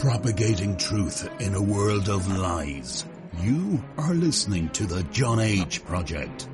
propagating truth in a world of lies. You are listening to the John H. Project.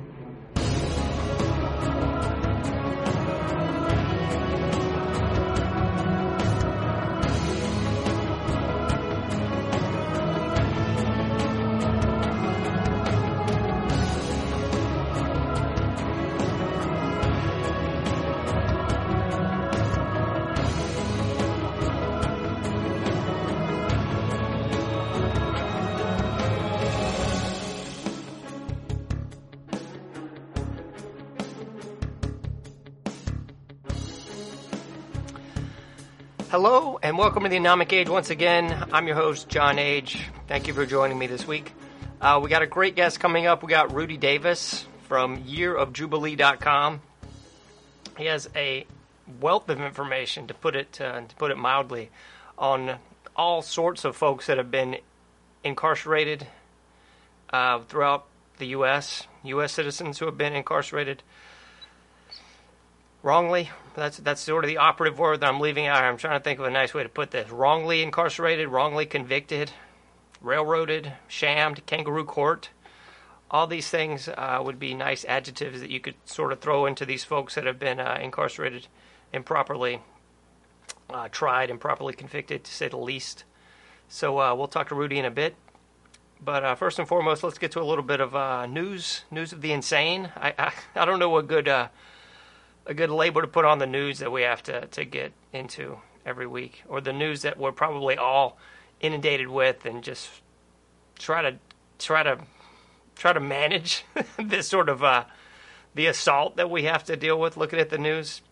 Hello, and welcome to the Anomic Age once again. I'm your host, John Age. Thank you for joining me this week. We got a great guest coming up. We got Rudy Davis from yearofjubilee.com. He has a wealth of information, to put it mildly, on all sorts of folks that have been incarcerated throughout the U.S., U.S. citizens who have been incarcerated wrongly. That's sort of the operative word that I'm leaving out. I'm trying to think of a nice way to put this. Wrongly incarcerated, wrongly convicted, railroaded, shammed, kangaroo court. All these things would be nice adjectives that you could sort of throw into these folks that have been incarcerated, improperly tried, improperly convicted, to say the least. So we'll talk to Rudy in a bit. But first and foremost, let's get to a little bit of news of the insane. I don't know a good label to put on the news that we have to get into every week, or the news that we're probably all inundated with, and just try to manage this sort of the assault that we have to deal with looking at the news.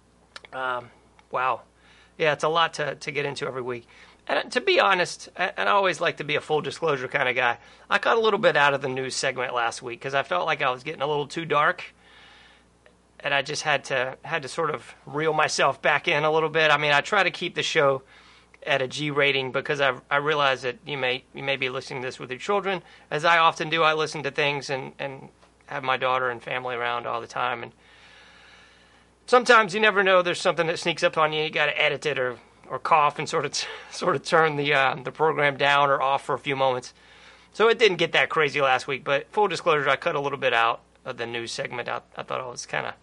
Wow. Yeah, it's a lot to get into every week. And to be honest, and I always like to be a full disclosure kind of guy, I got a little bit out of the news segment last week because I felt like I was getting a little too dark. And I just had to sort of reel myself back in a little bit. I mean, I try to keep the show at a G rating because I realize that you may be listening to this with your children, as I often do. I listen to things and have my daughter and family around all the time. And sometimes you never know, there's something that sneaks up on you. You got to edit it or cough and sort of turn the program down or off for a few moments. So it didn't get that crazy last week. But full disclosure, I cut a little bit out of the news segment. I thought it was kind of,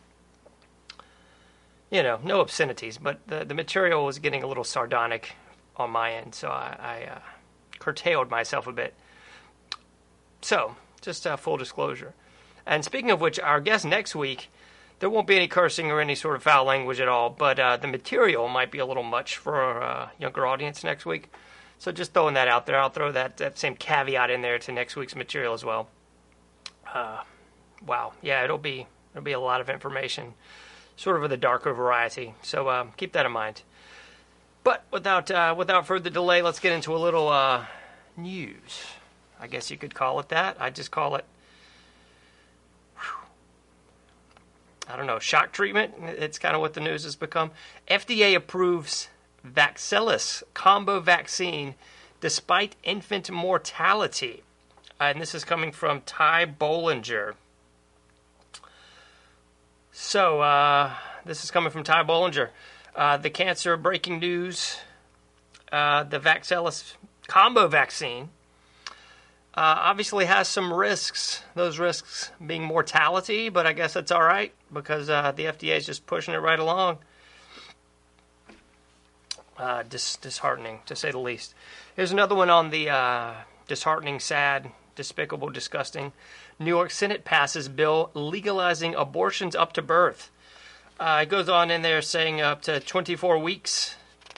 no obscenities, but the material was getting a little sardonic on my end, so I curtailed myself a bit. So, just full disclosure. And speaking of which, our guest next week, there won't be any cursing or any sort of foul language at all, but the material might be a little much for a younger audience next week. So just throwing that out there. I'll throw that same caveat in there to next week's material as well. Wow. Yeah, it'll be a lot of information, sort of the darker variety. So keep that in mind. But without further delay, let's get into a little news. I guess you could call it that. I just call it, I don't know, shock treatment. It's kind of what the news has become. FDA approves Vaxelis combo vaccine despite infant mortality. And this is coming from Ty Bollinger. So, this is coming from Ty Bollinger. The cancer breaking news, the Vaxelis combo vaccine obviously has some risks. Those risks being mortality, but I guess that's all right because the FDA is just pushing it right along. Disheartening, to say the least. Here's another one on the disheartening, sad, despicable, disgusting. New York Senate passes bill legalizing abortions up to birth. It goes on in there saying up to 24 weeks.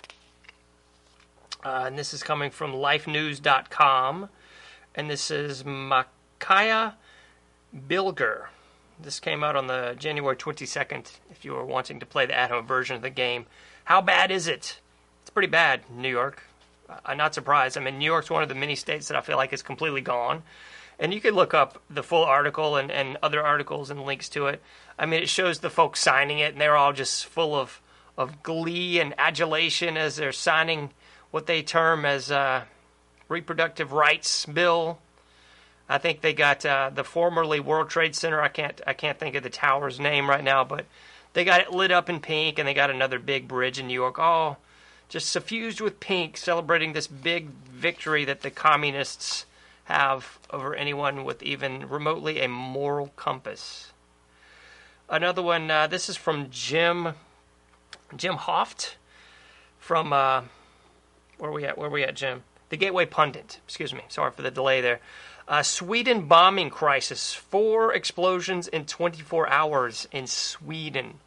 And this is coming from lifenews.com. And this is Micaiah Bilger. This came out on the January 22nd, if you were wanting to play the at-home version of the game. How bad is it? It's pretty bad, New York. I'm not surprised. I mean, New York's one of the many states that I feel like is completely gone. And you could look up the full article and other articles and links to it. I mean, it shows the folks signing it, and they're all just full of glee and adulation as they're signing what they term as reproductive rights bill. I think they got the formerly World Trade Center. I can't think of the tower's name right now, but they got it lit up in pink, and they got another big bridge in New York, all just suffused with pink, celebrating this big victory that the communists have over anyone with even remotely a moral compass. Another one, this is from Jim Hoft from, where we at, Jim? The Gateway Pundit, excuse me, sorry for the delay there. Sweden bombing crisis, 4 explosions in 24 hours in Sweden.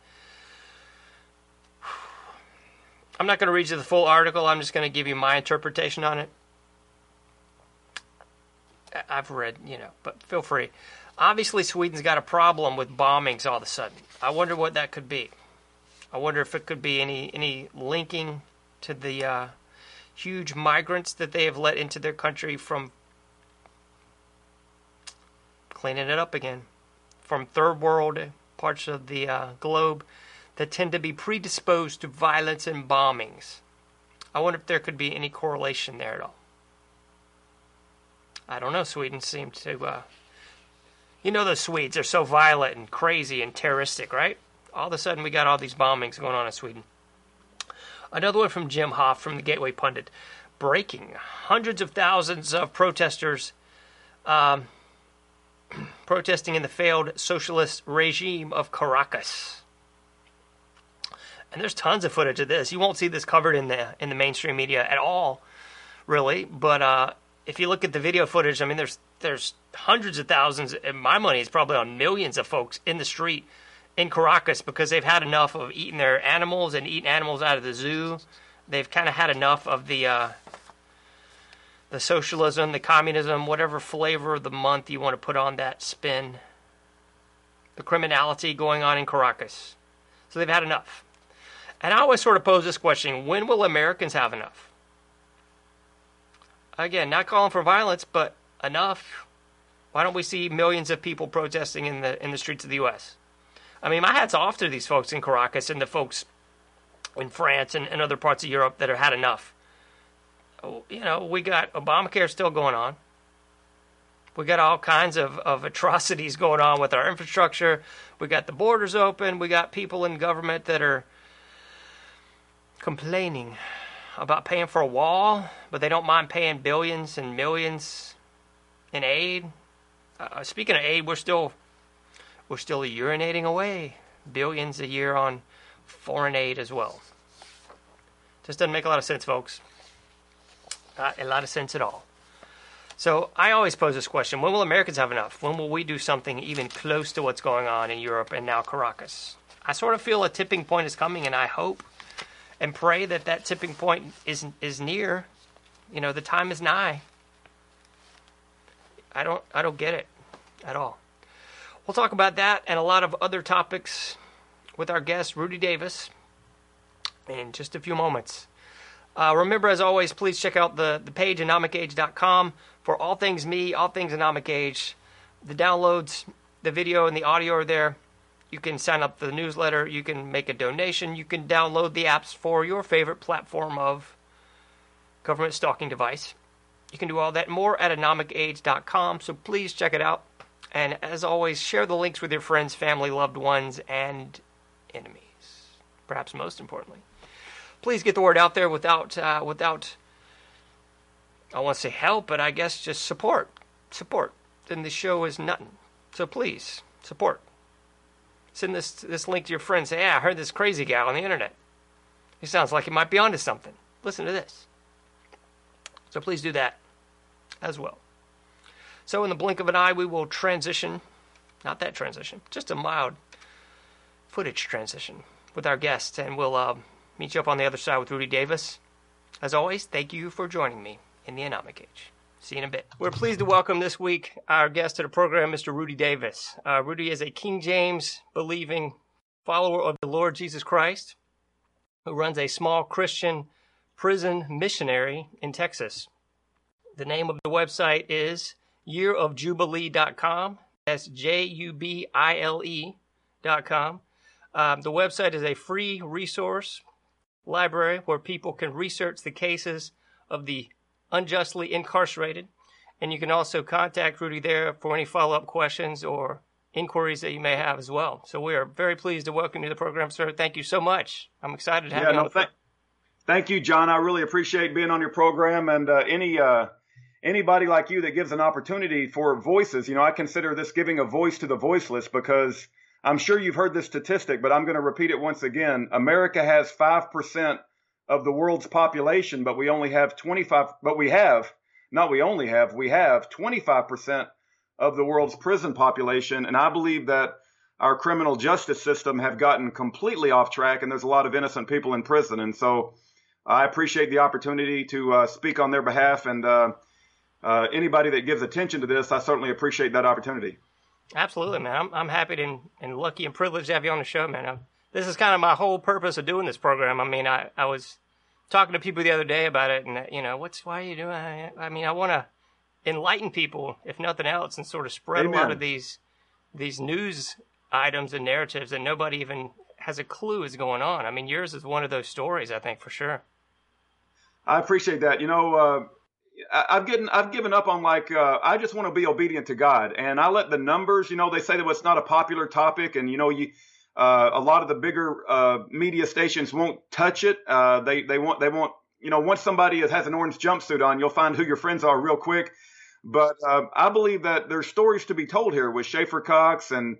I'm not going to read you the full article, I'm just going to give you my interpretation on it. I've read, but feel free. Obviously, Sweden's got a problem with bombings all of a sudden. I wonder what that could be. I wonder if it could be any linking to the huge migrants that they have let into their country from cleaning it up again, from third world parts of the globe that tend to be predisposed to violence and bombings. I wonder if there could be any correlation there at all. I don't know. Sweden seemed to... the Swedes are so violent and crazy and terroristic, right? All of a sudden we got all these bombings going on in Sweden. Another one from Jim Hoff from the Gateway Pundit. Breaking. Hundreds of thousands of protesters protesting in the failed socialist regime of Caracas. And there's tons of footage of this. You won't see this covered in the mainstream media at all, really. But if you look at the video footage, I mean, there's hundreds of thousands, and my money is probably on millions of folks in the street in Caracas because they've had enough of eating their animals and eating animals out of the zoo. They've kind of had enough of the socialism, the communism, whatever flavor of the month you want to put on that spin. The criminality going on in Caracas. So they've had enough. And I always sort of pose this question, when will Americans have enough? Again, not calling for violence, but enough. Why don't we see millions of people protesting in the streets of the U.S.? I mean, my hat's off to these folks in Caracas and the folks in France and other parts of Europe that have had enough. We got Obamacare still going on. We got all kinds of atrocities going on with our infrastructure. We got the borders open. We got people in government that are complaining about paying for a wall, but they don't mind paying billions and millions in aid. Speaking of aid, we're still urinating away billions a year on foreign aid as well. Just doesn't make a lot of sense, folks. Not a lot of sense at all. So I always pose this question, when will Americans have enough? When will we do something even close to what's going on in Europe and now Caracas? I sort of feel a tipping point is coming, and I hope and pray that tipping point is near. The time is nigh. I don't get it at all. We'll talk about that and a lot of other topics with our guest, Rudy Davis, in just a few moments. Remember, as always, please check out the page, anomicage.com, for all things me, all things Anomic Age. The downloads, the video, and the audio are there. You can sign up for the newsletter. You can make a donation. You can download the apps for your favorite platform of government stalking device. You can do all that and more at anomicage.com, so please check it out. And as always, share the links with your friends, family, loved ones, and enemies. Perhaps most importantly. Please get the word out there without I want to say help, but I guess just support. Support. Then the show is nothing. So please, support. Send this link to your friends. Say, I heard this crazy guy on the internet. He sounds like he might be onto something. Listen to this. So please do that as well. So in the blink of an eye, we will transition. Not that transition. Just a mild footage transition with our guests. And we'll meet you up on the other side with Rudy Davis. As always, thank you for joining me in the Anomic Age. See you in a bit. We're pleased to welcome this week our guest to the program, Mr. Rudy Davis. Rudy is a King James believing follower of the Lord Jesus Christ who runs a small Christian prison missionary in Texas. The name of the website is yearofjubilee.com. That's JUBILE.com. The website is a free resource library where people can research the cases of the unjustly incarcerated, and you can also contact Rudy there for any follow-up questions or inquiries that you may have as well. So we are very pleased to welcome you to the program, sir. Thank you so much. I'm excited to have you on. Thank you, John. I really appreciate being on your program, and anybody like you that gives an opportunity for voices. I consider this giving a voice to the voiceless, because I'm sure you've heard this statistic, but I'm going to repeat it once again. America has 5% of the world's population, but we only have 25, but we have 25% of the world's prison population. And I believe that our criminal justice system have gotten completely off track, and there's a lot of innocent people in prison. And so I appreciate the opportunity to speak on their behalf, and anybody that gives attention to this, I certainly appreciate that opportunity. Absolutely, man. I'm happy and lucky and privileged to have you on the show, man. This is kind of my whole purpose of doing this program. I mean, I was talking to people the other day about it, and why are you doing it? I mean, I want to enlighten people, if nothing else, and sort of spread Amen. a lot of these news items and narratives that nobody even has a clue is going on. I mean, yours is one of those stories, I think, for sure. I appreciate that. I've given up on I just want to be obedient to God, and I let the numbers. They say that it's not a popular topic, and a lot of the bigger media stations won't touch it. They want once somebody has an orange jumpsuit on, you'll find who your friends are real quick. But I believe that there's stories to be told here with Schaefer Cox and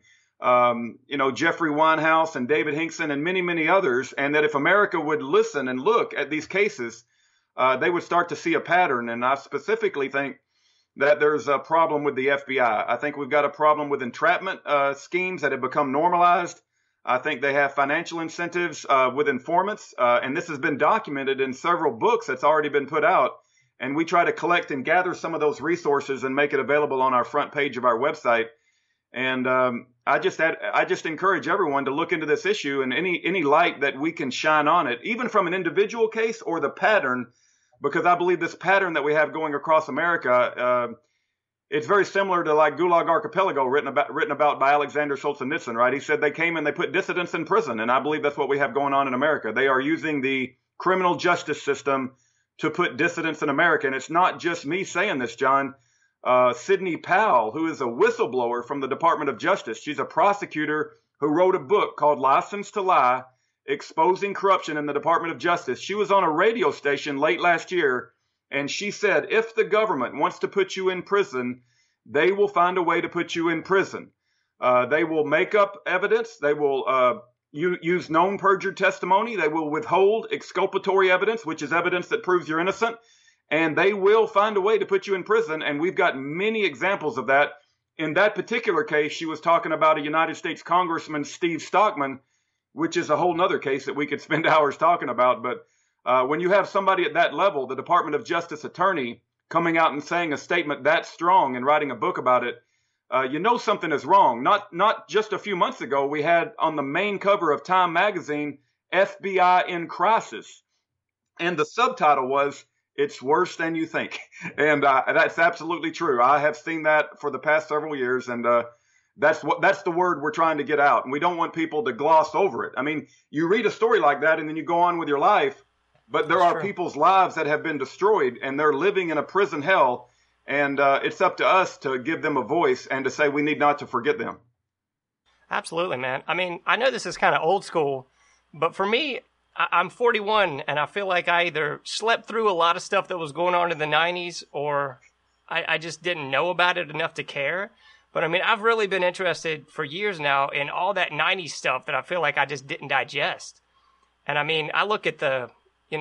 Jeffrey Winehouse and David Hinkson and many, many others, and that if America would listen and look at these cases, they would start to see a pattern. And I specifically think that there's a problem with the FBI. I think we've got a problem with entrapment schemes that have become normalized. I think they have financial incentives with informants, and this has been documented in several books that's already been put out. And we try to collect and gather some of those resources and make it available on our front page of our website. And I just encourage everyone to look into this issue, and any light that we can shine on it, even from an individual case or the pattern, because I believe this pattern that we have going across America, it's very similar to like Gulag Archipelago, written about by Alexander Solzhenitsyn, right? He said they came and they put dissidents in prison, and I believe that's what we have going on in America. They are using the criminal justice system to put dissidents in America, and it's not just me saying this, John. Sidney Powell, who is a whistleblower from the Department of Justice, she's a prosecutor who wrote a book called License to Lie, Exposing Corruption in the Department of Justice. She was on a radio station late last year, and she said, if the government wants to put you in prison, they will find a way to put you in prison. They will make up evidence. They will use known perjured testimony. They will withhold exculpatory evidence, which is evidence that proves you're innocent. And they will find a way to put you in prison. And we've got many examples of that. In that particular case, she was talking about a United States Congressman, Steve Stockman, which is a whole nother case that we could spend hours talking about. But when you have somebody at that level, the Department of Justice attorney, coming out and saying a statement that strong and writing a book about it, something is wrong. Not just a few months ago, we had on the main cover of Time magazine, FBI in crisis. And the subtitle was, "It's worse than you think." And that's absolutely true. I have seen that for the past several years, and that's the word we're trying to get out. And we don't want people to gloss over it. I mean, you read a story like that and then you go on with your life, but there are people's lives that have been destroyed, and they're living in a prison hell. And it's up to us to give them a voice and to say we need not to forget them. Absolutely, man. I mean, I know this is kind of old school, but for me, I'm 41, and I feel like I either slept through a lot of stuff that was going on in the 90s, or I just didn't know about it enough to care. But I mean, I've really been interested for years now in all that 90s stuff that I feel like I just didn't digest. And I mean, I look at the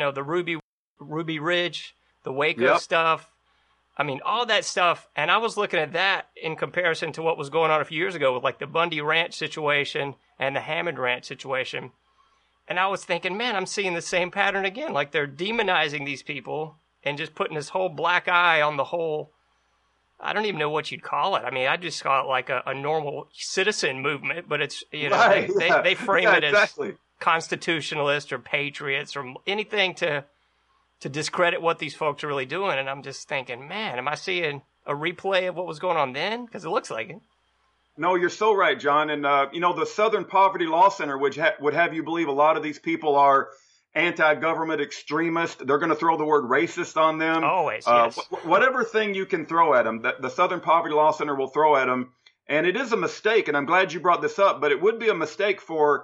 Ruby Ridge, the Waco stuff. I mean, all that stuff. And I was looking at that in comparison to what was going on a few years ago with like the Bundy Ranch situation and the Hammond Ranch situation. And I was thinking, man, I'm seeing the same pattern again. Like they're demonizing these people and just putting this whole black eye on the whole, I don't even know what you'd call it. I mean, I just call it like a normal citizen movement, but it's, right, they frame it exactly. as constitutionalists or patriots or anything to discredit what these folks are really doing. And I'm just thinking, man, am I seeing a replay of what was going on then? Because it looks like it. No, you're so right, John. And, the Southern Poverty Law Center would have you believe a lot of these people are anti-government extremists. They're going to throw the word racist on them. Always, yes. Whatever thing you can throw at them, the Southern Poverty Law Center will throw at them. And it is a mistake, and I'm glad you brought this up, but it would be a mistake for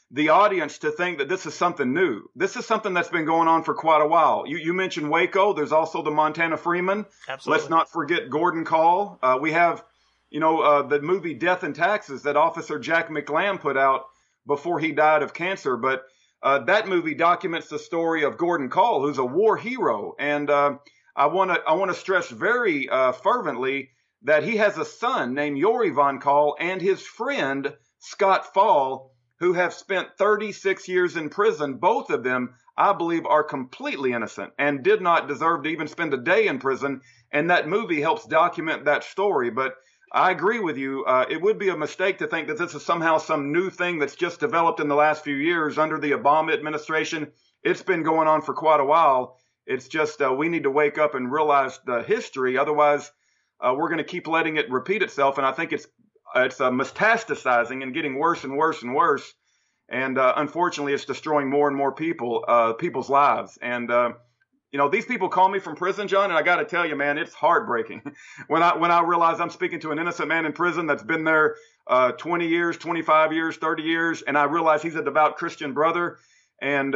the audience to think that this is something new. This is something that's been going on for quite a while. You mentioned Waco. There's also the Montana Freeman. Absolutely. Let's not forget Gordon Call. We have, the movie Death and Taxes that Officer Jack McLamb put out before he died of cancer. But that movie documents the story of Gordon Call, who's a war hero. And I want to stress very fervently that he has a son named Yori Von Call and his friend Scott Fall, who have spent 36 years in prison. Both of them, I believe, are completely innocent and did not deserve to even spend a day in prison. And that movie helps document that story. But I agree with you. It would be a mistake to think that this is somehow some new thing that's just developed in the last few years under the Obama administration. It's been going on for quite a while. It's just we need to wake up and realize the history. Otherwise, we're going to keep letting it repeat itself. And I think it's metastasizing and getting worse and worse and worse. And unfortunately, it's destroying more and more people's lives. And, these people call me from prison, John, and I got to tell you, man, it's heartbreaking when I realize I'm speaking to an innocent man in prison that's been there 20 years, 25 years, 30 years. And I realize he's a devout Christian brother. And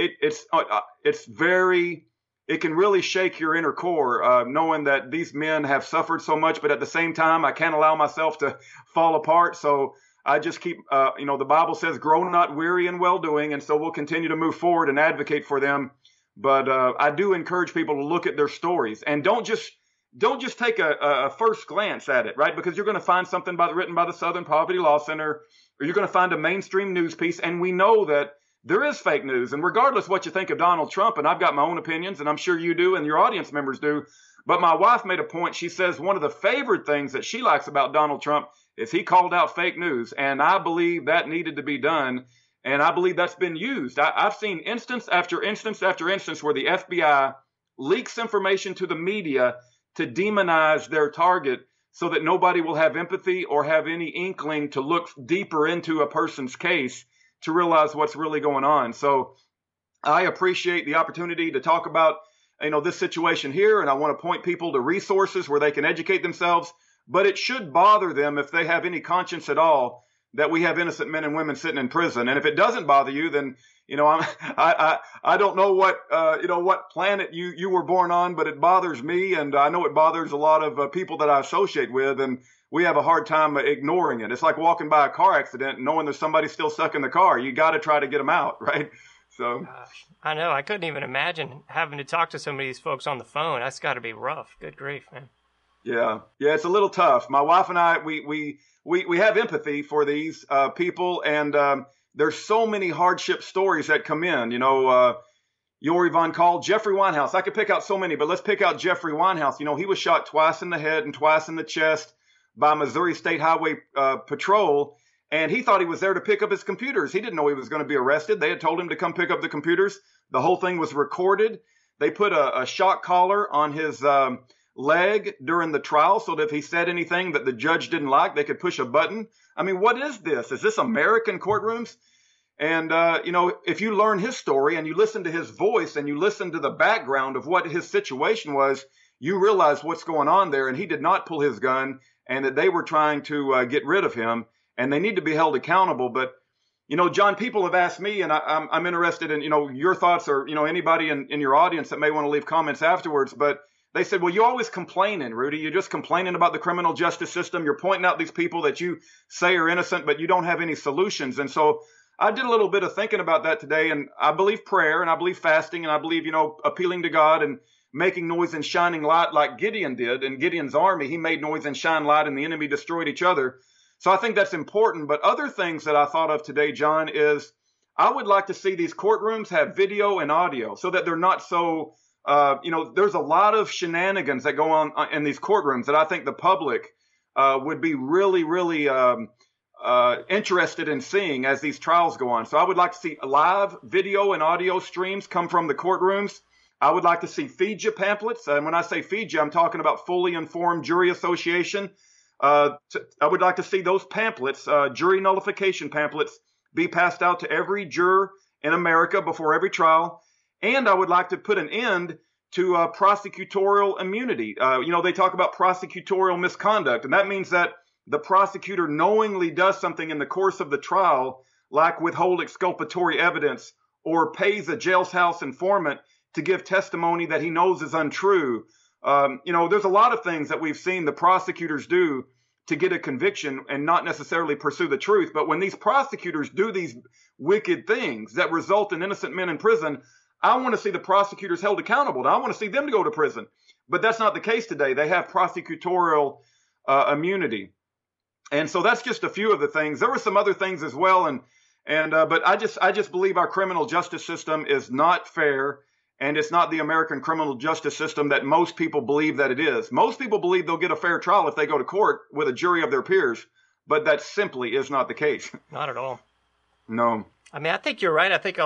it can really shake your inner core, knowing that these men have suffered so much, but at the same time, I can't allow myself to fall apart. So I just keep, the Bible says, grow not weary in well-doing. And so we'll continue to move forward and advocate for them. But I do encourage people to look at their stories and don't just take a first glance at it, right? Because you're going to find something written by the Southern Poverty Law Center, or you're going to find a mainstream news piece. And we know that there is fake news. And regardless what you think of Donald Trump, and I've got my own opinions, and I'm sure you do and your audience members do, but my wife made a point. She says one of the favorite things that she likes about Donald Trump is he called out fake news. And I believe that needed to be done. And I believe that's been used. I've seen instance after instance after instance where the FBI leaks information to the media to demonize their target so that nobody will have empathy or have any inkling to look deeper into a person's case to realize what's really going on. So I appreciate the opportunity to talk about, this situation here. And I want to point people to resources where they can educate themselves, but it should bother them if they have any conscience at all that we have innocent men and women sitting in prison. And if it doesn't bother you, then, I don't know what planet you were born on, but it bothers me. And I know it bothers a lot of people that I associate with. And we have a hard time ignoring it. It's like walking by a car accident and knowing there's somebody still stuck in the car. You got to try to get them out, right? So gosh, I know. I couldn't even imagine having to talk to some of these folks on the phone. That's got to be rough. Good grief, man. Yeah, it's a little tough. My wife and I, we have empathy for these people, and there's so many hardship stories that come in. Yori Von Call, Jeffrey Winehouse. I could pick out so many, but let's pick out Jeffrey Winehouse. He was shot twice in the head and twice in the chest by Missouri State Highway Patrol, and he thought he was there to pick up his computers. He didn't know he was going to be arrested. They had told him to come pick up the computers. The whole thing was recorded. They put a shock collar on his leg during the trial so that if he said anything that the judge didn't like, they could push a button. I mean, what is this? Is this American courtrooms? And, if you learn his story and you listen to his voice and you listen to the background of what his situation was, you realize what's going on there. And he did not pull his gun, and that they were trying to get rid of him, and they need to be held accountable. But, John, people have asked me, and I'm interested in, your thoughts, or, anybody in your audience that may want to leave comments afterwards. But they said, well, you're always complaining, Rudy. You're just complaining about the criminal justice system. You're pointing out these people that you say are innocent, but you don't have any solutions. And so I did a little bit of thinking about that today. And I believe prayer, and I believe fasting, and I believe, appealing to God and making noise and shining light like Gideon did. In Gideon's army, he made noise and shined light, and the enemy destroyed each other. So I think that's important. But other things that I thought of today, John, is I would like to see these courtrooms have video and audio so that they're not so there's a lot of shenanigans that go on in these courtrooms that I think the public would be really, really interested in seeing as these trials go on. So I would like to see live video and audio streams come from the courtrooms. I would like to see FIJA pamphlets. And when I say FIJA, I'm talking about Fully Informed Jury Association. I would like to see those pamphlets, jury nullification pamphlets, be passed out to every juror in America before every trial. And I would like to put an end to prosecutorial immunity. They talk about prosecutorial misconduct, and that means that the prosecutor knowingly does something in the course of the trial, like withhold exculpatory evidence or pays a jailhouse informant to give testimony that he knows is untrue. There's a lot of things that we've seen the prosecutors do to get a conviction and not necessarily pursue the truth. But when these prosecutors do these wicked things that result in innocent men in prison, I want to see the prosecutors held accountable. Now, I want to see them to go to prison. But that's not the case today. They have prosecutorial immunity. And so that's just a few of the things. There were some other things as well. But I just believe our criminal justice system is not fair. And it's not the American criminal justice system that most people believe that it is. Most people believe they'll get a fair trial if they go to court with a jury of their peers. But that simply is not the case. Not at all. No. I mean, I think you're right. I think,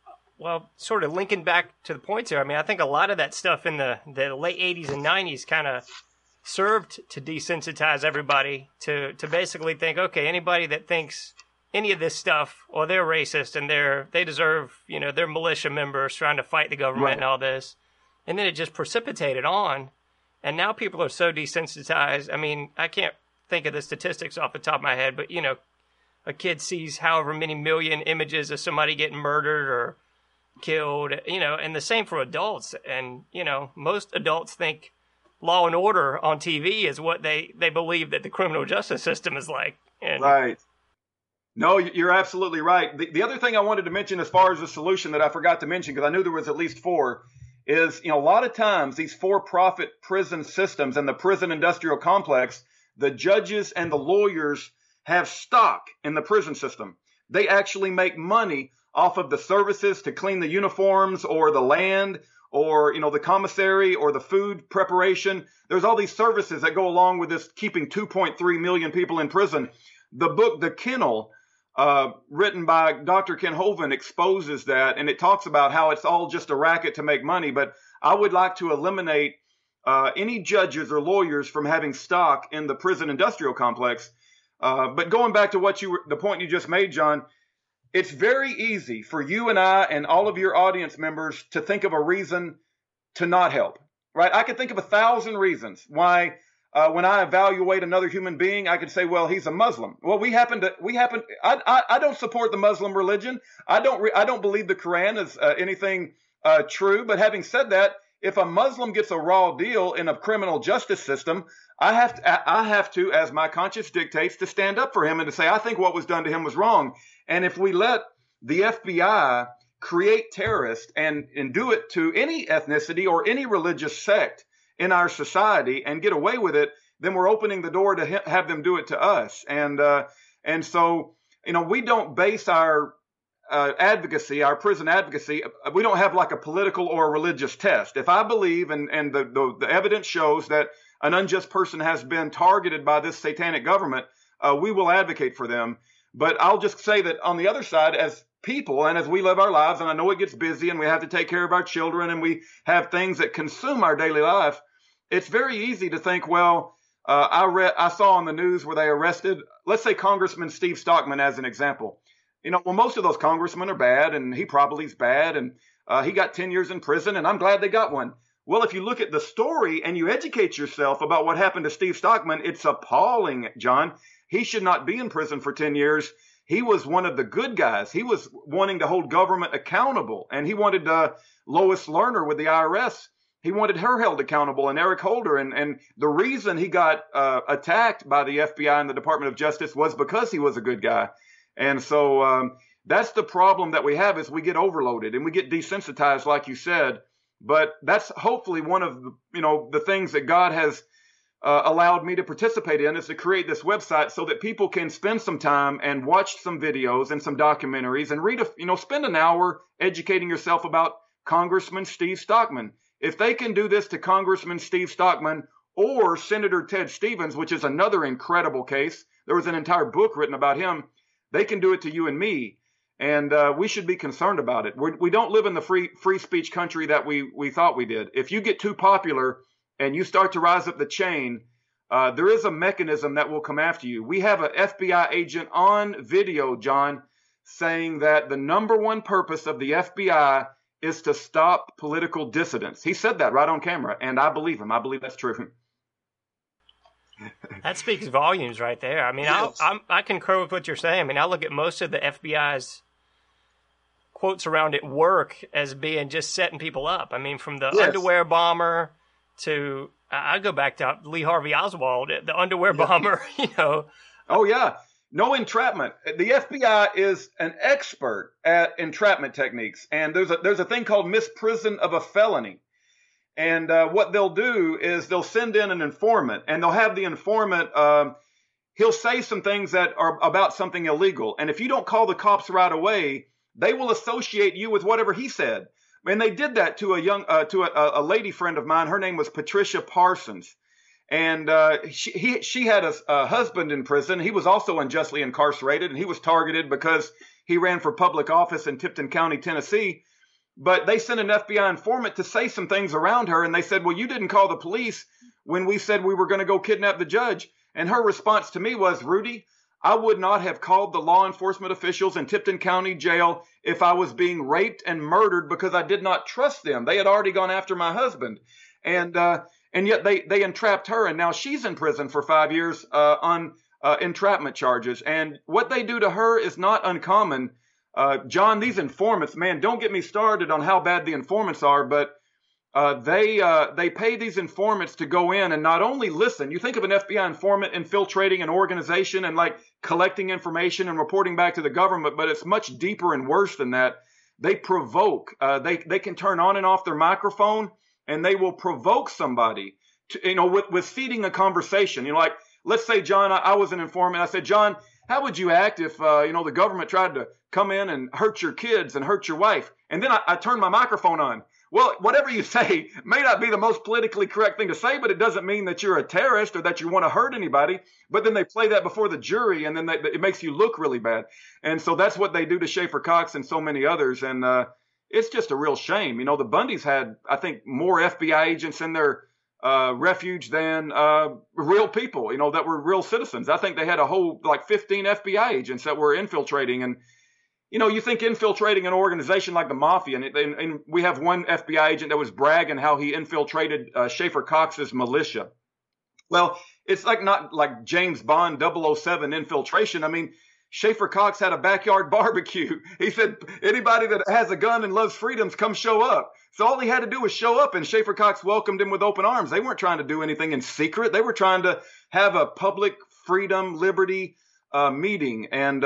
sort of linking back to the points here, I mean, I think a lot of that stuff in the late 80s and 90s kind of served to desensitize everybody to basically think, okay, anybody that thinks any of this stuff, or they're racist and they deserve, they're militia members trying to fight the government Right. and all this. And then it just precipitated on. And now people are so desensitized. I mean, I can't think of the statistics off the top of my head, but, a kid sees however many million images of somebody getting murdered or killed, and the same for adults. And, most adults think Law and Order on TV is what they believe that the criminal justice system is like. And Right. No, you're absolutely right. The other thing I wanted to mention as far as the solution that I forgot to mention, because I knew there was at least four, is, a lot of times these for-profit prison systems and the prison industrial complex, the judges and the lawyers have stock in the prison system. They actually make money off of the services to clean the uniforms or the land or, the commissary or the food preparation. There's all these services that go along with this keeping 2.3 million people in prison. The book, The Kennel, written by Dr. Ken Hovind, exposes that, and it talks about how it's all just a racket to make money. But I would like to eliminate any judges or lawyers from having stock in the prison industrial complex. But going back to the point you just made, John, it's very easy for you and I and all of your audience members to think of a reason to not help, right? I could think of 1,000 reasons why, when I evaluate another human being, I could say, well, he's a Muslim. Well, I don't support the Muslim religion. I don't believe the Quran is anything true. But having said that, if a Muslim gets a raw deal in a criminal justice system, I have to, as my conscience dictates, to stand up for him and to say, I think what was done to him was wrong. And if we let the FBI create terrorists and do it to any ethnicity or any religious sect in our society and get away with it, then we're opening the door to have them do it to us. And so, we don't base our advocacy, our prison advocacy, we don't have like a political or a religious test. If I believe and the evidence shows that an unjust person has been targeted by this satanic government, we will advocate for them. But I'll just say that on the other side, as people and as we live our lives, and I know it gets busy and we have to take care of our children and we have things that consume our daily life, it's very easy to think, well, I saw on the news where they arrested, let's say Congressman Steve Stockman as an example. Most of those congressmen are bad, and he probably is bad, and he got 10 years in prison, and I'm glad they got one. Well, if you look at the story and you educate yourself about what happened to Steve Stockman, it's appalling, John. He should not be in prison for 10 years. He was one of the good guys. He was wanting to hold government accountable, and he wanted Lois Lerner with the IRS. He wanted her held accountable, and Eric Holder. And the reason he got attacked by the FBI and the Department of Justice was because he was a good guy. And so that's the problem that we have, is we get overloaded and we get desensitized, like you said. But that's hopefully one of the things that God has allowed me to participate in, is to create this website so that people can spend some time and watch some videos and some documentaries and read, spend an hour educating yourself about Congressman Steve Stockman. If they can do this to Congressman Steve Stockman or Senator Ted Stevens, which is another incredible case, there was an entire book written about him, they can do it to you and me. And we should be concerned about it. We don't live in the free speech country that we thought we did. If you get too popular and you start to rise up the chain, there is a mechanism that will come after you. We have an FBI agent on video, John, saying that the number one purpose of the FBI is to stop political dissidents. He said that right on camera, and I believe him. I believe that's true. That speaks volumes right there. I mean, Yes. I concur with what you're saying. I mean, I look at most of the FBI's quotes around at work as being just setting people up. I mean, from the Yes. underwear bomber to, I go back to Lee Harvey Oswald, the underwear bomber, you know. Oh, yeah. No entrapment. The FBI is an expert at entrapment techniques. And there's a thing called misprison of a felony. And what they'll do is they'll send in an informant, and they'll have the informant, he'll say some things that are about something illegal. And if you don't call the cops right away, they will associate you with whatever he said. And they did that to a lady friend of mine. Her name was Patricia Parsons. And she had a husband in prison. He was also unjustly incarcerated, and he was targeted because he ran for public office in Tipton County, Tennessee. But they sent an FBI informant to say some things around her, and they said, well, you didn't call the police when we said we were going to go kidnap the judge. And her response to me was, Rudy, I would not have called the law enforcement officials in Tipton County Jail if I was being raped and murdered because I did not trust them. They had already gone after my husband. And yet they entrapped her, and now she's in prison for 5 years on entrapment charges. And what they do to her is not uncommon. John, these informants, man, don't get me started on how bad the informants are, but they pay these informants to go in and not only listen. You think of an FBI informant infiltrating an organization and like collecting information and reporting back to the government, but it's much deeper and worse than that. They provoke. They can turn on and off their microphone, and they will provoke somebody to, with seeding a conversation. Like, let's say, John, I was an informant. I said, John, how would you act if, the government tried to come in and hurt your kids and hurt your wife? And then I turned my microphone on. Well, whatever you say may not be the most politically correct thing to say, but it doesn't mean that you're a terrorist or that you want to hurt anybody. But then they play that before the jury, and then it makes you look really bad. And so that's what they do to Schaefer Cox and so many others. And it's just a real shame. The Bundys had, I think, more FBI agents in their refuge than real people, that were real citizens. I think they had a whole 15 FBI agents that were infiltrating. And you think infiltrating an organization like the Mafia, and we have one FBI agent that was bragging how he infiltrated Schaefer Cox's militia. Well, it's not like James Bond 007 infiltration. I mean, Schaefer Cox had a backyard barbecue. He said, anybody that has a gun and loves freedoms, come show up. So all he had to do was show up, and Schaefer Cox welcomed him with open arms. They weren't trying to do anything in secret. They were trying to have a public freedom, liberty meeting. And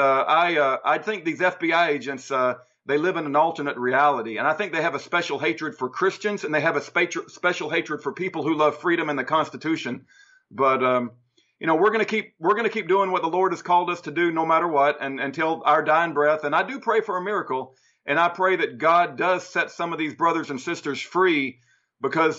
I think these FBI agents, they live in an alternate reality. And I think they have a special hatred for Christians, and they have a special hatred for people who love freedom and the Constitution. But we're going to keep doing what the Lord has called us to do, no matter what, and until our dying breath. And I do pray for a miracle, and I pray that God does set some of these brothers and sisters free, because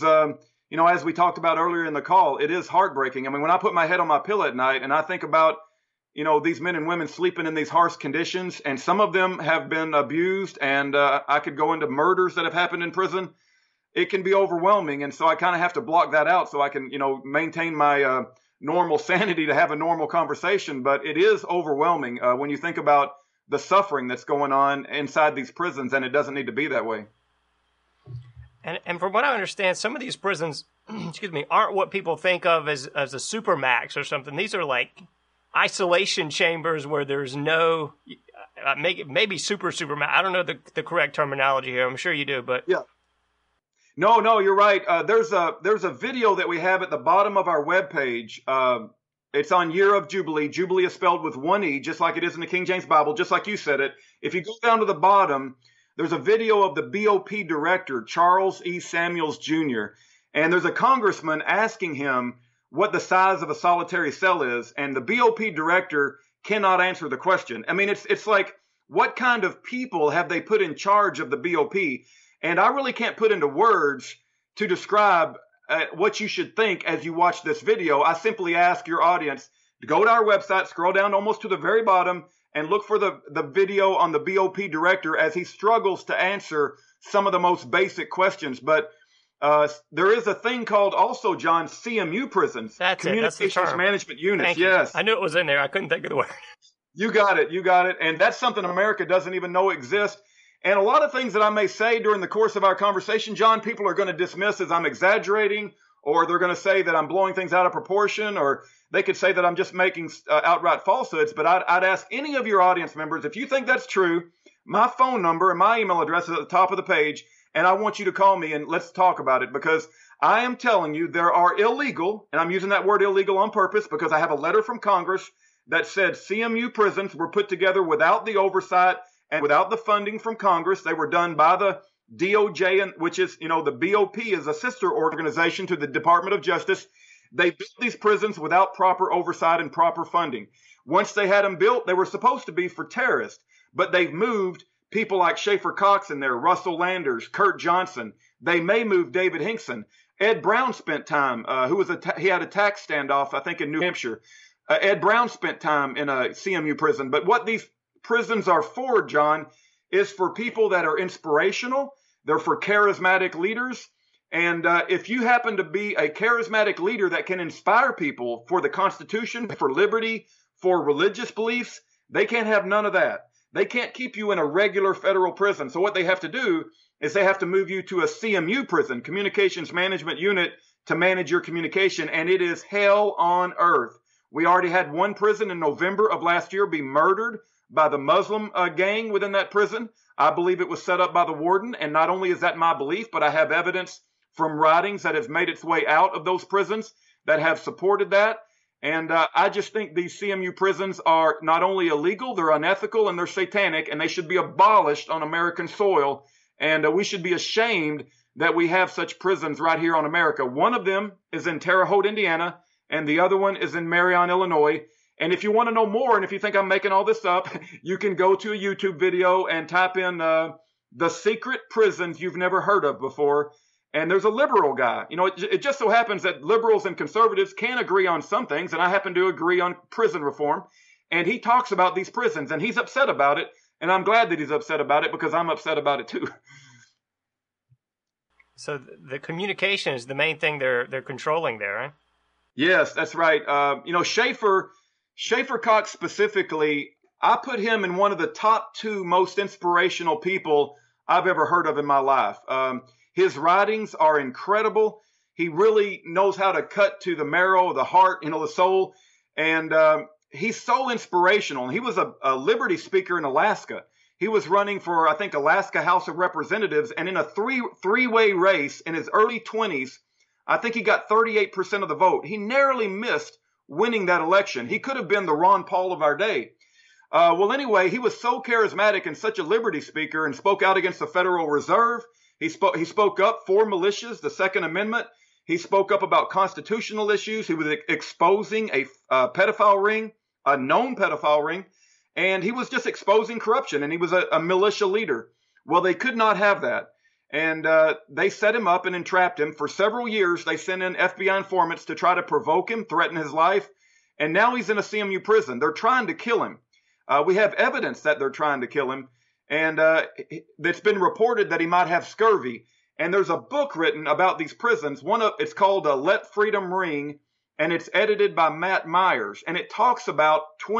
as we talked about earlier in the call, it is heartbreaking. I mean, when I put my head on my pillow at night and I think about these men and women sleeping in these harsh conditions, and some of them have been abused, and I could go into murders that have happened in prison. It can be overwhelming, and so I kind of have to block that out so I can, maintain my normal sanity to have a normal conversation. But it is overwhelming when you think about the suffering that's going on inside these prisons, and it doesn't need to be that way. And from what I understand, some of these prisons, aren't what people think of as a supermax or something. These are like isolation chambers where there's no, maybe supermax. I don't know the correct terminology here. I'm sure you do, but yeah. No, you're right. There's a video that we have at the bottom of our webpage. It's on Year of Jubilee. Jubilee is spelled with one E, just like it is in the King James Bible, just like you said it. If you go down to the bottom, there's a video of the BOP director, Charles E. Samuels Jr., and there's a congressman asking him what the size of a solitary cell is, and the BOP director cannot answer the question. I mean, it's like, what kind of people have they put in charge of the BOP? And I really can't put into words to describe what you should think as you watch this video. I simply ask your audience to go to our website, scroll down almost to the very bottom, and look for the video on the BOP director as he struggles to answer some of the most basic questions. But there is a thing called also, John, CMU prisons. That's Communications Management Units. Thank yes. You. I knew it was in there. I couldn't think of the word. You got it. And that's something America doesn't even know exists. And a lot of things that I may say during the course of our conversation, John, people are going to dismiss as I'm exaggerating, or they're going to say that I'm blowing things out of proportion, or they could say that I'm just making outright falsehoods. But I'd ask any of your audience members, if you think that's true, my phone number and my email address is at the top of the page, and I want you to call me and let's talk about it, because I am telling you there are illegal, and I'm using that word illegal on purpose because I have a letter from Congress that said CMU prisons were put together without the oversight and without the funding from Congress. They were done by the DOJ, which is, the BOP is a sister organization to the Department of Justice. They built these prisons without proper oversight and proper funding. Once they had them built, they were supposed to be for terrorists, but they've moved people like Schaefer Cox in there, Russell Landers, Kurt Johnson. They may move David Hinkson. Ed Brown spent time, he had a tax standoff, I think, in New Hampshire. Ed Brown spent time in a CMU prison. But what these prisons are for, John, is for people that are inspirational. They're for charismatic leaders. And if you happen to be a charismatic leader that can inspire people for the Constitution, for liberty, for religious beliefs, they can't have none of that. They can't keep you in a regular federal prison. So what they have to do is they have to move you to a CMU prison, Communications Management Unit, to manage your communication. And it is hell on earth. We already had one prison in November of last year be murdered by the Muslim gang within that prison. I believe it was set up by the warden. And not only is that my belief, but I have evidence from writings that has made its way out of those prisons that have supported that. And I just think these CMU prisons are not only illegal, they're unethical, and they're satanic, and they should be abolished on American soil. And we should be ashamed that we have such prisons right here on America. One of them is in Terre Haute, Indiana, and the other one is in Marion, Illinois. And if you want to know more, and if you think I'm making all this up, you can go to a YouTube video and type in the secret prisons you've never heard of before. And there's a liberal guy. It just so happens that liberals and conservatives can agree on some things, and I happen to agree on prison reform. And he talks about these prisons, and he's upset about it. And I'm glad that he's upset about it, because I'm upset about it too. So the communication is the main thing they're controlling there, right? Yes, that's right. Schaefer Cox specifically, I put him in one of the top 2 most inspirational people I've ever heard of in my life. His writings are incredible. He really knows how to cut to the marrow, the heart, the soul. And he's so inspirational. He was a liberty speaker in Alaska. He was running for, I think, Alaska House of Representatives. And in a three-way race in his early 20s, I think he got 38% of the vote. He narrowly missed winning that election. He could have been the Ron Paul of our day. Well, anyway, he was so charismatic and such a liberty speaker, and spoke out against the Federal Reserve. He spoke up for militias, the Second Amendment. He spoke up about constitutional issues. He was exposing a pedophile ring, a known pedophile ring, and he was just exposing corruption, and he was a militia leader. Well, they could not have that, and they set him up and entrapped him. For several years, they sent in FBI informants to try to provoke him, threaten his life, and now he's in a CMU prison. They're trying to kill him. We have evidence that they're trying to kill him. And it's been reported that he might have scurvy. And there's a book written about these prisons. It's called Let Freedom Ring, and it's edited by Matt Myers. And it talks about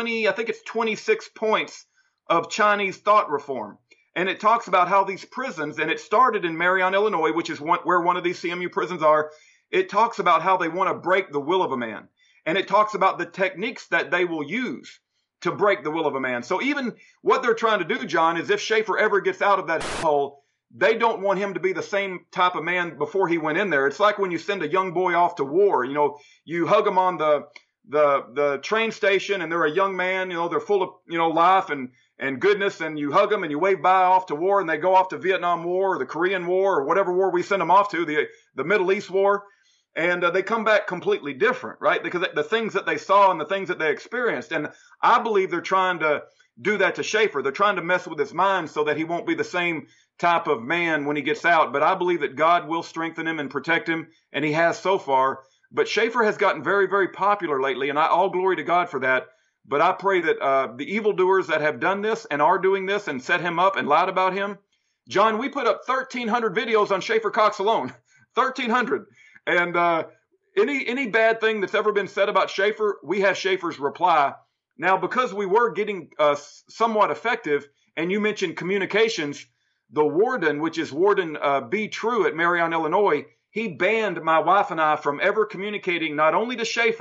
26 points of Chinese thought reform. And it talks about how these prisons, and it started in Marion, Illinois, which is where one of these CMU prisons are. It talks about how they want to break the will of a man. And it talks about the techniques that they will use to break the will of a man. So even what they're trying to do, John, is if Schaefer ever gets out of that hole, they don't want him to be the same type of man before he went in there. It's like when you send a young boy off to war. You hug him on the train station, and they're a young man. They're full of life and goodness, and you hug them and you wave bye off to war, and they go off to Vietnam War or the Korean War or whatever war we send them off to, the Middle East War. And they come back completely different, right? Because the things that they saw and the things that they experienced. And I believe they're trying to do that to Schaefer. They're trying to mess with his mind so that he won't be the same type of man when he gets out. But I believe that God will strengthen him and protect him, and he has so far. But Schaefer has gotten very, very popular lately, and all glory to God for that. But I pray that the evildoers that have done this and are doing this and set him up and lied about him. John, we put up 1,300 videos on Schaefer Cox alone. 1,300. And any bad thing that's ever been said about Schaefer, we have Schaefer's reply. Now, because we were getting somewhat effective, and you mentioned communications, the warden, which is Warden B. True at Marion, Illinois, he banned my wife and I from ever communicating not only to Schaefer,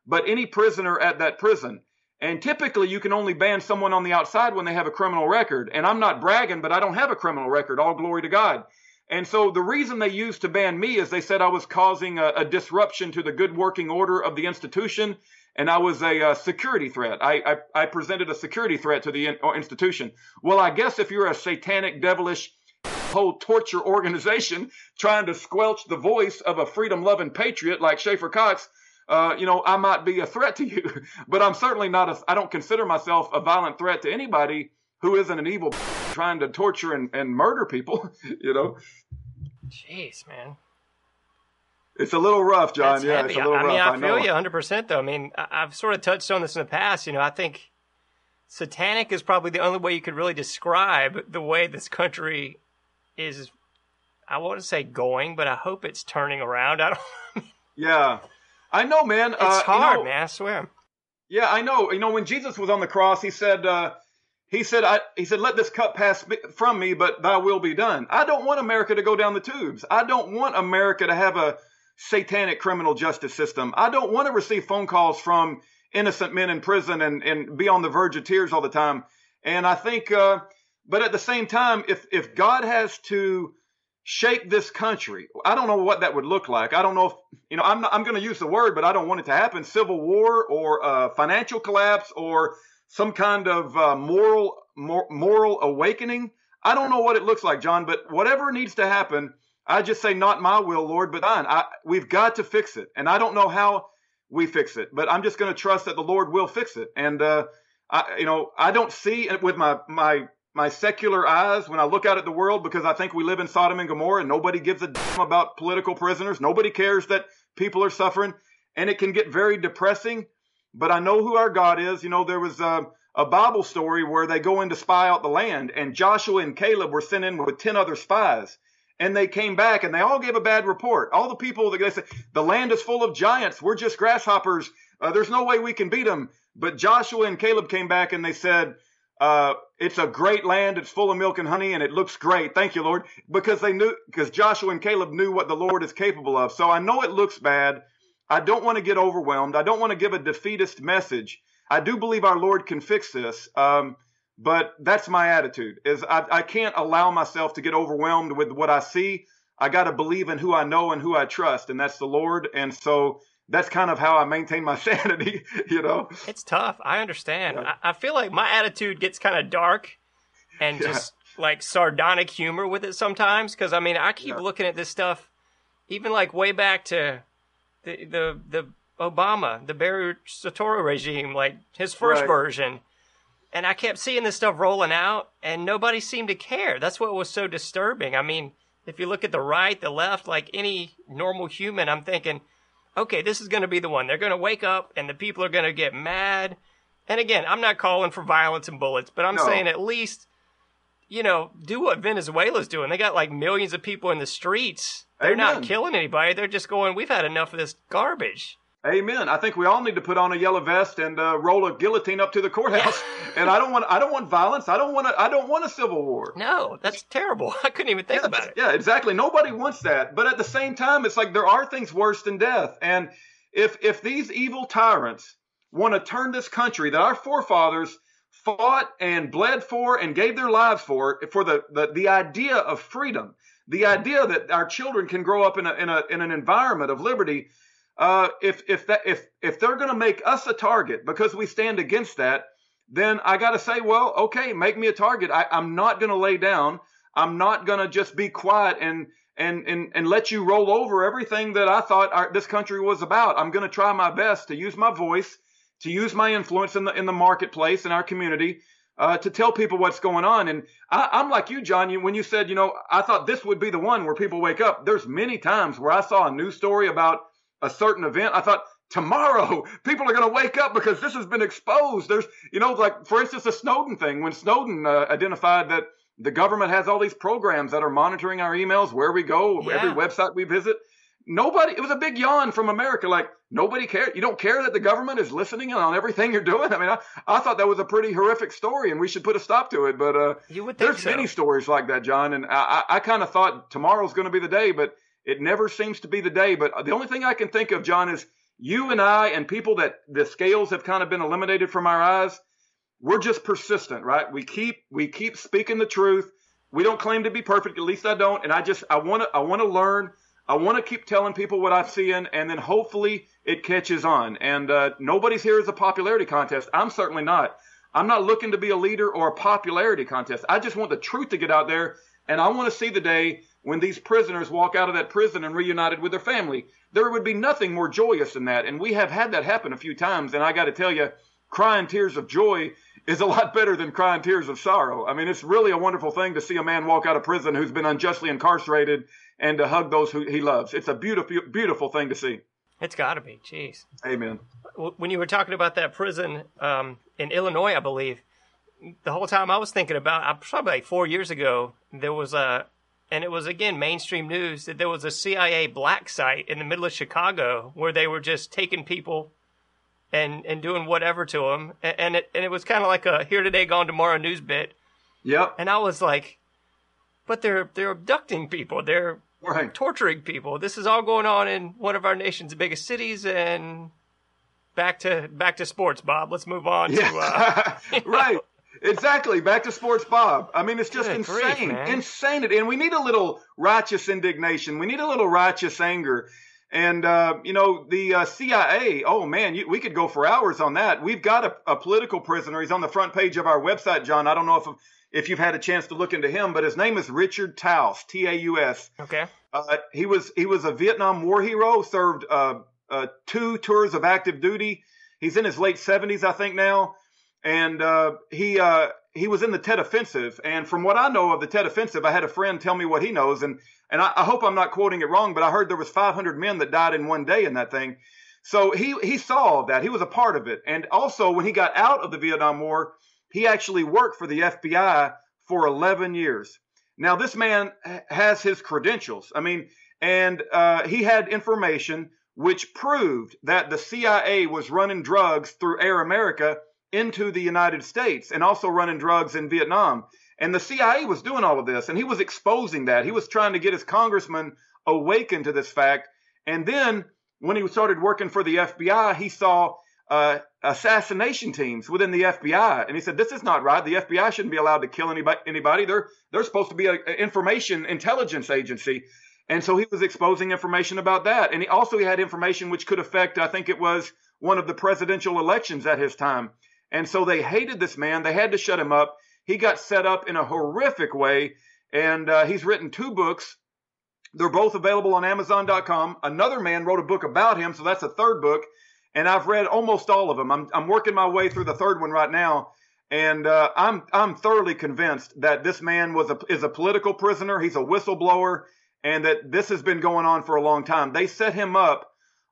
but any prisoner at that prison. And typically you can only ban someone on the outside when they have a criminal record. And I'm not bragging, but I don't have a criminal record. All glory to God. And so the reason they used to ban me is they said I was causing a disruption to the good working order of the institution, and I was a security threat. I presented a security threat to the institution. Well, I guess if you're a satanic, devilish, whole torture organization trying to squelch the voice of a freedom-loving patriot like Schaefer Cox, I might be a threat to you. But I'm certainly not I don't consider myself a violent threat to anybody who isn't an evil trying to torture and murder people, Jeez, man. It's a little rough, John. That's yeah, heavy. It's a little rough. I feel you 100%, though. I mean, I've sort of touched on this in the past. I think satanic is probably the only way you could really describe the way this country is, I won't say going, but I hope it's turning around. Yeah. I know, man. It's hard, man, I swear. Yeah, I know. When Jesus was on the cross, he said, let this cup pass from me, but thy will be done. I don't want America to go down the tubes. I don't want America to have a satanic criminal justice system. I don't want to receive phone calls from innocent men in prison and be on the verge of tears all the time. And I think, but at the same time, if God has to shake this country, I don't know what that would look like. I don't know if, I'm going to use the word, but I don't want it to happen. Civil war or financial collapse or some kind of moral awakening. I don't know what it looks like, John, but whatever needs to happen, I just say, not my will, Lord, but thine. We've got to fix it. And I don't know how we fix it, but I'm just going to trust that the Lord will fix it. And, I don't see it with my secular eyes when I look out at the world, because I think we live in Sodom and Gomorrah and nobody gives a damn about political prisoners. Nobody cares that people are suffering, and it can get very depressing. But I know who our God is. There was a Bible story where they go in to spy out the land, and Joshua and Caleb were sent in with 10 other spies. And they came back and they all gave a bad report. All the people, they said, the land is full of giants. We're just grasshoppers. There's no way we can beat them. But Joshua and Caleb came back and they said, it's a great land. It's full of milk and honey, and it looks great. Thank you, Lord. Because Joshua and Caleb knew what the Lord is capable of. So I know it looks bad. I don't want to get overwhelmed. I don't want to give a defeatist message. I do believe our Lord can fix this. But that's my attitude, is I can't allow myself to get overwhelmed with what I see. I got to believe in who I know and who I trust, and that's the Lord. And so that's kind of how I maintain my sanity, It's tough. I understand. Yeah. I feel like my attitude gets kind of dark and just like sardonic humor with it sometimes. Because, I keep looking at this stuff, even like way back to the Obama, the Barry Soetoro regime, like his first version. And I kept seeing this stuff rolling out, and nobody seemed to care. That's what was so disturbing. If you look at the right, the left, like any normal human, I'm thinking, okay, this is going to be the one. They're going to wake up, and the people are going to get mad. And again, I'm not calling for violence and bullets, but I'm saying at least, do what Venezuela's doing. They got like millions of people in the streets. They're not killing anybody. They're just going, we've had enough of this garbage. Amen. I think we all need to put on a yellow vest and roll a guillotine up to the courthouse. And I don't want violence. I don't want a civil war. No, that's terrible. I couldn't even think about it. Yeah, exactly. Nobody wants that. But at the same time, it's like there are things worse than death. And if these evil tyrants want to turn this country that our forefathers fought and bled for and gave their lives for the idea of freedom, the idea that our children can grow up in an environment of liberty. If they're going to make us a target because we stand against that, then I got to say, well, okay, make me a target. I'm not going to lay down. I'm not going to just be quiet and let you roll over everything that I thought this country was about. I'm going to try my best to use my voice, to use my influence in the marketplace, in our community, to tell people what's going on. And I'm like you, John, when you said, I thought this would be the one where people wake up. There's many times where I saw a news story about a certain event. I thought, tomorrow people are going to wake up because this has been exposed. There's, like, for instance, the Snowden thing, when Snowden identified that the government has all these programs that are monitoring our emails, where we go, every website we visit. It was a big yawn from America. Like, nobody cared. You don't care that the government is listening on everything you're doing? I thought that was a pretty horrific story and we should put a stop to it. But there's many stories like that, John. And I kind of thought tomorrow's going to be the day, but it never seems to be the day. But the only thing I can think of, John, is You and I and people that the scales have kind of been eliminated from our eyes, we're just persistent, right? We keep speaking the truth. We don't claim to be perfect. At least I don't. And I want to learn. I want to keep telling people what I'm seeing, and then hopefully it catches on. And nobody's here as a popularity contest. I'm certainly not. I'm not looking to be a leader or a popularity contest. I just want the truth to get out there, and I want to see the day when these prisoners walk out of that prison and reunited with their family. There would be nothing more joyous than that, and we have had that happen a few times, and I got to tell you, crying tears of joy is a lot better than crying tears of sorrow. I mean, it's really a wonderful thing to see a man walk out of prison who's been unjustly incarcerated and to hug those who he loves. It's a beautiful, beautiful thing to see. It's got to be. Jeez. Amen. When you were talking about that prison in Illinois, I believe, the whole time I was thinking about, probably like 4 years ago, there was and it was, again, mainstream news, that there was a CIA black site in the middle of Chicago where they were just taking people and doing whatever to them. And it was kind of like a here today, gone tomorrow news bit. Yep. And I was like, but they're abducting people. They're right. torturing people. This is all going on in one of our nation's biggest cities. And back to sports, Bob. Let's move on to right. Exactly. Back to sports, Bob. I mean, it's just Good insane. Grief, insanity. And we need a little righteous indignation. We need a little righteous anger. And, the CIA, oh, man, we could go for hours on that. We've got a political prisoner. He's on the front page of our website, John. I don't know if you've had a chance to look into him, but his name is Richard Taus, Taus. Okay. He was a Vietnam War hero, served 2 tours of active duty. He's in his late 70s, I think, now. And he was in the Tet Offensive. And from what I know of the Tet Offensive, I had a friend tell me what he knows. And I hope I'm not quoting it wrong, but I heard there was 500 men that died in one day in that thing. So he saw that. He was a part of it. And also, when he got out of the Vietnam War, he actually worked for the FBI for 11 years. Now, this man has his credentials. I mean, and he had information which proved that the CIA was running drugs through Air America into the United States and also running drugs in Vietnam. And the CIA was doing all of this, and he was exposing that. He was trying to get his congressman awakened to this fact. And then when he started working for the FBI, he saw assassination teams within the FBI. And he said, this is not right. The FBI shouldn't be allowed to kill anybody. They're supposed to be an information intelligence agency. And so he was exposing information about that. And he had information which could affect, I think it was one of the presidential elections at his time. And so they hated this man. They had to shut him up. He got set up in a horrific way. And he's written 2 books. They're both available on Amazon.com. Another man wrote a book about him. So that's a 3rd book. And I've read almost all of them. I'm working my way through the 3rd one right now. And I'm thoroughly convinced that this man is a political prisoner. He's a whistleblower. And that this has been going on for a long time. They set him up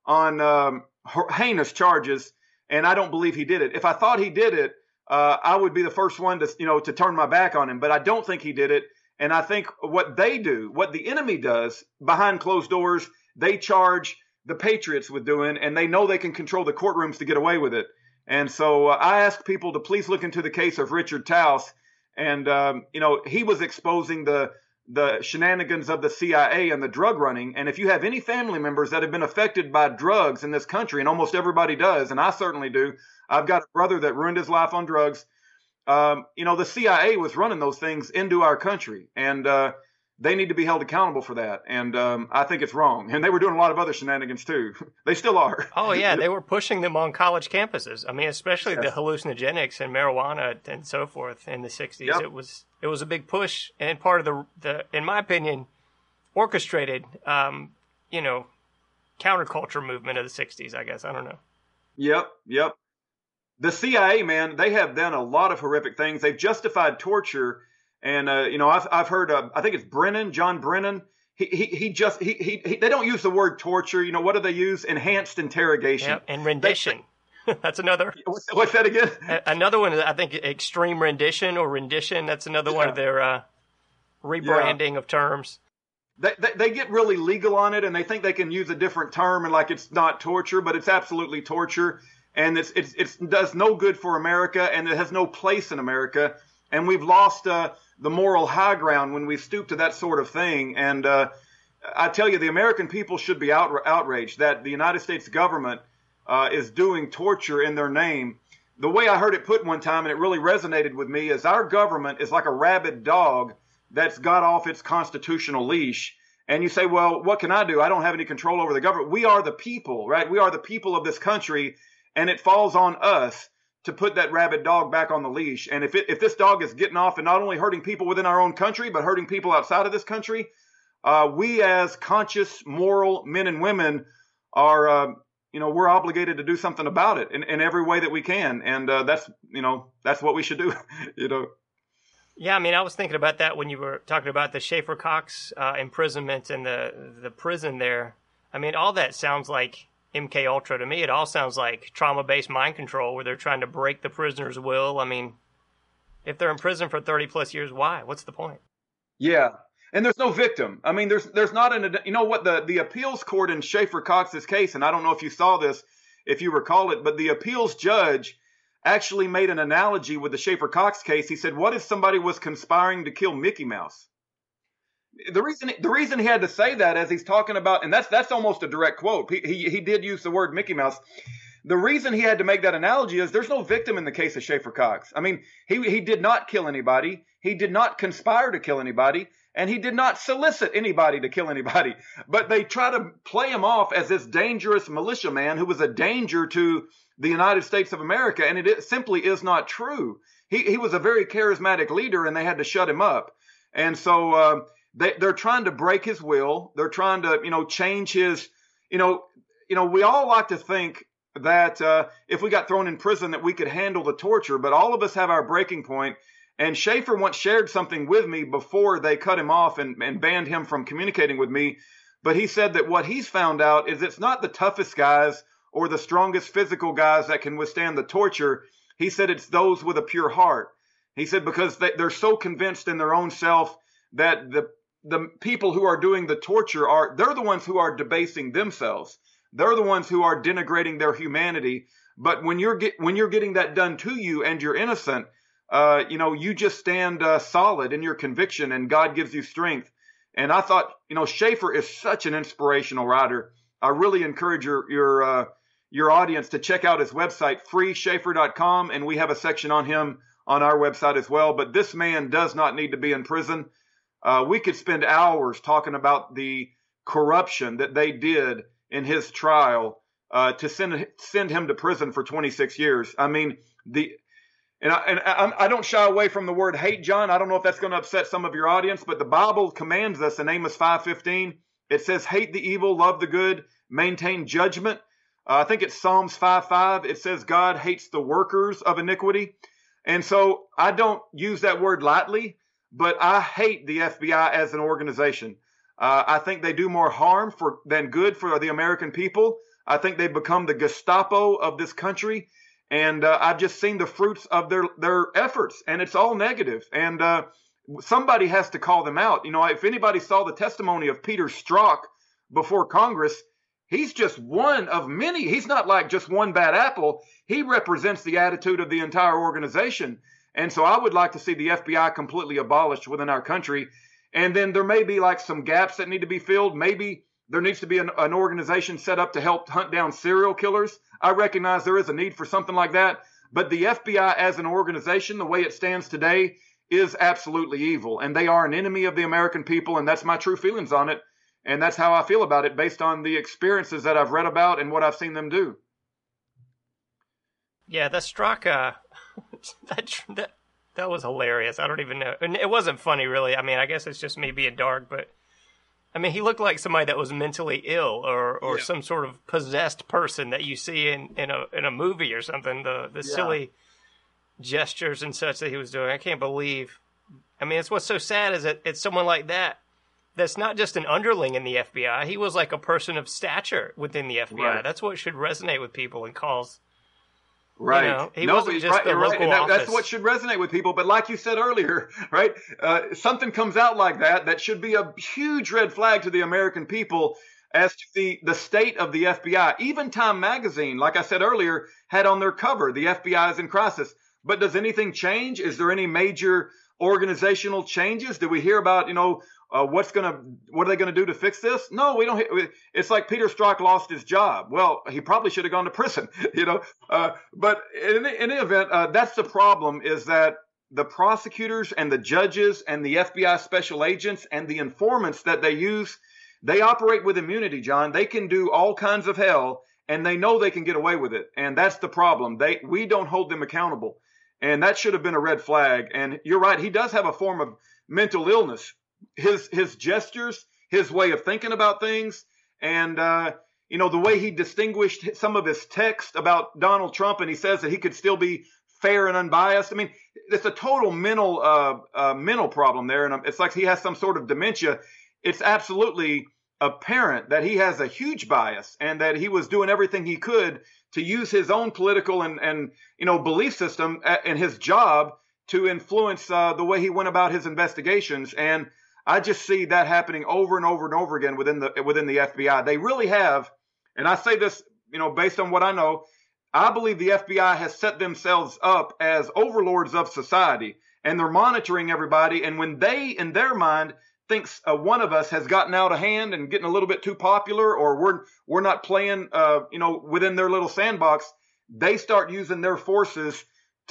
on heinous charges. And I don't believe he did it. If I thought he did it, I would be the first one to turn my back on him. But I don't think he did it. And I think what the enemy does behind closed doors, they charge the patriots with doing, and they know they can control the courtrooms to get away with it. And so I ask people to please look into the case of Richard Taus. And, he was exposing the shenanigans of the CIA and the drug running. And if you have any family members that have been affected by drugs in this country, and almost everybody does, and I certainly do, I've got a brother that ruined his life on drugs. The CIA was running those things into our country, and they need to be held accountable for that. And I think it's wrong. And they were doing a lot of other shenanigans too. They still are. Oh yeah, they were pushing them on college campuses. I mean, especially the hallucinogenics and marijuana and so forth in the 60s. Yep. It was a big push and part of the in my opinion, orchestrated counterculture movement of the 60s, I guess. I don't know. Yep. The CIA, man, they have done a lot of horrific things. They've justified torture. And, I've heard, I think it's John Brennan. They don't use the word torture. What do they use? Enhanced interrogation. Yep, and rendition. That's another. What's that again? Another one, I think, extreme rendition or rendition. That's another one of their rebranding of terms. They get really legal on it, and they think they can use a different term, and like it's not torture, but it's absolutely torture. And it does no good for America, and it has no place in America. And we've lost the moral high ground when we stoop to that sort of thing. And I tell you, the American people should be outraged that the United States government is doing torture in their name. The way I heard it put one time, and it really resonated with me, is our government is like a rabid dog that's got off its constitutional leash. And you say, well, what can I do? I don't have any control over the government. We are the people, right? We are the people of this country, and it falls on us to put that rabid dog back on the leash. And if this dog is getting off and not only hurting people within our own country, but hurting people outside of this country, we as conscious, moral men and women are, we're obligated to do something about it in every way that we can. And that's what we should do, Yeah, I mean, I was thinking about that when you were talking about the Schaefer Cox imprisonment and the prison there. I mean, all that sounds like MK Ultra to me. It all sounds like trauma-based mind control, where they're trying to break the prisoner's will. I mean, if they're in prison for 30 plus years, why? What's the point? Yeah. And there's no victim. I mean, there's not the appeals court in Schaefer Cox's case, and I don't know if you saw this, if you recall it, but the appeals judge actually made an analogy with the Schaefer Cox case. He said, what if somebody was conspiring to kill Mickey Mouse? The reason he had to say that, as he's talking about, and that's almost a direct quote. He did use the word Mickey Mouse. The reason he had to make that analogy is there's no victim in the case of Schaefer Cox. I mean, he did not kill anybody. He did not conspire to kill anybody. And he did not solicit anybody to kill anybody. But they try to play him off as this dangerous militiaman who was a danger to the United States of America. And it simply is not true. He was a very charismatic leader, and they had to shut him up. And so they're trying to break his will. They're trying to, change his, we all like to think that if we got thrown in prison that we could handle the torture, but all of us have our breaking point. And Schaefer once shared something with me before they cut him off and banned him from communicating with me. But he said that what he's found out is it's not the toughest guys or the strongest physical guys that can withstand the torture. He said it's those with a pure heart. He said because they're so convinced in their own self that the people who are doing the torture they're the ones who are debasing themselves. They're the ones who are denigrating their humanity. But when you're getting that done to you and you're innocent, you just stand solid in your conviction, and God gives you strength. And I thought, Schaefer is such an inspirational writer. I really encourage your audience to check out his website, freeschaefer.com, and we have a section on him on our website as well. But this man does not need to be in prison. We could spend hours talking about the corruption that they did in his trial to send him to prison for 26 years. I mean, I don't shy away from the word hate, John. I don't know if that's going to upset some of your audience, but the Bible commands us in Amos 5:15. It says, hate the evil, love the good, maintain judgment. I think it's Psalms 5:5. It says God hates the workers of iniquity. And so I don't use that word lightly, but I hate the FBI as an organization. I think they do more harm than good for the American people. I think they've become the Gestapo of this country. And I've just seen the fruits of their efforts, and it's all negative. And somebody has to call them out. If anybody saw the testimony of Peter Strzok before Congress, he's just one of many. He's not like just one bad apple. He represents the attitude of the entire organization. And so I would like to see the FBI completely abolished within our country. And then there may be like some gaps that need to be filled. Maybe there needs to be an organization set up to help hunt down serial killers. I recognize there is a need for something like that. But the FBI as an organization, the way it stands today, is absolutely evil. And they are an enemy of the American people. And that's my true feelings on it. And that's how I feel about it based on the experiences that I've read about and what I've seen them do. Yeah, that Strzok, that was hilarious. I don't even know. And it wasn't funny, really. I mean, I guess it's just me being dark, but I mean, he looked like somebody that was mentally ill or some sort of possessed person that you see in a movie or something. The silly gestures and such that he was doing. I can't believe. I mean, it's what's so sad is that it's someone like that that's not just an underling in the FBI. He was like a person of stature within the FBI. Right. That's what should resonate with people and cause. Right. He wasn't just the local office. That's what should resonate with people. But like you said earlier, right, something comes out like that should be a huge red flag to the American people as to the state of the FBI. Even Time Magazine, like I said earlier, had on their cover, the FBI is in crisis. But does anything change? Is there any major organizational changes? Did we hear about, what are they going to do to fix this? No, we don't. It's like Peter Strzok lost his job. Well, he probably should have gone to prison, but in any event, that's the problem, is that the prosecutors and the judges and the FBI special agents and the informants that they use, they operate with immunity, John. They can do all kinds of hell, and they know they can get away with it. And that's the problem. We don't hold them accountable. And that should have been a red flag. And you're right. He does have a form of mental illness. His gestures, his way of thinking about things, and, the way he distinguished some of his text about Donald Trump, and he says that he could still be fair and unbiased. I mean, it's a total mental problem there. And it's like he has some sort of dementia. It's absolutely apparent that he has a huge bias, and that he was doing everything he could to use his own political and belief system and his job to influence the way he went about his investigations. And I just see that happening over and over and over again within the FBI. They really have, and I say this, based on what I know, I believe the FBI has set themselves up as overlords of society, and they're monitoring everybody. And when they, in their mind, thinks one of us has gotten out of hand and getting a little bit too popular, or we're not playing, within their little sandbox, they start using their forces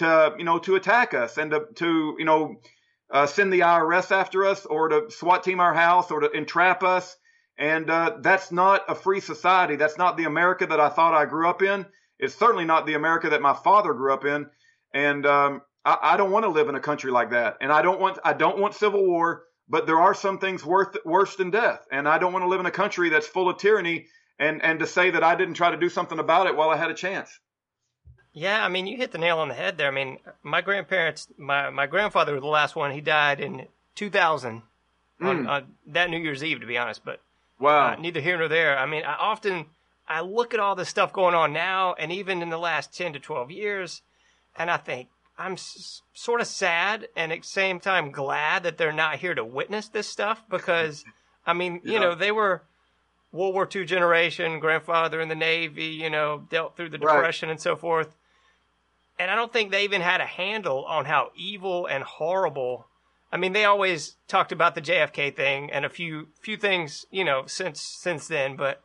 to attack us and to send the IRS after us, or to SWAT team our house, or to entrap us. And that's not a free society. That's not the America that I thought I grew up in. It's certainly not the America that my father grew up in. And I don't want to live in a country like that. And I don't want civil war, but there are some things worse than death. And I don't want to live in a country that's full of tyranny, and to say that I didn't try to do something about it while I had a chance. Yeah, I mean, you hit the nail on the head there. I mean, my grandparents, my grandfather was the last one. He died in 2000 on that New Year's Eve, to be honest. But wow, neither here nor there. I mean, I look at all this stuff going on now, and even in the last 10 to 12 years, and I think I'm sort of sad and at the same time glad that they're not here to witness this stuff, because, I mean, they were World War II generation, grandfather in the Navy, dealt through the Depression and so forth. And I don't think they even had a handle on how evil and horrible. I mean, they always talked about the JFK thing and a few things, since then, but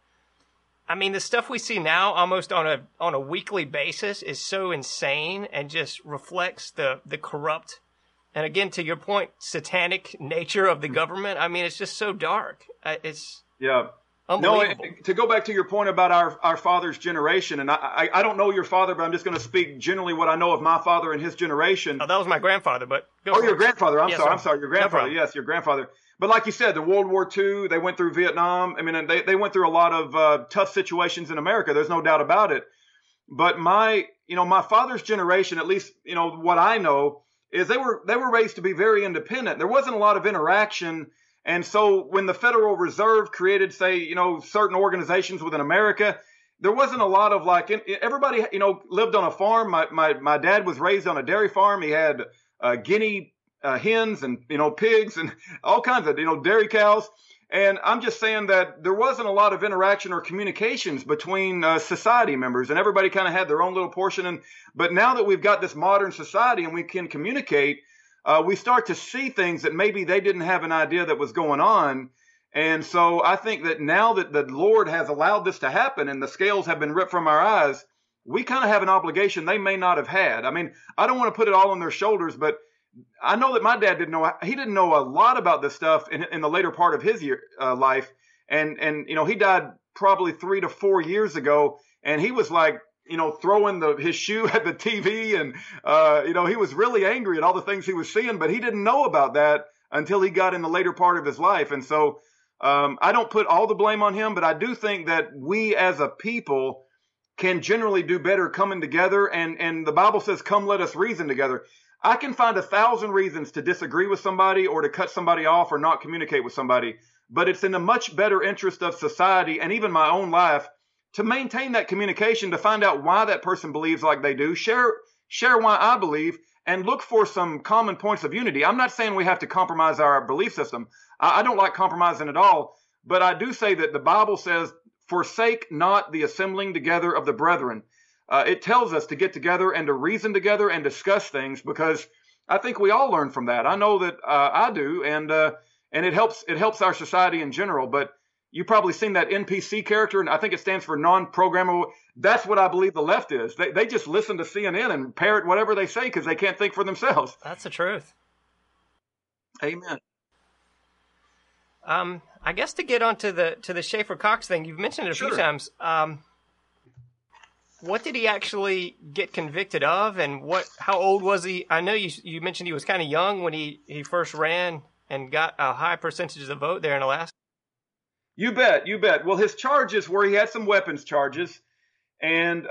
I mean, the stuff we see now almost on a weekly basis is so insane and just reflects the corrupt, and again, to your point, satanic nature of the government. I mean, it's just so dark. It's unbelievable. No, to go back to your point about our father's generation, and I don't know your father, but I'm just going to speak generally what I know of my father and his generation. Oh, that was my grandfather, but your grandfather. I'm sorry, your grandfather. No, yes, your grandfather. But like you said, the World War II, they went through Vietnam. I mean, they went through a lot of tough situations in America. There's no doubt about it. But my father's generation, at least, what I know, is they were raised to be very independent. There wasn't a lot of interaction. And so when the Federal Reserve created, say, certain organizations within America, there wasn't a lot of everybody, lived on a farm. My dad was raised on a dairy farm. He had guinea hens and, pigs and all kinds of, dairy cows. And I'm just saying that there wasn't a lot of interaction or communications between society members, and everybody kind of had their own little portion. But now that we've got this modern society and we can communicate, we start to see things that maybe they didn't have an idea that was going on. And so I think that now that the Lord has allowed this to happen and the scales have been ripped from our eyes, we kind of have an obligation they may not have had. I mean, I don't want to put it all on their shoulders, but I know that my dad didn't know a lot about this stuff in the later part of his life. And he died probably 3 to 4 years ago. And he was like, throwing his shoe at the TV. And, he was really angry at all the things he was seeing, but he didn't know about that until he got in the later part of his life. And so I don't put all the blame on him, but I do think that we as a people can generally do better coming together. And the Bible says, come, let us reason together. I can find 1,000 reasons to disagree with somebody or to cut somebody off or not communicate with somebody, but it's in the much better interest of society and even my own life to maintain that communication, to find out why that person believes like they do, share why I believe, and look for some common points of unity. I'm not saying we have to compromise our belief system. I don't like compromising at all, but I do say that the Bible says, forsake not the assembling together of the brethren. It tells us to get together and to reason together and discuss things, because I think we all learn from that. I know that I do, and it helps our society in general. But you've probably seen that NPC character, and I think it stands for non-programmable. That's what I believe the left is. They just listen to CNN and parrot whatever they say because they can't think for themselves. That's the truth. Amen. I guess to get onto the Schaefer Cox thing, you've mentioned it a few times. What did he actually get convicted of, and how old was he? I know you mentioned he was kind of young when he first ran and got a high percentage of the vote there in Alaska. You bet. Well, his charges were he had some weapons charges, and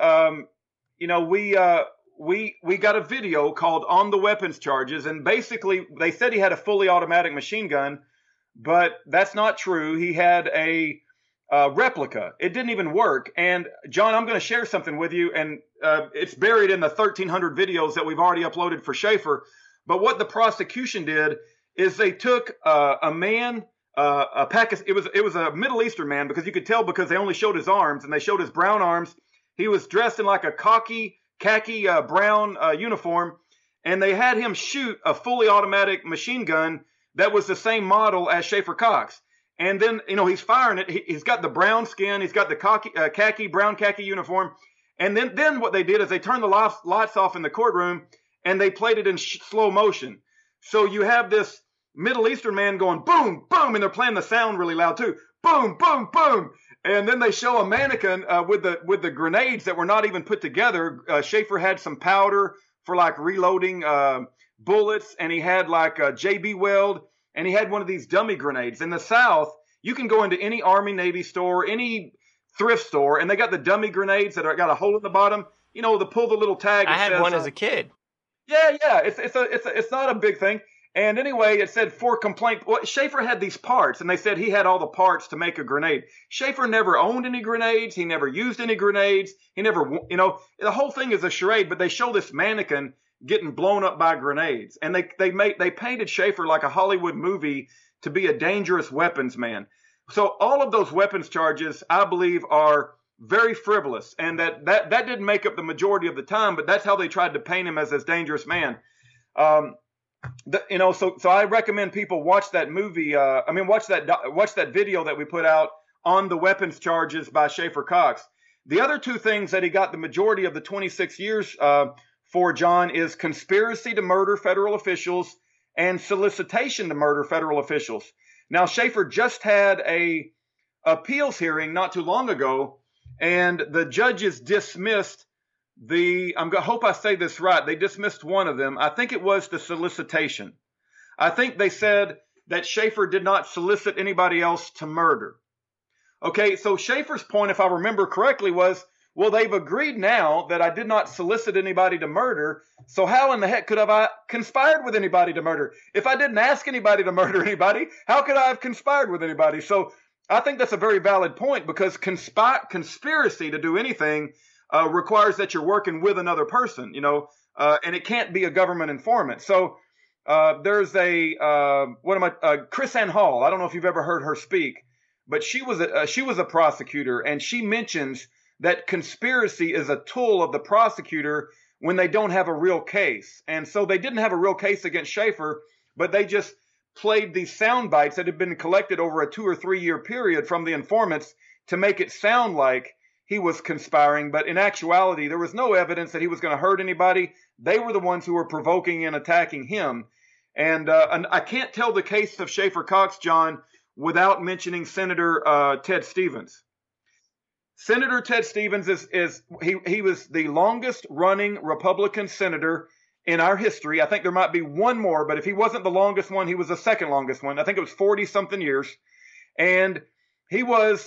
we got a video called "On the Weapons Charges," and basically they said he had a fully automatic machine gun, but that's not true. He had a replica. It didn't even work. And John, I'm going to share something with you, and it's buried in the 1,300 videos that we've already uploaded for Schaefer. But what the prosecution did is they took a man, it was a Middle Eastern man, because you could tell because they only showed his arms, and they showed his brown arms. He was dressed in like a khaki brown uniform, and they had him shoot a fully automatic machine gun that was the same model as Schaefer Cox. And then, he's firing it. He's got the brown skin. He's got the brown khaki uniform. And then what they did is they turned the lights off in the courtroom, and they played it in slow motion. So you have this Middle Eastern man going boom, boom, and they're playing the sound really loud too. Boom, boom, boom. And then they show a mannequin with the grenades that were not even put together. Schaefer had some powder for like reloading bullets, and he had like a JB Weld. And he had one of these dummy grenades. In the South, you can go into any Army, Navy store, any thrift store, and they got the dummy grenades that got a hole in the bottom. To pull the little tag. I had one as a kid. Yeah. It's not a big thing. And anyway, it said for complaint. Well, Schaefer had these parts, and they said he had all the parts to make a grenade. Schaefer never owned any grenades. He never used any grenades. He never, the whole thing is a charade. But they show this mannequin getting blown up by grenades. And they painted Schaefer like a Hollywood movie to be a dangerous weapons man. So all of those weapons charges, I believe, are very frivolous. And that didn't make up the majority of the time, but that's how they tried to paint him as this dangerous man. So I recommend people watch that movie. Watch that video that we put out on the weapons charges by Schaefer Cox. The other two things that he got the majority of the 26 years for, John, is conspiracy to murder federal officials and solicitation to murder federal officials. Now, Schaefer just had a appeals hearing not too long ago, and the judges dismissed I hope I say this right. They dismissed one of them. I think it was the solicitation. I think they said that Schaefer did not solicit anybody else to murder. Okay, so Schaefer's point, if I remember correctly, was, well, they've agreed now that I did not solicit anybody to murder, so how in the heck could have I conspired with anybody to murder? If I didn't ask anybody to murder anybody, how could I have conspired with anybody? So I think that's a very valid point, because conspiracy to do anything requires that you're working with another person, and it can't be a government informant. So there's Chris Ann Hall. I don't know if you've ever heard her speak, but she was a prosecutor, and she mentions that conspiracy is a tool of the prosecutor when they don't have a real case. And so they didn't have a real case against Schaefer, but they just played these sound bites that had been collected over a 2 or 3 year period from the informants to make it sound like he was conspiring. But in actuality, there was no evidence that he was going to hurt anybody. They were the ones who were provoking and attacking him. And I can't tell the case of Schaefer Cox, John, without mentioning Senator Ted Stevens. Senator Ted Stevens he was the longest running Republican senator in our history. I think there might be one more, but if he wasn't the longest one, he was the second longest one. I think it was 40 something years. And he was,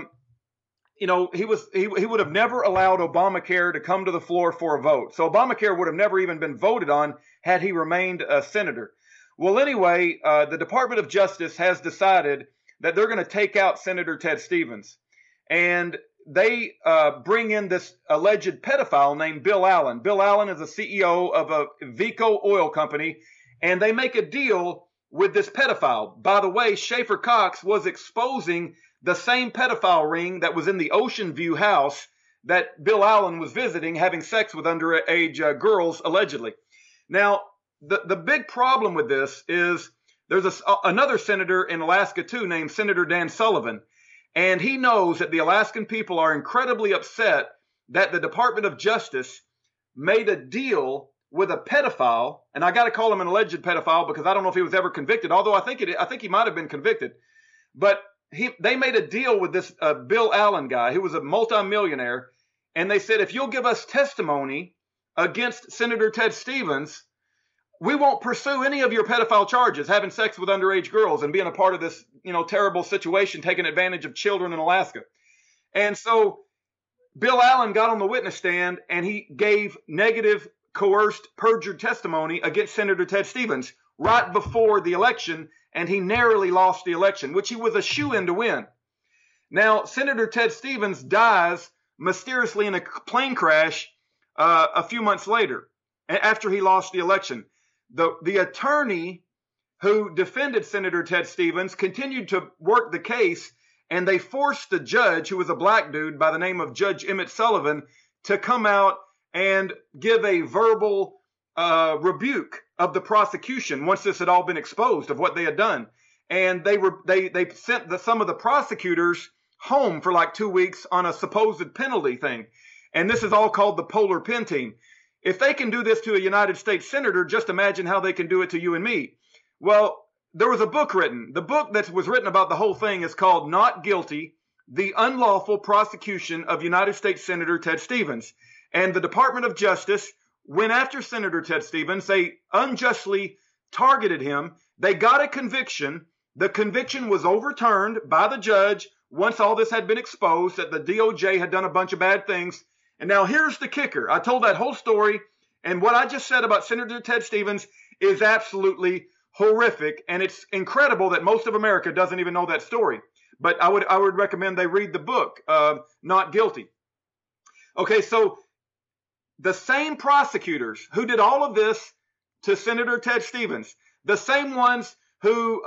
he would have never allowed Obamacare to come to the floor for a vote. So Obamacare would have never even been voted on had he remained a senator. Well, anyway, the Department of Justice has decided that they're going to take out Senator Ted Stevens. And they bring in this alleged pedophile named Bill Allen. Bill Allen is the CEO of a Vico oil company, and they make a deal with this pedophile. By the way, Schaefer Cox was exposing the same pedophile ring that was in the Ocean View house that Bill Allen was visiting, having sex with underage girls, allegedly. Now, the big problem with this is there's another senator in Alaska too named Senator Dan Sullivan, and he knows that the Alaskan people are incredibly upset that the Department of Justice made a deal with a pedophile, and I got to call him an alleged pedophile because I don't know if he was ever convicted, although I think he might have been convicted. But they made a deal with this Bill Allen guy who was a multimillionaire, and they said, if you'll give us testimony against Senator Ted Stevens, we won't pursue any of your pedophile charges, having sex with underage girls and being a part of this, terrible situation, taking advantage of children in Alaska. And so Bill Allen got on the witness stand and he gave negative, coerced, perjured testimony against Senator Ted Stevens right before the election, and he narrowly lost the election, which he was a shoo-in to win. Now, Senator Ted Stevens dies mysteriously in a plane crash a few months later, after he lost the election. The attorney who defended Senator Ted Stevens continued to work the case, and they forced the judge, who was a black dude by the name of Judge Emmett Sullivan, to come out and give a verbal rebuke of the prosecution once this had all been exposed of what they had done. And they sent some of the prosecutors home for like 2 weeks on a supposed penalty thing. And this is all called the Polar Pen Team. If they can do this to a United States senator, just imagine how they can do it to you and me. Well, there was a book written. The book that was written about the whole thing is called Not Guilty: The Unlawful Prosecution of United States Senator Ted Stevens. And the Department of Justice went after Senator Ted Stevens. They unjustly targeted him. They got a conviction. The conviction was overturned by the judge once all this had been exposed, that the DOJ had done a bunch of bad things. And now here's the kicker. I told that whole story, and what I just said about Senator Ted Stevens is absolutely horrific, and it's incredible that most of America doesn't even know that story. But I would recommend they read the book, Not Guilty. Okay, so the same prosecutors who did all of this to Senator Ted Stevens, the same ones who,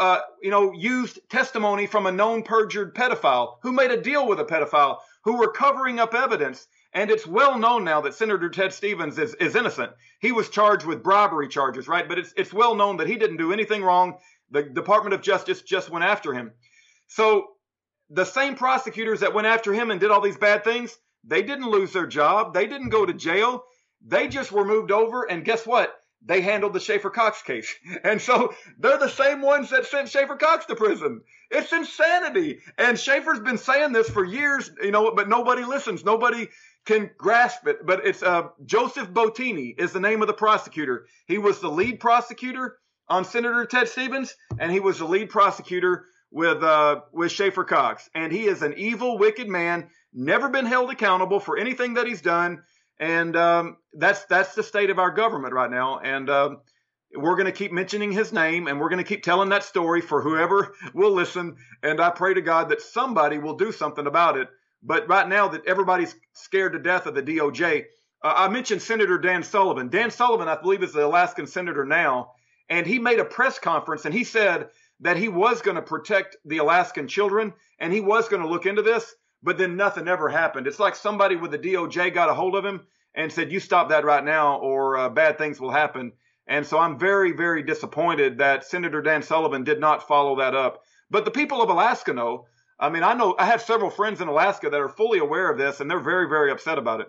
used testimony from a known perjured pedophile, who made a deal with a pedophile, who were covering up evidence. And it's well known now that Senator Ted Stevens is innocent. He was charged with bribery charges, right? But it's well known that he didn't do anything wrong. The Department of Justice just went after him. So the same prosecutors that went after him and did all these bad things, they didn't lose their job. They didn't go to jail. They just were moved over. And guess what? They handled the Schaefer Cox case. And so they're the same ones that sent Schaefer Cox to prison. It's insanity. And Schaefer's been saying this for years, but nobody listens. Nobody can grasp it. But it's Joseph Bottini is the name of the prosecutor. He was the lead prosecutor on Senator Ted Stevens, and he was the lead prosecutor with Schaefer Cox. And he is an evil, wicked man, never been held accountable for anything that he's done. And that's the state of our government right now. And we're going to keep mentioning his name, and we're going to keep telling that story for whoever will listen. And I pray to God that somebody will do something about it. But right now that everybody's scared to death of the DOJ, I mentioned Senator Dan Sullivan. Dan Sullivan, I believe, is the Alaskan senator now. And he made a press conference, and he said that he was going to protect the Alaskan children, and he was going to look into this. But then nothing ever happened. It's like somebody with the DOJ got a hold of him and said, you stop that right now or bad things will happen. And so I'm very, very disappointed that Senator Dan Sullivan did not follow that up. But the people of Alaska know. I mean, I have several friends in Alaska that are fully aware of this, and they're very, very upset about it.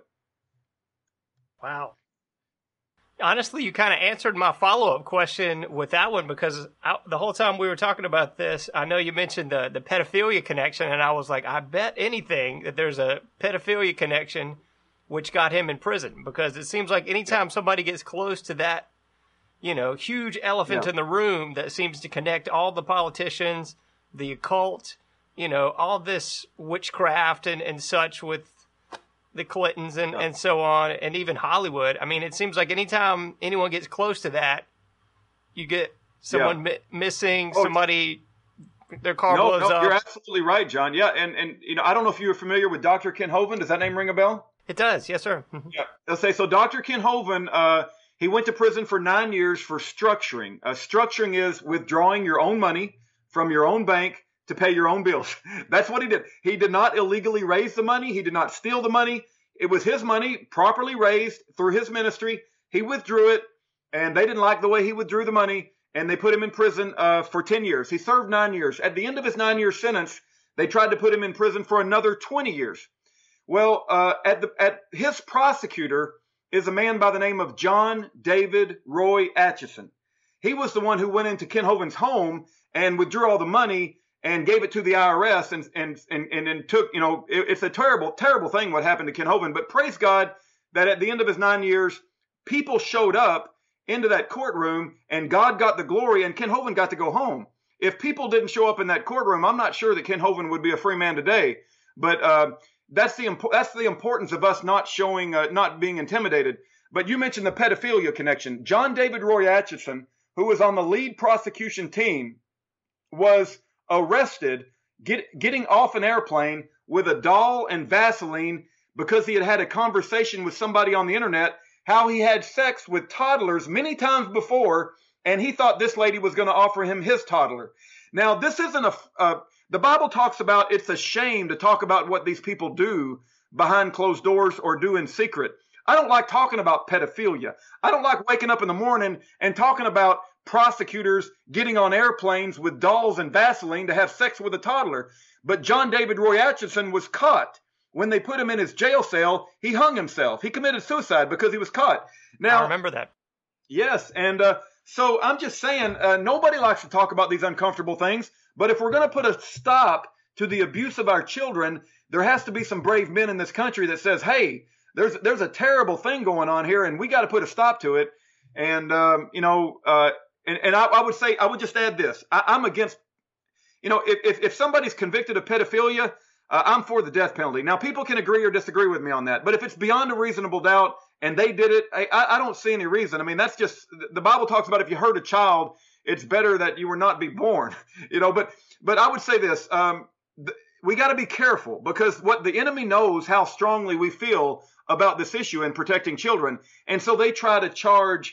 Wow. Honestly, you kind of answered my follow-up question with that one, because the whole time we were talking about this, I know you mentioned the pedophilia connection, and I was like, I bet anything that there's a pedophilia connection which got him in prison, because it seems like anytime somebody gets close to that, huge elephant in the room that seems to connect all the politicians, the occult, all this witchcraft and such with the Clintons and so on, and even Hollywood. I mean, it seems like anytime anyone gets close to that, you get someone missing, somebody, their car blows up. You're absolutely right, John. Yeah, and I don't know if you're familiar with Dr. Ken Hovind. Does that name ring a bell? It does, yes, sir. Yeah, let's say so. Dr. Ken Hovind, he went to prison for 9 years for structuring. Structuring is withdrawing your own money from your own bank to pay your own bills. That's what he did. He did not illegally raise the money. He did not steal the money. It was his money, properly raised through his ministry. He withdrew it, and they didn't like the way he withdrew the money, and they put him in prison for 10 years. He served 9 years. At the end of his 9-year sentence, they tried to put him in prison for another 20 years. Well, at his prosecutor is a man by the name of John David Roy Atchison. He was the one who went into Ken Hovind's home and withdrew all the money and gave it to the IRS and took, it's a terrible, terrible thing what happened to Ken Hovind. But praise God that at the end of his 9 years, people showed up into that courtroom and God got the glory and Ken Hovind got to go home. If people didn't show up in that courtroom, I'm not sure that Ken Hovind would be a free man today. But that's the importance of us not showing, not being intimidated. But you mentioned the pedophilia connection. John David Roy Atchison, who was on the lead prosecution team, was arrested getting off an airplane with a doll and Vaseline because he had had a conversation with somebody on the internet, how he had sex with toddlers many times before, and he thought this lady was going to offer him his toddler. Now, this isn't the Bible talks about it's a shame to talk about what these people do behind closed doors or do in secret. I don't like talking about pedophilia. I don't like waking up in the morning and talking about prosecutors getting on airplanes with dolls and Vaseline to have sex with a toddler. But John David Roy Atchison was caught. When they put him in his jail cell, he hung himself. He committed suicide because he was caught. Now, I remember that. Yes, and so I'm just saying, nobody likes to talk about these uncomfortable things, but if we're going to put a stop to the abuse of our children, there has to be some brave men in this country that says, hey, there's a terrible thing going on here, and we got to put a stop to it. And, and I would say, I would just add this. I'm against, if somebody's convicted of pedophilia, I'm for the death penalty. Now, people can agree or disagree with me on that, but if it's beyond a reasonable doubt and they did it, I don't see any reason. I mean, that's just, the Bible talks about if you hurt a child, it's better that you were not be born, but I would say this, we got to be careful because what the enemy knows how strongly we feel about this issue in protecting children. And so they try to charge,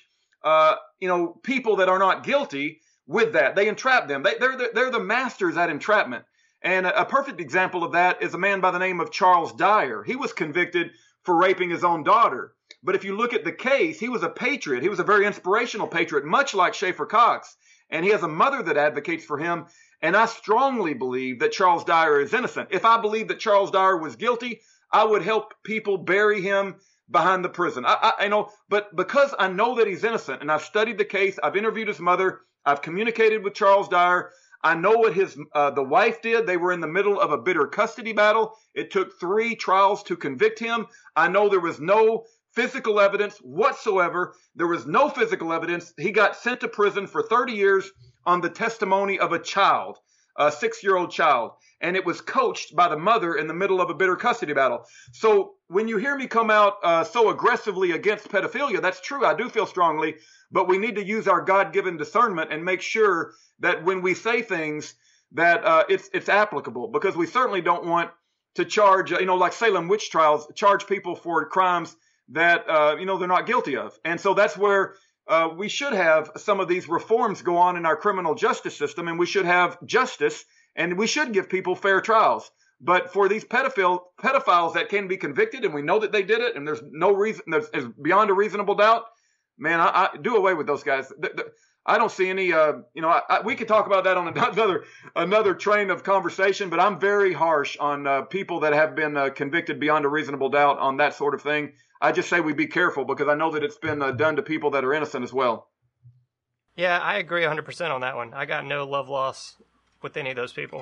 people that are not guilty with that. They entrap them. They're the masters at entrapment. And a perfect example of that is a man by the name of Charles Dyer. He was convicted for raping his own daughter. But if you look at the case, he was a patriot. He was a very inspirational patriot, much like Schaefer Cox. And he has a mother that advocates for him. And I strongly believe that Charles Dyer is innocent. If I believed that Charles Dyer was guilty, I would help people bury him behind the prison. I know, but because I know that he's innocent and I've studied the case, I've interviewed his mother, I've communicated with Charles Dyer, I know what the wife did. They were in the middle of a bitter custody battle. It took 3 trials to convict him. I know there was no physical evidence whatsoever. There was no physical evidence. He got sent to prison for 30 years on the testimony of a child, a 6-year-old child. And it was coached by the mother in the middle of a bitter custody battle. So when you hear me come out so aggressively against pedophilia, that's true. I do feel strongly, but we need to use our God-given discernment and make sure that when we say things that it's applicable, because we certainly don't want to charge, like Salem witch trials, charge people for crimes that, they're not guilty of. And so that's where we should have some of these reforms go on in our criminal justice system, and we should have justice, and we should give people fair trials. But for these pedophiles that can be convicted, and we know that they did it, and there's no reason, there's beyond a reasonable doubt, man, I do away with those guys. I don't see any, we could talk about that on another train of conversation, but I'm very harsh on people that have been convicted beyond a reasonable doubt on that sort of thing. I just say we be careful because I know that it's been done to people that are innocent as well. Yeah, I agree 100% on that one. I got no love loss with any of those people,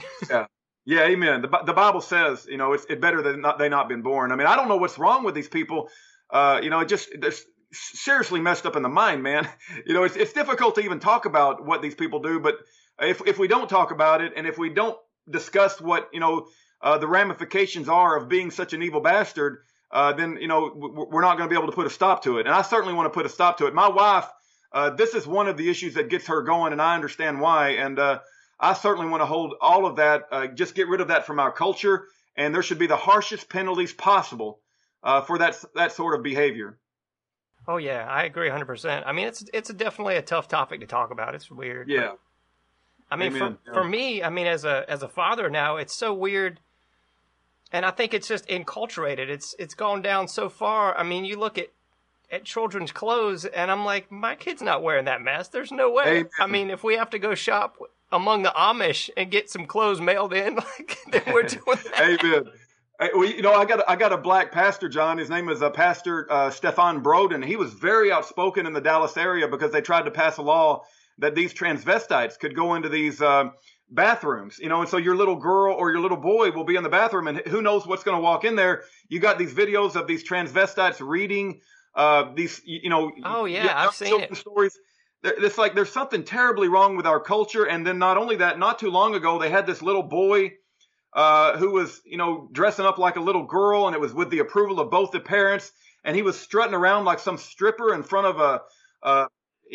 Yeah, amen. The Bible says, it's better than they not been born. I mean, I don't know what's wrong with these people. They're seriously messed up in the mind, man. It's difficult to even talk about what these people do, but if we don't talk about it and if we don't discuss what, the ramifications are of being such an evil bastard, then, we're not going to be able to put a stop to it. And I certainly want to put a stop to it. My wife, this is one of the issues that gets her going, and I understand why. And I certainly want to hold all of that, just get rid of that from our culture. And there should be the harshest penalties possible for that sort of behavior. Oh, yeah, I agree 100%. I mean, it's definitely a tough topic to talk about. It's weird. Yeah. I mean, for me, I mean, as a father now, it's so weird. And I think it's just enculturated. It's gone down so far. I mean, you look at at children's clothes, and I'm like, my kid's not wearing that mask. There's no way. Amen. I mean, if we have to go shop among the Amish and get some clothes mailed in, like, then we're doing that. Amen. Well, I got a black pastor, John. His name is Pastor Stefan Broden. He was very outspoken in the Dallas area because they tried to pass a law that these transvestites could go into these bathrooms, and so your little girl or your little boy will be in the bathroom, and who knows what's going to walk in there. You got these videos of these transvestites reading these, Oh yeah, I've seen it. Stories. It's like there's something terribly wrong with our culture. And then not only that, not too long ago, they had this little boy who was, dressing up like a little girl, and it was with the approval of both the parents. And he was strutting around like some stripper in front of a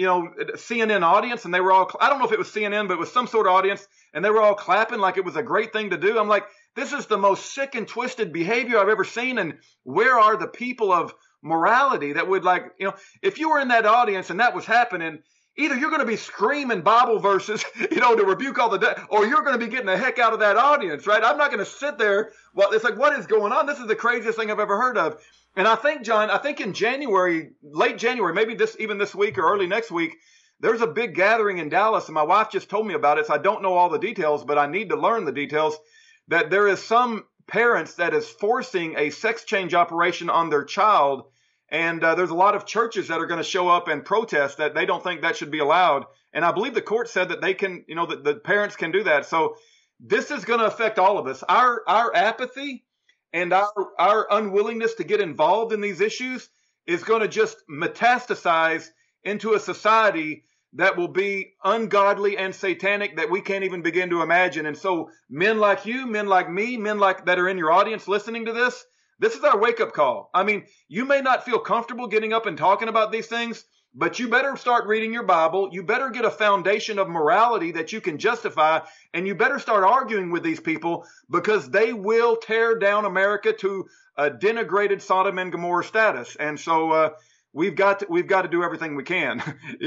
CNN audience. And they were all, I don't know if it was CNN, but it was some sort of audience. And they were all clapping like it was a great thing to do. I'm like, this is the most sick and twisted behavior I've ever seen. And where are the people of morality that would, like, if you were in that audience and that was happening, either you're going to be screaming Bible verses, to rebuke all the dead, or you're going to be getting the heck out of that audience, right? I'm not going to sit there. Well, it's like, what is going on? This is the craziest thing I've ever heard of. And I think, John, in January, late January, maybe even this week or early next week, there's a big gathering in Dallas, and my wife just told me about it, so I don't know all the details, but I need to learn the details, that there is some parents that is forcing a sex change operation on their child. And there's a lot of churches that are going to show up and protest that they don't think that should be allowed. And I believe the court said that they can, that the parents can do that. So this is going to affect all of us. Our apathy and our unwillingness to get involved in these issues is going to just metastasize into a society that will be ungodly and satanic that we can't even begin to imagine. And so men like you, men like me, men like that are in your audience listening to this is our wake-up call. I mean, you may not feel comfortable getting up and talking about these things, but you better start reading your Bible. You better get a foundation of morality that you can justify, and you better start arguing with these people, because they will tear down America to a denigrated Sodom and Gomorrah status. And so we've got to do everything we can,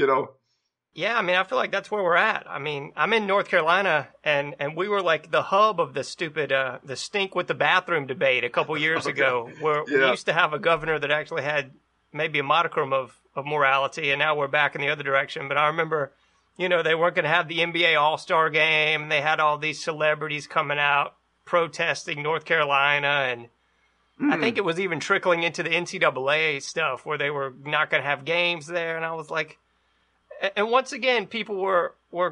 Yeah, I mean, I feel like that's where we're at. I mean, I'm in North Carolina, and we were like the hub of the stupid, the stink with the bathroom debate a couple years ago, where we used to have a governor that actually had maybe a modicum of morality, and now we're back in the other direction. But I remember, they weren't going to have the NBA All-Star game, and they had all these celebrities coming out protesting North Carolina, and I think it was even trickling into the NCAA stuff where they were not going to have games there, and I was like, and once again, people were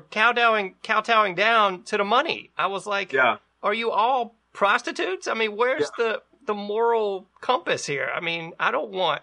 kowtowing down to the money. I was like, Are you all prostitutes? I mean, where's the moral compass here? I mean, I don't want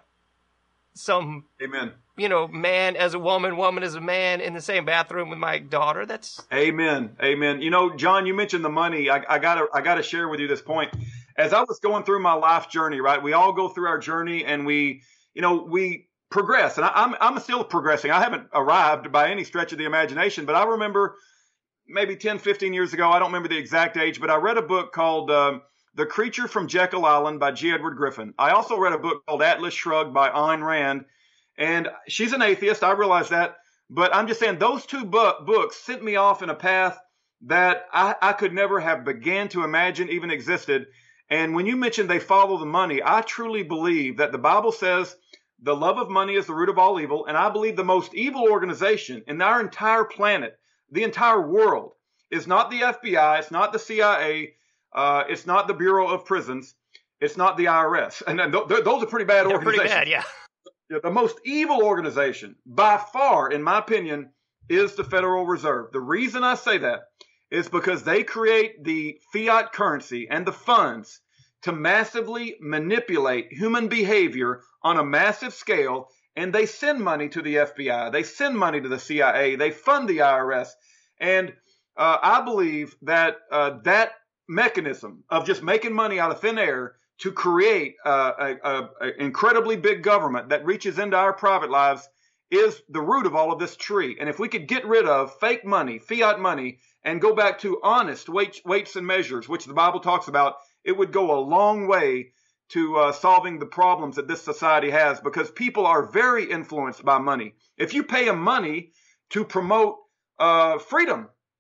some, Amen. Man as a woman, woman as a man in the same bathroom with my daughter. That's Amen. Amen. John, you mentioned the money. I gotta share with you this point. As I was going through my life journey, right? We all go through our journey, and we progress, and I'm still progressing. I haven't arrived by any stretch of the imagination, but I remember maybe 10, 15 years ago, I don't remember the exact age, but I read a book called The Creature from Jekyll Island by G. Edward Griffin. I also read a book called Atlas Shrugged by Ayn Rand, and she's an atheist, I realize that, but I'm just saying those two books sent me off in a path that I could never have began to imagine even existed. And when you mentioned they follow the money, I truly believe that the Bible says the love of money is the root of all evil, and I believe the most evil organization in our entire planet, the entire world, is not the FBI, it's not the CIA, it's not the Bureau of Prisons, it's not the IRS. And those are pretty bad organizations. Pretty bad, yeah. The most evil organization, by far, in my opinion, is the Federal Reserve. The reason I say that is because they create the fiat currency and the funds to massively manipulate human behavior on a massive scale, and they send money to the FBI, they send money to the CIA, they fund the IRS, and I believe that that mechanism of just making money out of thin air to create an incredibly big government that reaches into our private lives is the root of all of this tree. And if we could get rid of fake money, fiat money, and go back to honest weights and measures, which the Bible talks about, it would go a long way to solving the problems that this society has, because people are very influenced by money. If you pay them money to promote freedom,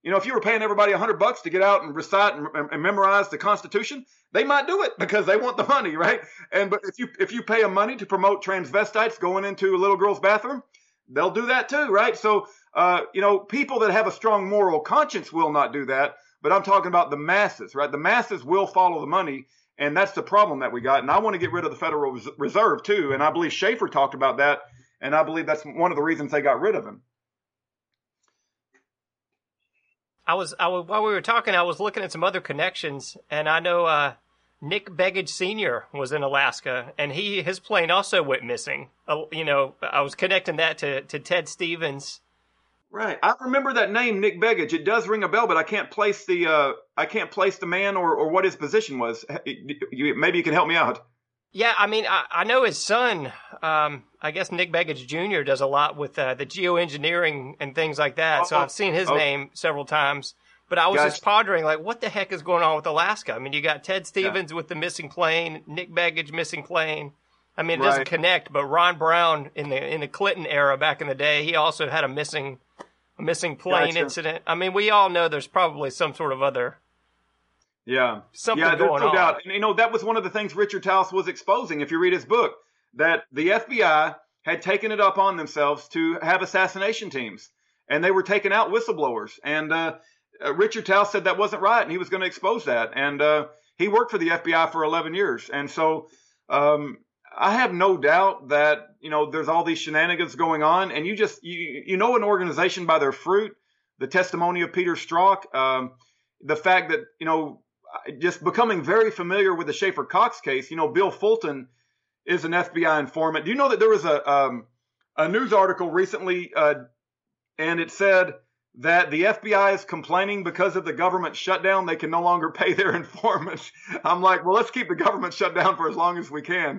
If you were paying everybody $100 to get out and recite and memorize the Constitution, they might do it because they want the money, right? But if you pay them money to promote transvestites going into a little girl's bathroom, they'll do that too, right? So, people that have a strong moral conscience will not do that. But I'm talking about the masses, right? The masses will follow the money, and that's the problem that we got. And I want to get rid of the Federal Reserve too. And I believe Schaefer talked about that, and I believe that's one of the reasons they got rid of him. While we were talking, I was looking at some other connections, and I know Nick Begich Sr. was in Alaska, and his plane also went missing. I was connecting that to Ted Stevens. Right, I remember that name, Nick Begich. It does ring a bell, but I can't place the man or what his position was. Maybe you can help me out. Yeah, I mean, I know his son, I guess Nick Begich Jr. does a lot with the geoengineering and things like that. So I've seen his name several times. But I was just pondering, like, what the heck is going on with Alaska? I mean, you got Ted Stevens with the missing plane, Nick Begich missing plane. I mean, it doesn't connect, but Ron Brown in the Clinton era back in the day, he also had a missing plane incident. I mean, we all know there's probably some sort of other... something going there's no on. doubt. And, that was one of the things Richard Taus was exposing, if you read his book, that the FBI had taken it upon themselves to have assassination teams, and they were taking out whistleblowers. And Richard Taus said that wasn't right, and he was going to expose that. And he worked for the FBI for 11 years. And so I have no doubt that, there's all these shenanigans going on, and you know an organization by their fruit. The testimony of Peter Strzok, the fact that, just becoming very familiar with the Schaefer Cox case. Bill Fulton is an FBI informant. Do you know that there was a news article recently, and it said that the FBI is complaining because of the government shutdown, they can no longer pay their informants. I'm like, well, let's keep the government shut down for as long as we can.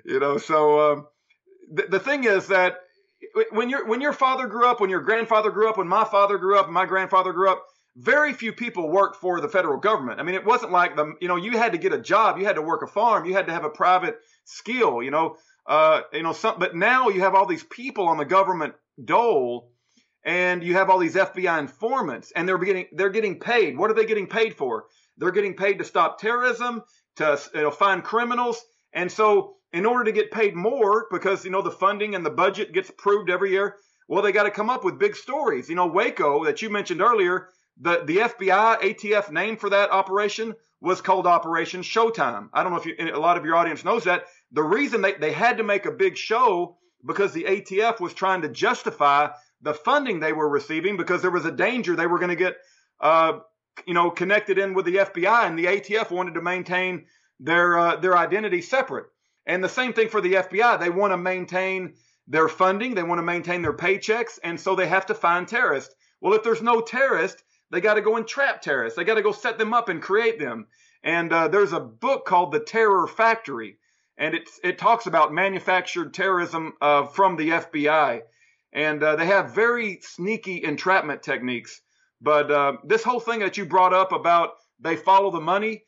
So the thing is that when your father grew up, when your grandfather grew up, when my father grew up, and my grandfather grew up, very few people worked for the federal government. I mean, it wasn't like you had to get a job, you had to work a farm, you had to have a private skill, but now you have all these people on the government dole, and you have all these FBI informants, and they're getting paid. What are they getting paid for? They're getting paid to stop terrorism, to find criminals. And so in order to get paid more, because, the funding and the budget gets approved every year, well, they got to come up with big stories. Waco that you mentioned earlier, the FBI ATF name for that operation was called Operation Showtime. I don't know if a lot of your audience knows that. The reason they had to make a big show because the ATF was trying to justify the funding they were receiving, because there was a danger they were going to get, connected in with the FBI, and the ATF wanted to maintain their identity separate. And the same thing for the FBI. They want to maintain their funding. They want to maintain their paychecks. And so they have to find terrorists. Well, if there's no terrorists, they got to go and trap terrorists. They got to go set them up and create them. And there's a book called The Terror Factory, and it talks about manufactured terrorism from the FBI. And they have very sneaky entrapment techniques. But this whole thing that you brought up about they follow the money,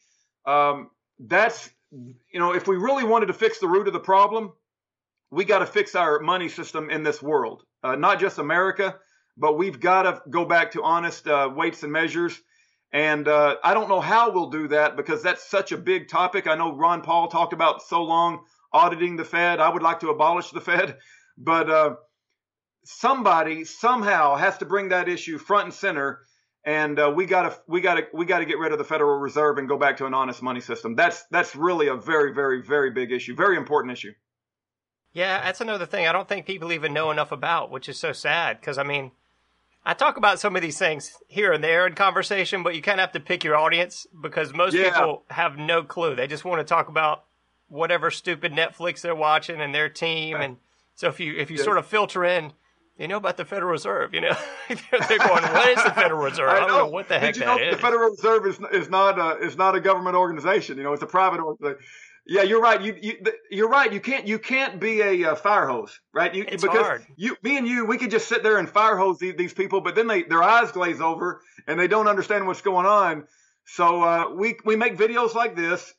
that's, if we really wanted to fix the root of the problem, we got to fix our money system in this world, not just America, but we've got to go back to honest weights and measures. And I don't know how we'll do that, because that's such a big topic. I know Ron Paul talked about so long auditing the Fed. I would like to abolish the Fed, but somebody somehow has to bring that issue front and center. And we got to get rid of the Federal Reserve and go back to an honest money system. That's really a very, very, very big issue, very important issue. Yeah, that's another thing I don't think people even know enough about, which is so sad. Because, I mean, I talk about some of these things here and there in conversation, but you kind of have to pick your audience, because most people have no clue. They just want to talk about whatever stupid Netflix they're watching and their team. And so if you sort of filter in, you know about the Federal Reserve, they're going, what is the Federal Reserve? I don't know what the heck that is. The Federal Reserve is not a government organization. It's a private organization. Yeah, you're right. You're right. You can't be a fire hose, right? It's hard. Me and you, we could just sit there and fire hose these people, but then their eyes glaze over and they don't understand what's going on. So we make videos like this.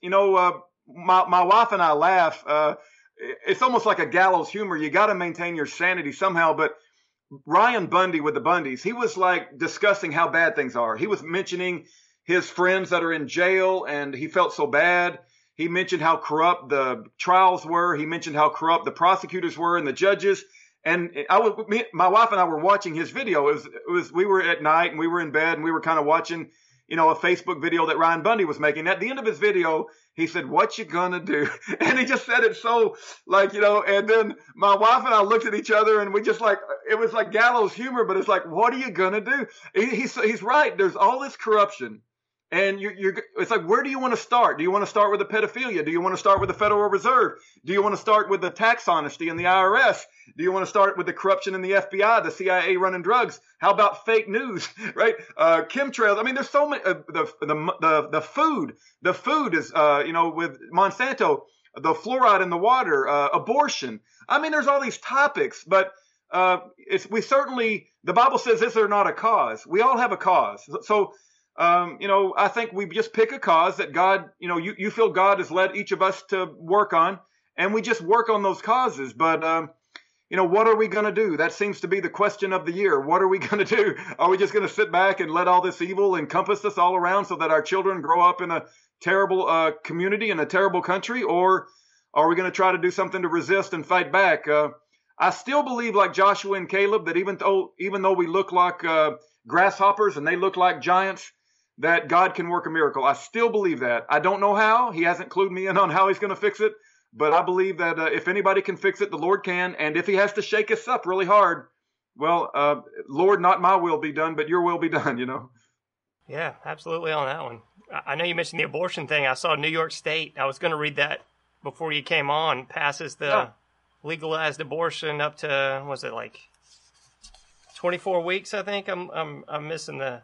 My wife and I laugh. It's almost like a gallows humor. You got to maintain your sanity somehow. But Ryan Bundy with the Bundys, he was like discussing how bad things are. He was mentioning his friends that are in jail, and he felt so bad. He mentioned how corrupt the trials were. He mentioned how corrupt the prosecutors were and the judges. And my wife and I were watching his video. We were at night and we were in bed and we were kind of watching, a Facebook video that Ryan Bundy was making. At the end of his video, he said, "What you gonna do?" And he just said it so and then my wife and I looked at each other and we just it was like gallows humor, but it's like, what are you gonna do? He's right. There's all this corruption. And it's like, where do you want to start? Do you want to start with the pedophilia? Do you want to start with the Federal Reserve? Do you want to start with the tax honesty in the IRS? Do you want to start with the corruption in the FBI, the CIA running drugs? How about fake news, right? Chemtrails. I mean, there's so many. The food is, with Monsanto, the fluoride in the water, abortion. I mean, there's all these topics, but the Bible says this are not a cause. We all have a cause. So. I think we just pick a cause that God, you feel God has led each of us to work on, and we just work on those causes. But, what are we going to do? That seems to be the question of the year. What are we going to do? Are we just going to sit back and let all this evil encompass us all around so that our children grow up in a terrible community in a terrible country? Or are we going to try to do something to resist and fight back? I still believe, like Joshua and Caleb, that even though we look like grasshoppers and they look like giants, that God can work a miracle. I still believe that. I don't know how. He hasn't clued me in on how he's going to fix it. But I believe that if anybody can fix it, the Lord can. And if he has to shake us up really hard, well, Lord, not my will be done, but your will be done, Yeah, absolutely on that one. I know you mentioned the abortion thing. I saw New York State. I was going to read that before you came on. Passes the legalized abortion up to, was it like 24 weeks, I think? I'm missing the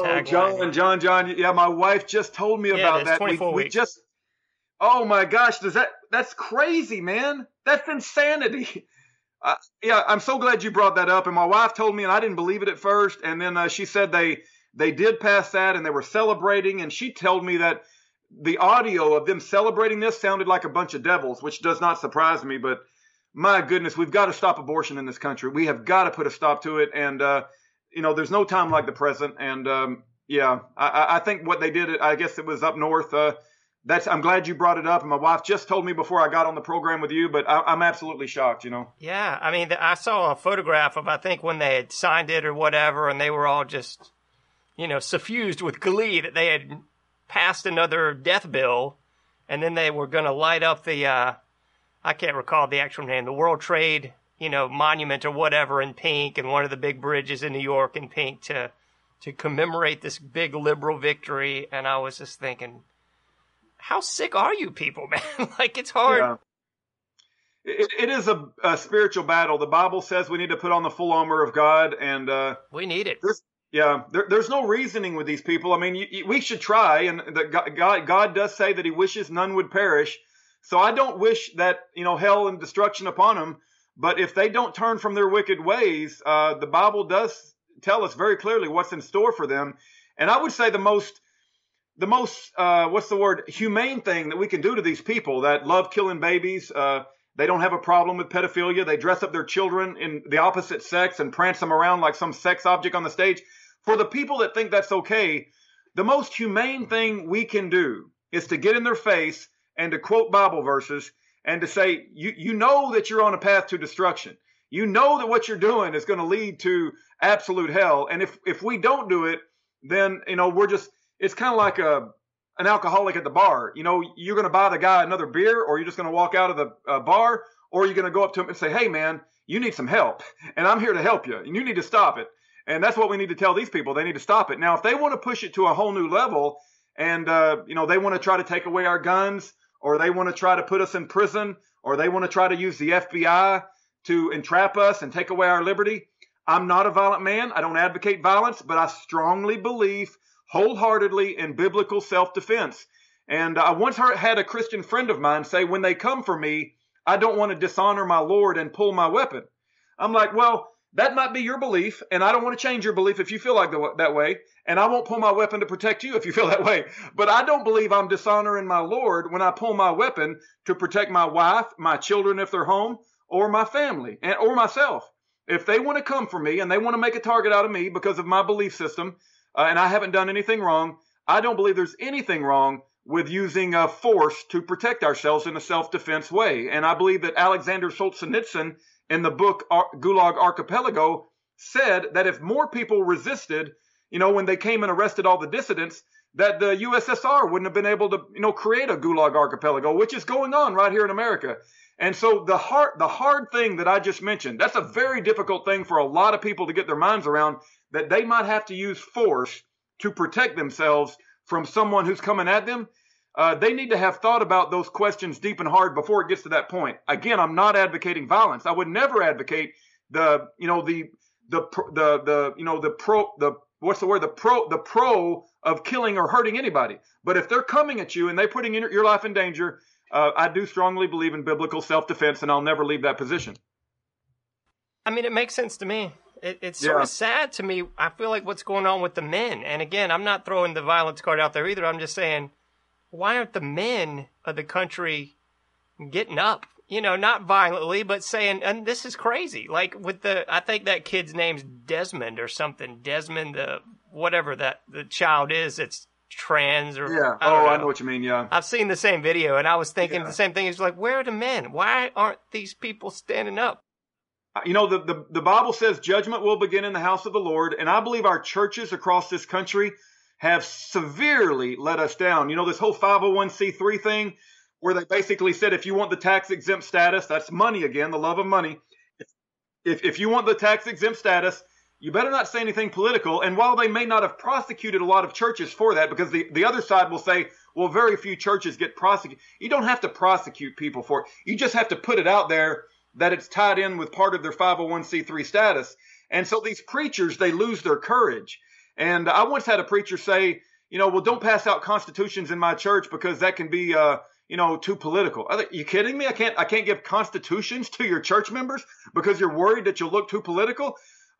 John. Yeah, my wife just told me about that. 24 weeks. Oh my gosh, that's crazy, man. That's insanity. I'm so glad you brought that up. And my wife told me, and I didn't believe it at first. And then she said they did pass that and they were celebrating. And she told me that the audio of them celebrating this sounded like a bunch of devils, which does not surprise me. But my goodness, we've got to stop abortion in this country. We have got to put a stop to it. And, there's no time like the present. And, I think what they did, I guess it was up north. I'm glad you brought it up. And my wife just told me before I got on the program with you, but I'm absolutely shocked, Yeah. I mean, I saw a photograph of, I think, when they had signed it or whatever, and they were all just, suffused with glee that they had passed another death bill. And then they were going to light up the, I can't recall the actual name, the World Trade monument or whatever in pink, and one of the big bridges in New York in pink to commemorate this big liberal victory. And I was just thinking, how sick are you people, man? It's hard. Yeah. It is a spiritual battle. The Bible says we need to put on the full armor of God, and we need it. There's no reasoning with these people. I mean, we should try, and God does say that he wishes none would perish. So I don't wish that, hell and destruction upon them. But if they don't turn from their wicked ways, the Bible does tell us very clearly what's in store for them. And I would say the most humane thing that we can do to these people that love killing babies, they don't have a problem with pedophilia. They dress up their children in the opposite sex and prance them around like some sex object on the stage. For the people that think that's okay, the most humane thing we can do is to get in their face and to quote Bible verses and to say, you know that you're on a path to destruction. You know that what you're doing is going to lead to absolute hell. And if we don't do it, then, it's kind of like an alcoholic at the bar. You're going to buy the guy another beer, or you're just going to walk out of the bar, or you're going to go up to him and say, "Hey man, you need some help, and I'm here to help you, and you need to stop it." And that's what we need to tell these people. They need to stop it. Now, if they want to push it to a whole new level and, they want to try to take away our guns, or they want to try to put us in prison, or they want to try to use the FBI to entrap us and take away our liberty. I'm not a violent man. I don't advocate violence, but I strongly believe wholeheartedly in biblical self-defense. And I once had a Christian friend of mine say, when they come for me, I don't want to dishonor my Lord and pull my weapon. I'm like, well, that might be your belief, and I don't want to change your belief if you feel like that way, and I won't pull my weapon to protect you if you feel that way. But I don't believe I'm dishonoring my Lord when I pull my weapon to protect my wife, my children if they're home, or my family, or myself. if they want to come for me and they want to make a target out of me because of my belief system, and I haven't done anything wrong, I don't believe there's anything wrong with using force to protect ourselves in a self-defense way. And I believe that Alexander Solzhenitsyn in the book Gulag Archipelago said that if more people resisted, when they came and arrested all the dissidents, that the USSR wouldn't have been able to, create a Gulag Archipelago, which is going on right here in America. And so the hard thing that I just mentioned, that's a very difficult thing for a lot of people to get their minds around, that they might have to use force to protect themselves from someone who's coming at them. They need to have thought about those questions deep and hard before it gets to that point. Again, I'm not advocating violence. I would never advocate the pro of killing or hurting anybody. But if they're coming at you and they're putting your life in danger, I do strongly believe in biblical self-defense, and I'll never leave that position. I mean, it makes sense to me. It's sort of sad to me. I feel like what's going on with the men. And again, I'm not throwing the violence card out there either. I'm just saying, why aren't the men of the country getting up? Not violently, but saying, and this is crazy. Like with I think that kid's name's Desmond or something. Desmond, whatever the child is, it's trans or yeah. I know what you mean. Yeah, I've seen the same video, and I was thinking the same thing. It's like, where are the men? Why aren't these people standing up? The Bible says judgment will begin in the house of the Lord, and I believe our churches across this country have severely let us down. This whole 501c3 thing, where they basically said if you want the tax-exempt status, that's money again, the love of money. If you want the tax-exempt status, you better not say anything political. And while they may not have prosecuted a lot of churches for that, because the other side will say, well, very few churches get prosecuted. You don't have to prosecute people for it. You just have to put it out there that it's tied in with part of their 501c3 status. And so these preachers, they lose their courage. And I once had a preacher say, well, don't pass out constitutions in my church because that can be, too political. Are you kidding me? I can't give constitutions to your church members because you're worried that you'll look too political.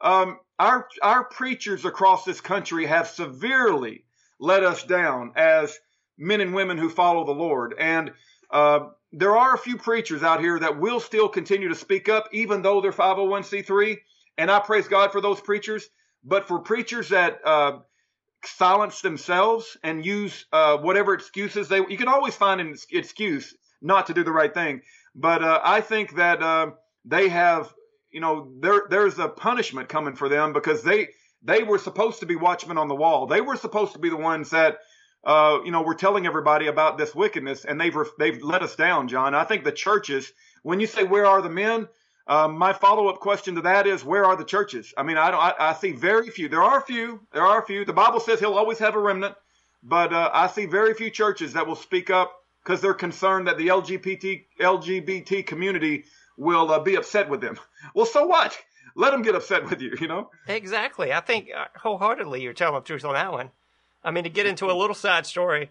Our preachers across this country have severely let us down as men and women who follow the Lord. And there are a few preachers out here that will still continue to speak up, even though they're 501c3. And I praise God for those preachers. But for preachers that silence themselves and use whatever excuses you can always find an excuse not to do the right thing. But I think that they have, there's a punishment coming for them because they were supposed to be watchmen on the wall. They were supposed to be the ones that we're telling everybody about this wickedness, and they've let us down, John. I think the churches, when you say where are the men, my follow-up question to that is, where are the churches? I mean, I see very few. There are a few. The Bible says he'll always have a remnant, but I see very few churches that will speak up because they're concerned that the LGBT community will be upset with them. Well, so what? Let them get upset with you, Exactly. I think wholeheartedly you're telling the truth on that one. I mean, to get into a little side story,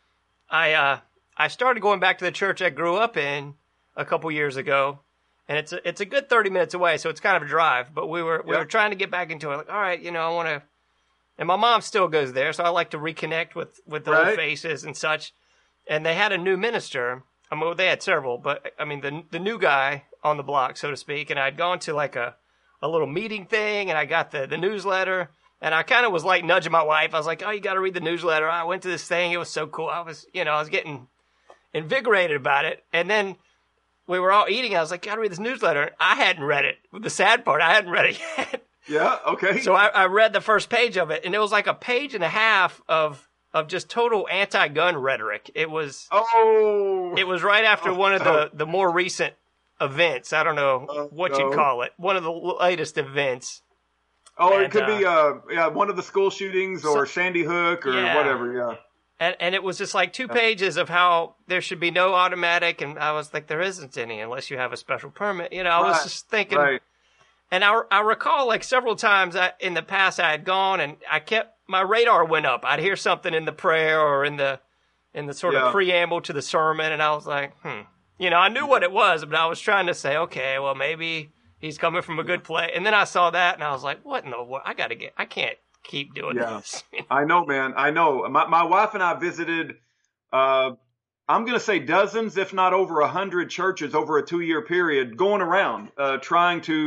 I started going back to the church I grew up in a couple years ago, and it's a good 30 minutes away, so it's kind of a drive. But we were trying to get back into it. Like, all right, I want to. And my mom still goes there, so I like to reconnect with the old faces and such. And they had a new minister. I mean, they had several, but I mean the new guy on the block, so to speak. And I'd gone to like a little meeting thing, and I got the newsletter. And I kind of was like nudging my wife. I was like, oh, you got to read the newsletter. I went to this thing. It was so cool. I was getting invigorated about it. And then we were all eating. I was like, got to read this newsletter. I hadn't read it. The sad part, I hadn't read it yet. Yeah, okay. So I read the first page of it, and it was like a page and a half of just total anti-gun rhetoric. It was right after one of the more recent events. I don't know what you'd call it. One of the latest events. Oh, and it could be one of the school shootings or Sandy Hook or whatever, And it was just like 2 pages of how there should be no automatic, and I was like, there isn't any unless you have a special permit. I was just thinking, and I recall like several times in the past I had gone and my radar went up. I'd hear something in the prayer or in the sort of preamble to the sermon, and I was like, I knew what it was, but I was trying to say, okay, well maybe he's coming from a good place. And then I saw that, and I was like, what in the world? I can't keep doing this. I know, man. I know. My wife and I visited, I'm going to say dozens, if not over 100 churches over a 2-year period, going around, trying to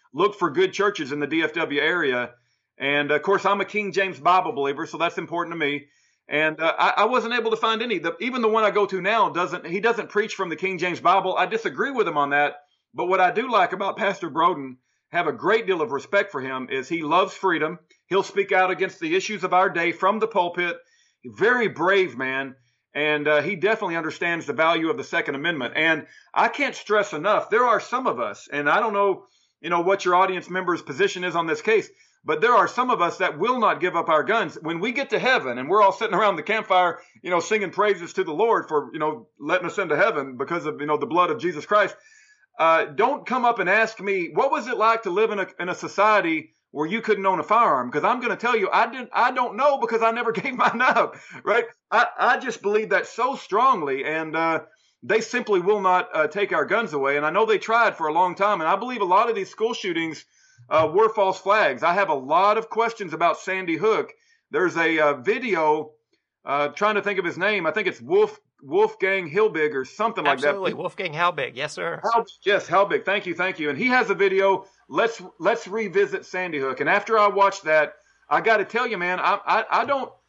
look for good churches in the DFW area. And of course, I'm a King James Bible believer, so that's important to me. And I wasn't able to find any. Even the one I go to now doesn't preach from the King James Bible. I disagree with him on that. But what I do like about Pastor Broden, have a great deal of respect for him, is he loves freedom. He'll speak out against the issues of our day from the pulpit. Very brave man. And he definitely understands the value of the Second Amendment. And I can't stress enough, there are some of us, and I don't know, what your audience member's position is on this case, but there are some of us that will not give up our guns. When we get to heaven and we're all sitting around the campfire, singing praises to the Lord for, letting us into heaven because of, the blood of Jesus Christ. Don't come up and ask me, what was it like to live in a society where you couldn't own a firearm? Because I'm going to tell you, I don't know, because I never gave mine up, right? I just believe that so strongly, and they simply will not take our guns away. And I know they tried for a long time, and I believe a lot of these school shootings were false flags. I have a lot of questions about Sandy Hook. There's a video, trying to think of his name. I think it's Wolfgang Halbig or something like that. Absolutely, Wolfgang Halbig. Yes, sir. Yes, Halbig. Thank you. And he has a video. Let's revisit Sandy Hook. And after I watched that, I got to tell you, man, I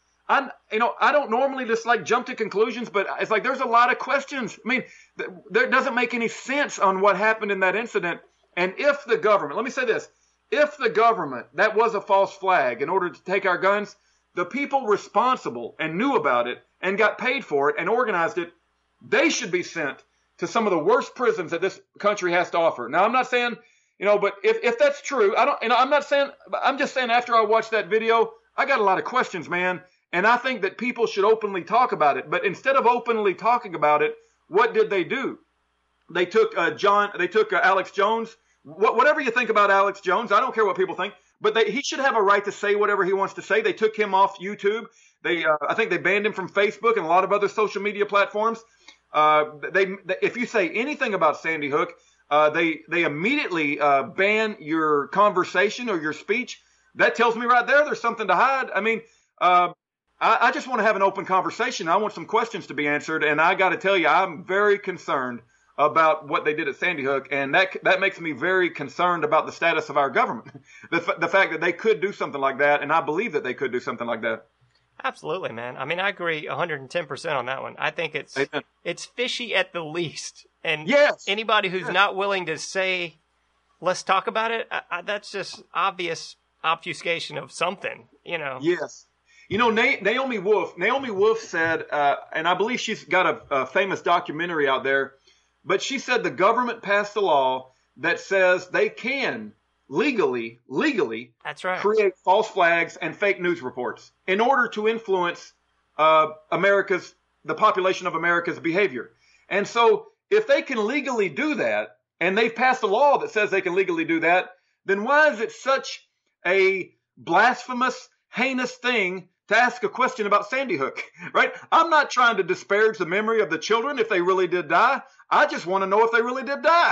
don't normally just like jump to conclusions, but it's like there's a lot of questions. I mean, there doesn't make any sense on what happened in that incident. And if the government, let me say this, if the government, that was a false flag in order to take our guns, the people responsible and knew about it and got paid for it and organized it, they should be sent to some of the worst prisons that this country has to offer. Now, I'm not saying, but if that's true, I'm just saying after I watched that video, I got a lot of questions, man. And I think that people should openly talk about it. But instead of openly talking about it, what did they do? They took Alex Jones. Whatever you think about Alex Jones, I don't care what people think, but he should have a right to say whatever he wants to say. They took him off YouTube. I think they banned him from Facebook and a lot of other social media platforms. If you say anything about Sandy Hook, they immediately ban your conversation or your speech. That tells me right there's something to hide. I mean, I just want to have an open conversation. I want some questions to be answered, and I got to tell you, I'm very concerned about what they did at Sandy Hook, and that makes me very concerned about the status of our government. The fact that they could do something like that, and I believe that they could do something like that. Absolutely, man. I mean, I agree 110% on that one. I think it's fishy at the least, and yes. Anybody who's not willing to say, let's talk about it, that's just obvious obfuscation of something, Yes. Naomi Wolf said, and I believe she's got a famous documentary out there, but she said the government passed a law that says they can legally that's right, create false flags and fake news reports in order to influence the population of America's behavior. And so if they can legally do that, and they've passed a law that says they can legally do that, then why is it such a blasphemous, heinous thing to ask a question about Sandy Hook, right? I'm not trying to disparage the memory of the children if they really did die. I just want to know if they really did die.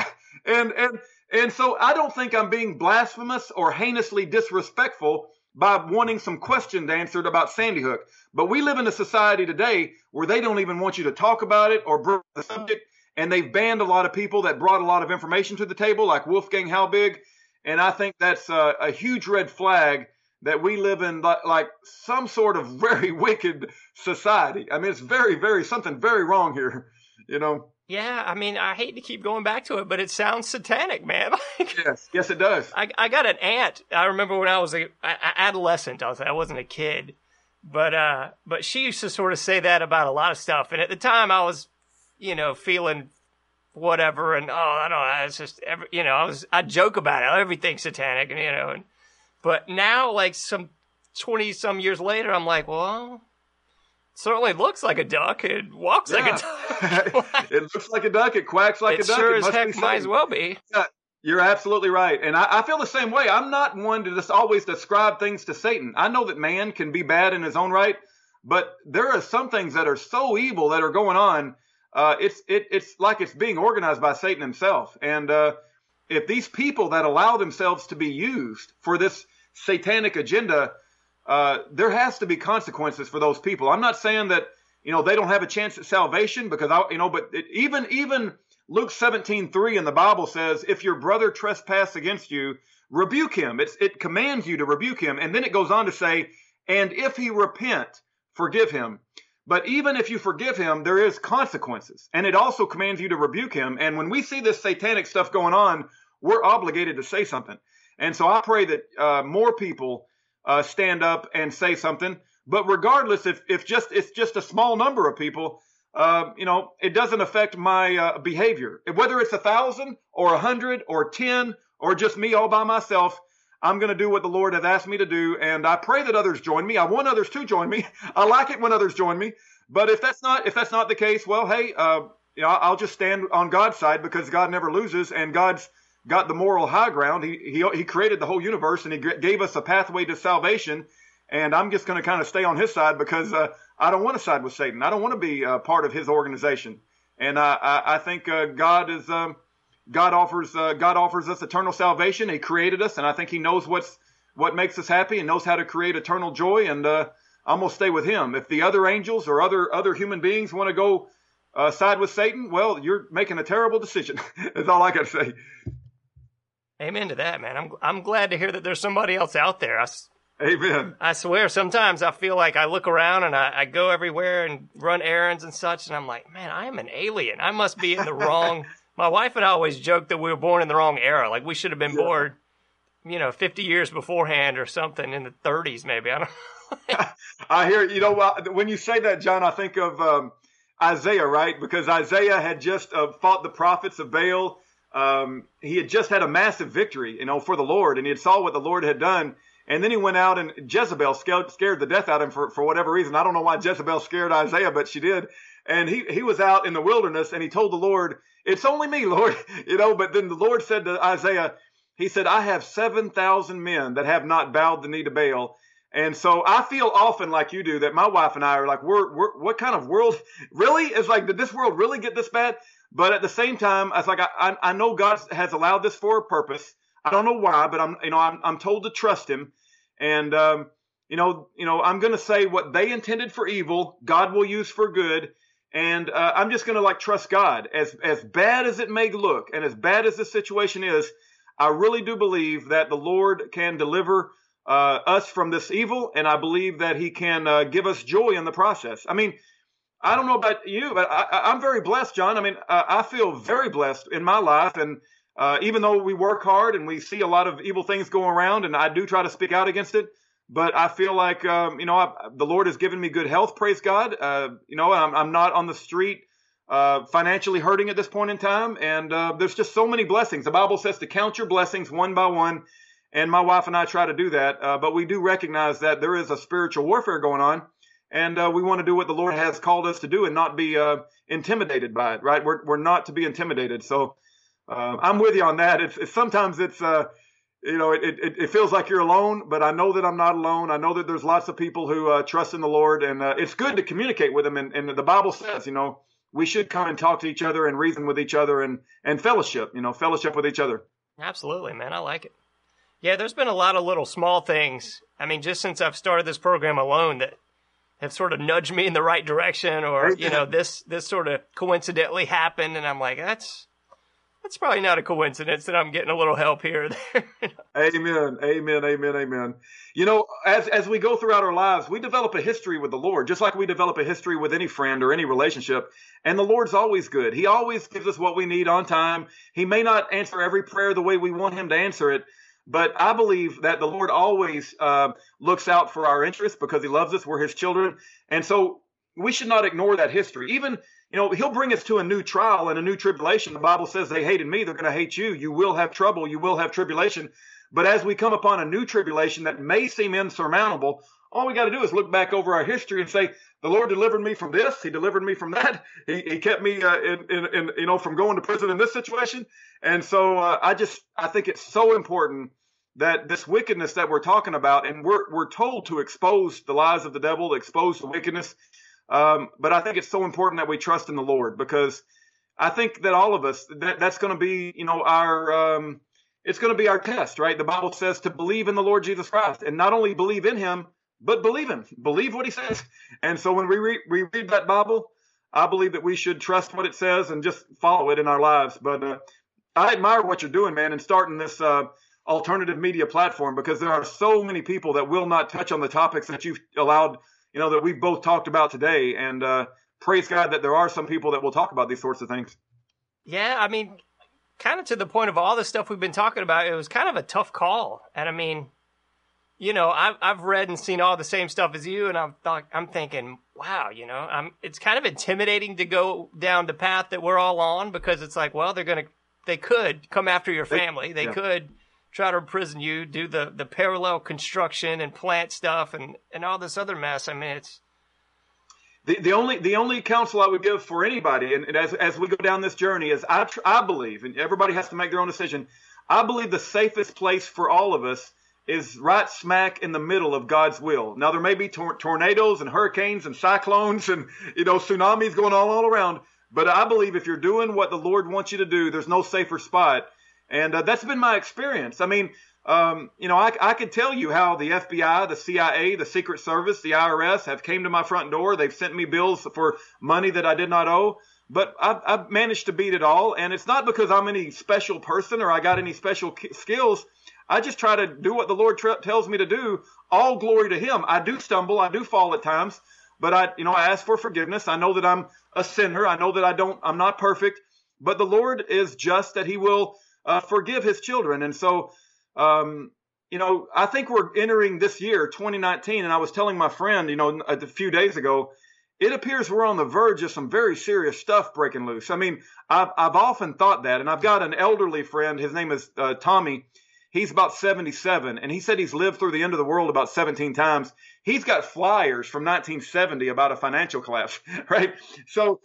And so I don't think I'm being blasphemous or heinously disrespectful by wanting some questions answered about Sandy Hook. But we live in a society today where they don't even want you to talk about it or bring the subject. And they've banned a lot of people that brought a lot of information to the table, like Wolfgang Halbig. And I think that's a huge red flag that we live in like some sort of very wicked society. I mean, it's something very wrong here, Yeah, I mean, I hate to keep going back to it, but it sounds satanic, man. Yes, it does. I got an aunt. I remember when I was an adolescent. I wasn't a kid, but she used to sort of say that about a lot of stuff. And at the time, I was, feeling whatever, and I don't know, it's just I joke about it. Everything's satanic, and but now, like some 20-some years later, I'm like, well, it certainly looks like a duck. It walks like a duck. It looks like a duck. It quacks like a duck. Sure as heck might as well be. Yeah, you're absolutely right. And I feel the same way. I'm not one to just always describe things to Satan. I know that man can be bad in his own right, but there are some things that are so evil that are going on. It's like it's being organized by Satan himself. And if these people that allow themselves to be used for this satanic agenda, there has to be consequences for those people. I'm not saying that, they don't have a chance at salvation, because even Luke 17:3 in the Bible says, if your brother trespass against you, rebuke him. It commands you to rebuke him. And then it goes on to say, and if he repent, forgive him. But even if you forgive him, there is consequences. And it also commands you to rebuke him. And when we see this satanic stuff going on, we're obligated to say something. And so I pray that more people stand up and say something. But regardless, if it's just a small number of people, it doesn't affect my behavior. Whether it's 1,000 or 100 or 10 or just me all by myself, I'm going to do what the Lord has asked me to do, and I pray that others join me. I want others to join me. I like it when others join me. But if that's not the case, well, hey, I'll just stand on God's side, because God never loses, and God's got the moral high ground. He created the whole universe, and He gave us a pathway to salvation. And I'm just going to kind of stay on His side, because I don't want to side with Satan. I don't want to be part of his organization. And I think God offers us eternal salvation. He created us, and I think He knows what makes us happy and knows how to create eternal joy. And I'm gonna stay with Him. If the other angels or other human beings want to go side with Satan, well, you're making a terrible decision. That's all I got to say. Amen to that, man. I'm glad to hear that there's somebody else out there. Amen. I swear, sometimes I feel like I look around and I go everywhere and run errands and such, and I'm like, man, I am an alien. I must be in the wrong. My wife and I always joke that we were born in the wrong era. Like, we should have been born, 50 years beforehand or something, in the 30s maybe. I don't know. I hear, when you say that, John, I think of Isaiah, right? Because Isaiah had just fought the prophets of Baal. He had just had a massive victory, for the Lord, and he had saw what the Lord had done. And then he went out, and Jezebel scared the death out of him for whatever reason. I don't know why Jezebel scared Isaiah, but she did. And he was out in the wilderness, and he told the Lord, "It's only me, Lord." But then the Lord said to Isaiah, He said, "I have 7,000 men that have not bowed the knee to Baal." And so I feel often like you do, that my wife and I are like, we're what kind of world? Really? It's like, did this world really get this bad? But at the same time, I was like, I know God has allowed this for a purpose. I don't know why, but I'm told to trust Him. And, I'm going to say what they intended for evil, God will use for good. And I'm just going to trust God. As bad as it may look, and as bad as the situation is, I really do believe that the Lord can deliver us from this evil, and I believe that He can give us joy in the process. I mean, I don't know about you, but I'm very blessed, John. I mean, I feel very blessed in my life, and even though we work hard and we see a lot of evil things going around, and I do try to speak out against it, but I feel like, the Lord has given me good health, praise God. I'm not on the street financially hurting at this point in time, and there's just so many blessings. The Bible says to count your blessings one by one, and my wife and I try to do that, but we do recognize that there is a spiritual warfare going on, and we want to do what the Lord has called us to do and not be intimidated by it, right? We're not to be intimidated. So I'm with you on that. Sometimes it feels like you're alone, but I know that I'm not alone. I know that there's lots of people who trust in the Lord, and it's good to communicate with them. And the Bible says, we should come and talk to each other and reason with each other and fellowship, fellowship with each other. Absolutely, man. I like it. Yeah, there's been a lot of little small things. I mean, just since I've started this program alone, that have sort of nudged me in the right direction, or, this sort of coincidentally happened. And I'm like, that's probably not a coincidence that I'm getting a little help here or there. Amen. Amen. Amen. Amen. As we go throughout our lives, we develop a history with the Lord, just like we develop a history with any friend or any relationship. And the Lord's always good. He always gives us what we need on time. He may not answer every prayer the way we want Him to answer it, but I believe that the Lord always looks out for our interests because He loves us. We're His children. And so we should not ignore that history. Even, He'll bring us to a new trial and a new tribulation. The Bible says they hated me. They're going to hate you. You will have trouble. You will have tribulation. But as we come upon a new tribulation that may seem insurmountable, all we got to do is look back over our history and say, the Lord delivered me from this. He delivered me from that. He kept me from going to prison in this situation. And so I think it's so important that this wickedness that we're talking about, and we're told to expose the lies of the devil, to expose the wickedness. But I think it's so important that we trust in the Lord, because I think that all of us, that's going to be, it's going to be our test, right? The Bible says to believe in the Lord Jesus Christ, and not only believe in Him, but believe Him, believe what He says. And so when we read that Bible, I believe that we should trust what it says and just follow it in our lives. But I admire what you're doing, man, and starting this alternative media platform, because there are so many people that will not touch on the topics that you've allowed, that we've both talked about today. And praise God that there are some people that will talk about these sorts of things. Yeah, I mean, kind of to the point of all the stuff we've been talking about, it was kind of a tough call. And I mean, I've read and seen all the same stuff as you, and I'm thinking, wow, it's kind of intimidating to go down the path that we're all on, because it's like, well, they could come after your family. They could try to imprison you, do the parallel construction and plant stuff and all this other mess. I mean, it's the only counsel I would give for anybody, and as we go down this journey, is I believe, and everybody has to make their own decision, I believe the safest place for all of us is right smack in the middle of God's will. Now, there may be tornadoes and hurricanes and cyclones and tsunamis going all around, but I believe if you're doing what the Lord wants you to do, there's no safer spot. And that's been my experience. I mean, I could tell you how the FBI, the CIA, the Secret Service, the IRS have came to my front door. They've sent me bills for money that I did not owe. But I've managed to beat it all. And it's not because I'm any special person or I got any special skills. I just try to do what the Lord tells me to do. All glory to Him. I do stumble. I do fall at times. But I ask for forgiveness. I know that I'm a sinner. I know that I'm not perfect. But the Lord is just, that He will forgive His children. And so, I think we're entering this year, 2019, and I was telling my friend, a few days ago, it appears we're on the verge of some very serious stuff breaking loose. I mean, I've often thought that, and I've got an elderly friend, his name is Tommy. He's about 77, and he said he's lived through the end of the world about 17 times. He's got flyers from 1970 about a financial collapse, right? So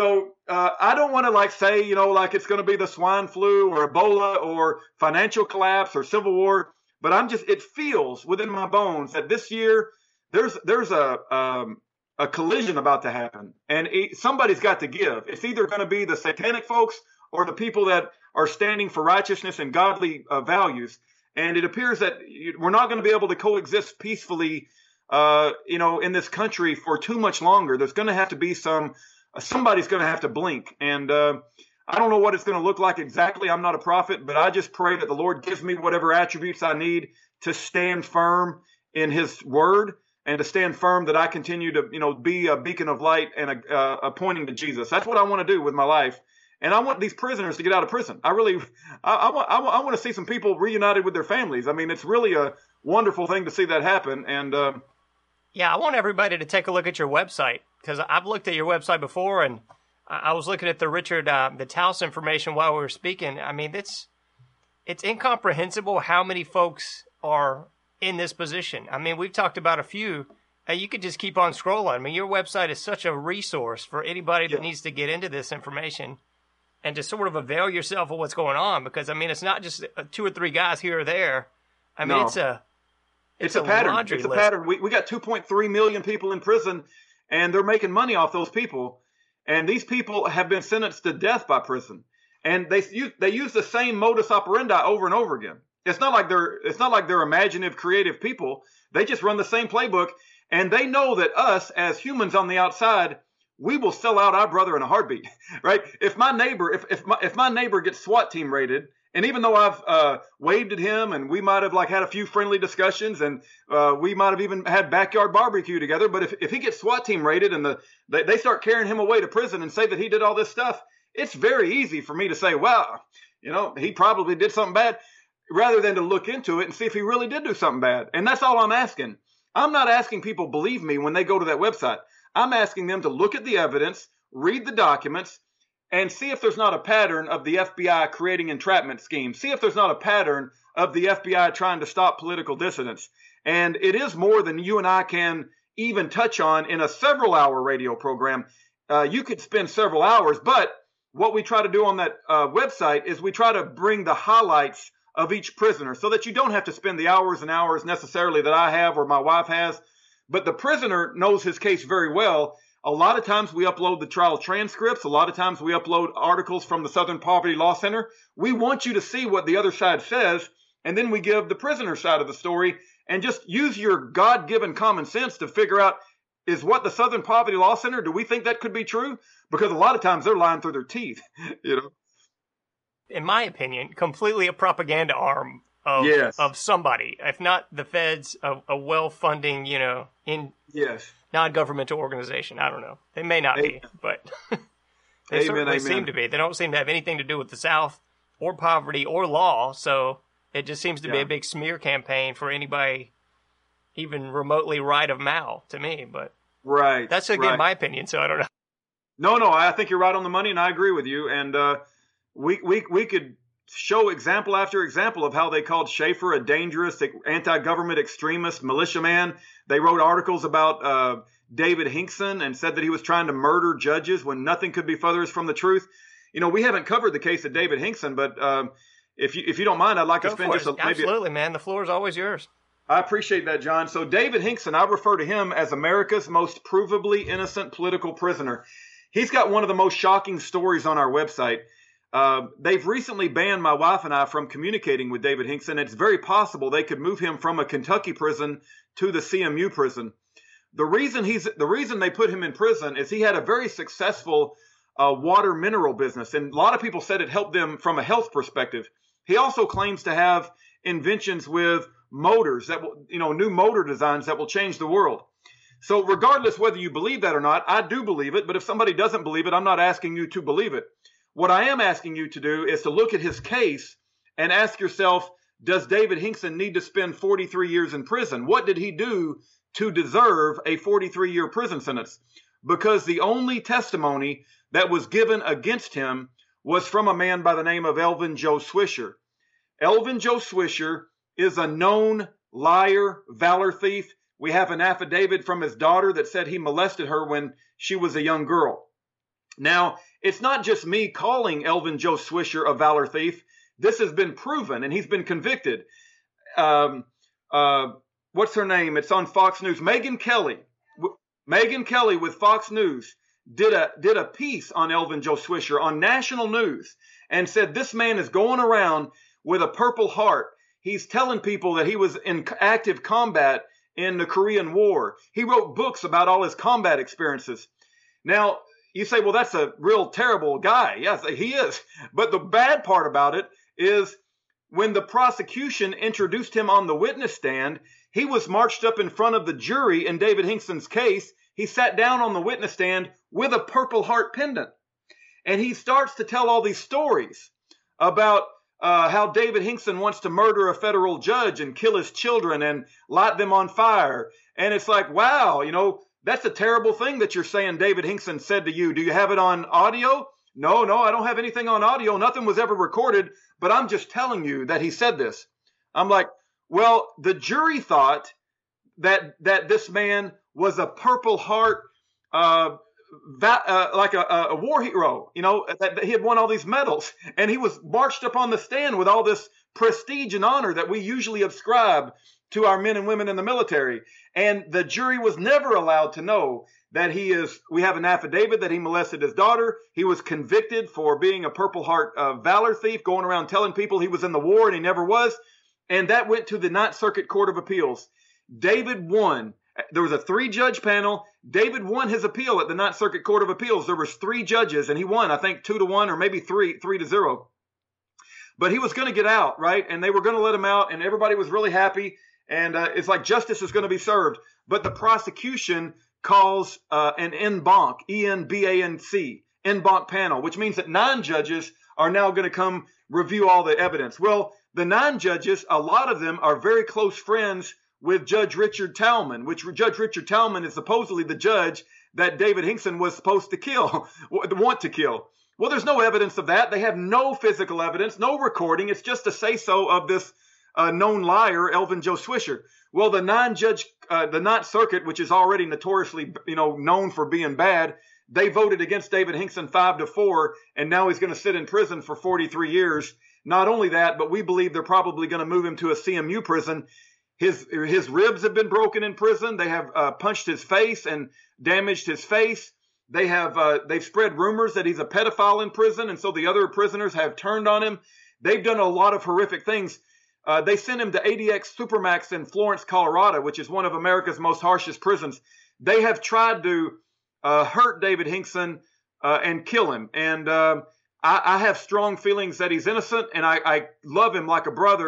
I don't want to say, it's going to be the swine flu or Ebola or financial collapse or civil war, but it feels within my bones that this year there's a collision about to happen, and somebody's got to give. It's either going to be the satanic folks or the people that are standing for righteousness and godly values. And it appears that we're not going to be able to coexist peacefully, in this country for too much longer. There's going to have to be somebody's going to have to blink. And I don't know what it's going to look like exactly. I'm not a prophet, but I just pray that the Lord gives me whatever attributes I need to stand firm in His word, and to stand firm that I continue to, be a beacon of light and pointing to Jesus. That's what I want to do with my life. And I want these prisoners to get out of prison. I want to see some people reunited with their families. I mean, it's really a wonderful thing to see that happen. And yeah, I want everybody to take a look at your website, because I've looked at your website before, and I was looking at the Richard Vitalis information while we were speaking. I mean, it's incomprehensible how many folks are in this position. I mean, we've talked about a few. You could just keep on scrolling. I mean, your website is such a resource for anybody that needs to get into this information and to sort of avail yourself of what's going on. Because, I mean, it's not just 2 or 3 guys here or there. I mean, it's a pattern. It's a pattern. We got 2.3 million people in prison, and they're making money off those people. And these people have been sentenced to death by prison. And they use the same modus operandi over and over again. It's not like they're imaginative, creative people. They just run the same playbook, and they know that us as humans on the outside, we will sell out our brother in a heartbeat, right? If my neighbor gets SWAT team raided, and even though I've waved at him, and we might have had a few friendly discussions, and we might have even had backyard barbecue together, but if he gets SWAT team raided and they start carrying him away to prison and say that he did all this stuff, it's very easy for me to say, well, he probably did something bad, rather than to look into it and see if he really did do something bad. And that's all I'm asking. I'm not asking people believe me when they go to that website. I'm asking them to look at the evidence, read the documents, and see if there's not a pattern of the FBI creating entrapment schemes. See if there's not a pattern of the FBI trying to stop political dissidents. And it is more than you and I can even touch on in a several-hour radio program. You could spend several hours, but what we try to do on that website is we try to bring the highlights of each prisoner, so that you don't have to spend the hours and hours necessarily that I have or my wife has. But the prisoner knows his case very well. A lot of times we upload the trial transcripts. A lot of times we upload articles from the Southern Poverty Law Center. We want you to see what the other side says, and then we give the prisoner side of the story, and just use your God-given common sense to figure out, is what the Southern Poverty Law Center, do we think that could be true? Because a lot of times they're lying through their teeth, In my opinion, completely a propaganda arm of Yes. of somebody, if not the feds, a well-funding, Yes. non-governmental organization. I don't know. They may not be, but they certainly seem to be. They don't seem to have anything to do with the South or poverty or law, so it just seems to be a big smear campaign for anybody even remotely right of Mao to me. But right. That's, again, my opinion, so I don't know. No, I think you're right on the money, and I agree with you. And we could show example after example of how they called Schaefer a dangerous anti-government extremist militiaman. They wrote articles about David Hinkson and said that he was trying to murder judges when nothing could be furthest from the truth. We haven't covered the case of David Hinkson, but if you don't mind, I'd like to spend just maybe. Absolutely, man. The floor is always yours. I appreciate that, John. So David Hinkson, I refer to him as America's most provably innocent political prisoner. He's got one of the most shocking stories on our website. They've recently banned my wife and I from communicating with David Hinkson. It's very possible they could move him from a Kentucky prison to the CMU prison. The reason they put him in prison is he had a very successful water mineral business, and a lot of people said it helped them from a health perspective. He also claims to have inventions with motors that will, new motor designs that will change the world. So regardless whether you believe that or not, I do believe it. But if somebody doesn't believe it, I'm not asking you to believe it. What I am asking you to do is to look at his case and ask yourself, does David Hinkson need to spend 43 years in prison? What did he do to deserve a 43-year prison sentence? Because the only testimony that was given against him was from a man by the name of Elvin Joe Swisher. Elvin Joe Swisher is a known liar, valor thief. We have an affidavit from his daughter that said he molested her when she was a young girl. Now, it's not just me calling Elvin Joe Swisher a valor thief. This has been proven, and he's been convicted. What's her name? It's on Fox News. Megyn Kelly. Megyn Kelly with Fox News did a piece on Elvin Joe Swisher on national news and said this man is going around with a Purple Heart. He's telling people that he was in active combat in the Korean War. He wrote books about all his combat experiences. Now, you say, well, that's a real terrible guy. Yes, he is. But the bad part about it is when the prosecution introduced him on the witness stand, he was marched up in front of the jury in David Hinkson's case. He sat down on the witness stand with a Purple Heart pendant. And he starts to tell all these stories about how David Hinkson wants to murder a federal judge and kill his children and light them on fire. And it's like, wow, that's a terrible thing that you're saying David Hinkson said to you. Do you have it on audio? No, I don't have anything on audio. Nothing was ever recorded, but I'm just telling you that he said this. I'm like, well, the jury thought that this man was a Purple Heart, like a war hero, that he had won all these medals, and he was marched up on the stand with all this prestige and honor that we usually ascribe to our men and women in the military. And the jury was never allowed to know that we have an affidavit that he molested his daughter. He was convicted for being a Purple Heart valor thief, going around telling people he was in the war and he never was. And that went to the Ninth Circuit Court of Appeals. David won. There was a 3-judge panel. David won his appeal at the Ninth Circuit Court of Appeals. There was 3 judges, and he won, I think, 2-1 or maybe 3-0. But he was going to get out, right? And they were going to let him out, and everybody was really happy. And it's like justice is going to be served. But the prosecution calls an en banc, E-N-B-A-N-C, en banc panel, which means that 9 judges are now going to come review all the evidence. Well, the 9 judges, a lot of them are very close friends with Judge Richard Talman, which Judge Richard Talman is supposedly the judge that David Hinkson was supposed to want to kill. Well, there's no evidence of that. They have no physical evidence, no recording. It's just a say-so of this known liar, Elvin Joe Swisher. Well, the Ninth Circuit, which is already notoriously, known for being bad, they voted against David Hinkson 5-4, and now he's going to sit in prison for 43 years. Not only that, but we believe they're probably going to move him to a CMU prison. His ribs have been broken in prison. They have punched his face and damaged his face. They've spread rumors that he's a pedophile in prison, and so the other prisoners have turned on him. They've done a lot of horrific things. They sent him to ADX Supermax in Florence, Colorado, which is one of America's most harshest prisons. They have tried to hurt David Hinkson and kill him. And I have strong feelings that he's innocent, and I love him like a brother.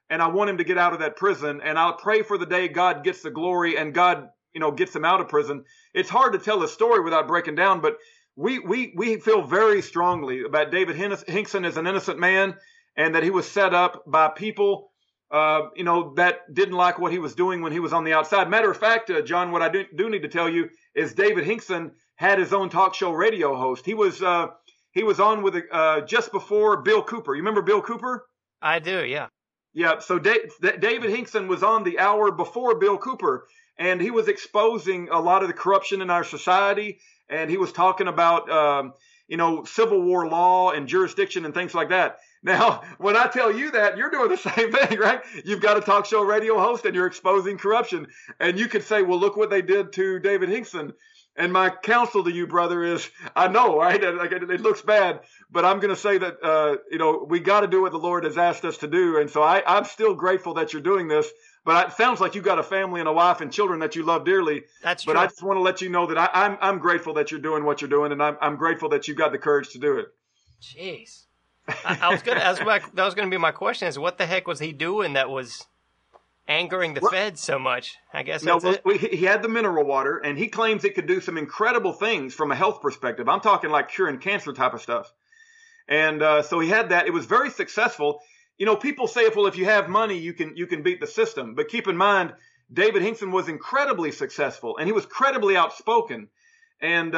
and I want him to get out of that prison, and I'll pray for the day God gets the glory and God, gets him out of prison. It's hard to tell the story without breaking down, but we feel very strongly about David Hinkson as an innocent man, and that he was set up by people, that didn't like what he was doing when he was on the outside. Matter of fact, John, what I do need to tell you is David Hinkson had his own talk show radio host. He was on with just before Bill Cooper. You remember Bill Cooper? I do, yeah. Yeah. So David Hinkson was on the hour before Bill Cooper, and he was exposing a lot of the corruption in our society, and he was talking about Civil War law and jurisdiction and things like that. Now, when I tell you that, you're doing the same thing, right? You've got a talk show radio host and you're exposing corruption. And you could say, well, look what they did to David Hinkson. And my counsel to you, brother, is, I know, right? It looks bad, but I'm going to say that, we got to do what the Lord has asked us to do. And so I'm still grateful that you're doing this. But it sounds like you've got a family and a wife and children that you love dearly. That's true. But I just want to let you know that I'm grateful that you're doing what you're doing, and I'm grateful that you've got the courage to do it. Jeez. That was going to be my question: is what the heck was he doing that was angering the feds so much? I guess that's it. He had the mineral water, and he claims it could do some incredible things from a health perspective. I'm talking like curing cancer type of stuff. And so he had that. It was very successful. People say, if you have money, you can beat the system. But keep in mind, David Hinkson was incredibly successful, and he was credibly outspoken. And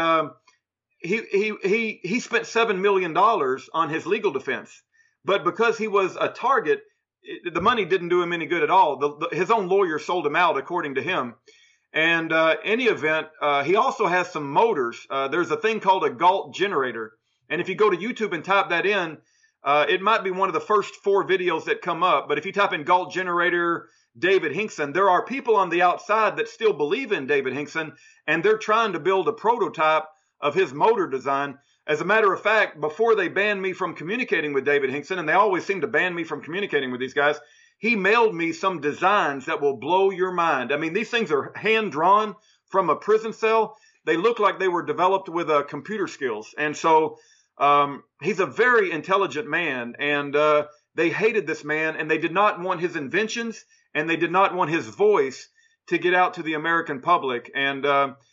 he spent $7 million on his legal defense. But because he was a target, the money didn't do him any good at all. His own lawyer sold him out, according to him. And any event, he also has some motors. There's a thing called a Galt generator. And if you go to YouTube and type that in, it might be one of the first 4 videos that come up. But if you type in Galt generator, David Hinkson, there are people on the outside that still believe in David Hinkson, and they're trying to build a prototype of his motor design. As a matter of fact, before they banned me from communicating with David Hinkson, and they always seem to ban me from communicating with these guys, he mailed me some designs that will blow your mind. I mean, these things are hand-drawn from a prison cell. They look like they were developed with computer skills. And so he's a very intelligent man, and they hated this man, and they did not want his inventions, and they did not want his voice to get out to the American public. And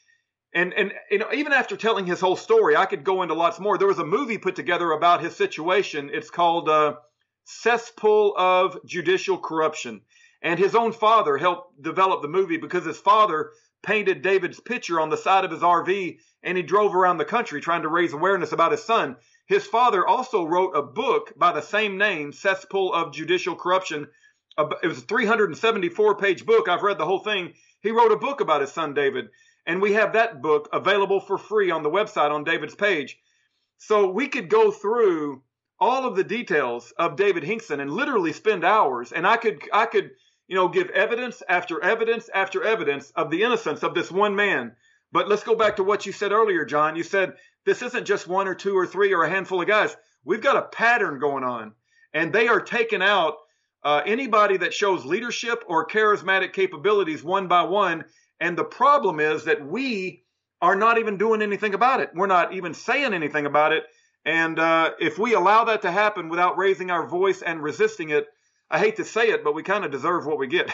even after telling his whole story, I could go into lots more. There was a movie put together about his situation. It's called Cesspool of Judicial Corruption. And his own father helped develop the movie because his father painted David's picture on the side of his RV, and he drove around the country trying to raise awareness about his son. His father also wrote a book by the same name, Cesspool of Judicial Corruption. It was a 374-page book. I've read the whole thing. He wrote a book about his son, David. And we have that book available for free on the website on David's page. So we could go through all of the details of David Hinkson and literally spend hours. And I could give evidence after evidence after evidence of the innocence of this one man. But let's go back to what you said earlier, John. You said this isn't just 1 or 2 or 3 or a handful of guys. We've got a pattern going on, and they are taking out anybody that shows leadership or charismatic capabilities one by one. And the problem is that we are not even doing anything about it. We're not even saying anything about it. And if we allow that to happen without raising our voice and resisting it, I hate to say it, but we kind of deserve what we get,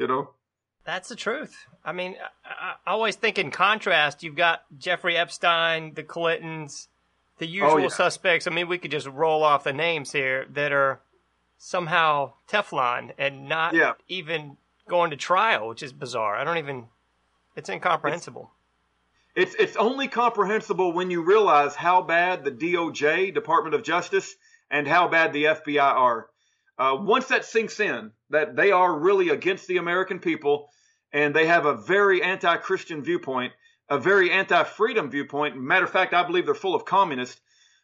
That's the truth. I mean, I always think in contrast, you've got Jeffrey Epstein, the Clintons, the usual suspects. I mean, we could just roll off the names here that are somehow Teflon and not even going to trial, which is bizarre. It's incomprehensible. It's only comprehensible when you realize how bad the DOJ, Department of Justice, and how bad the FBI are. Once that sinks in, that they are really against the American people, and they have a very anti-Christian viewpoint, a very anti-freedom viewpoint. Matter of fact, I believe they're full of communists.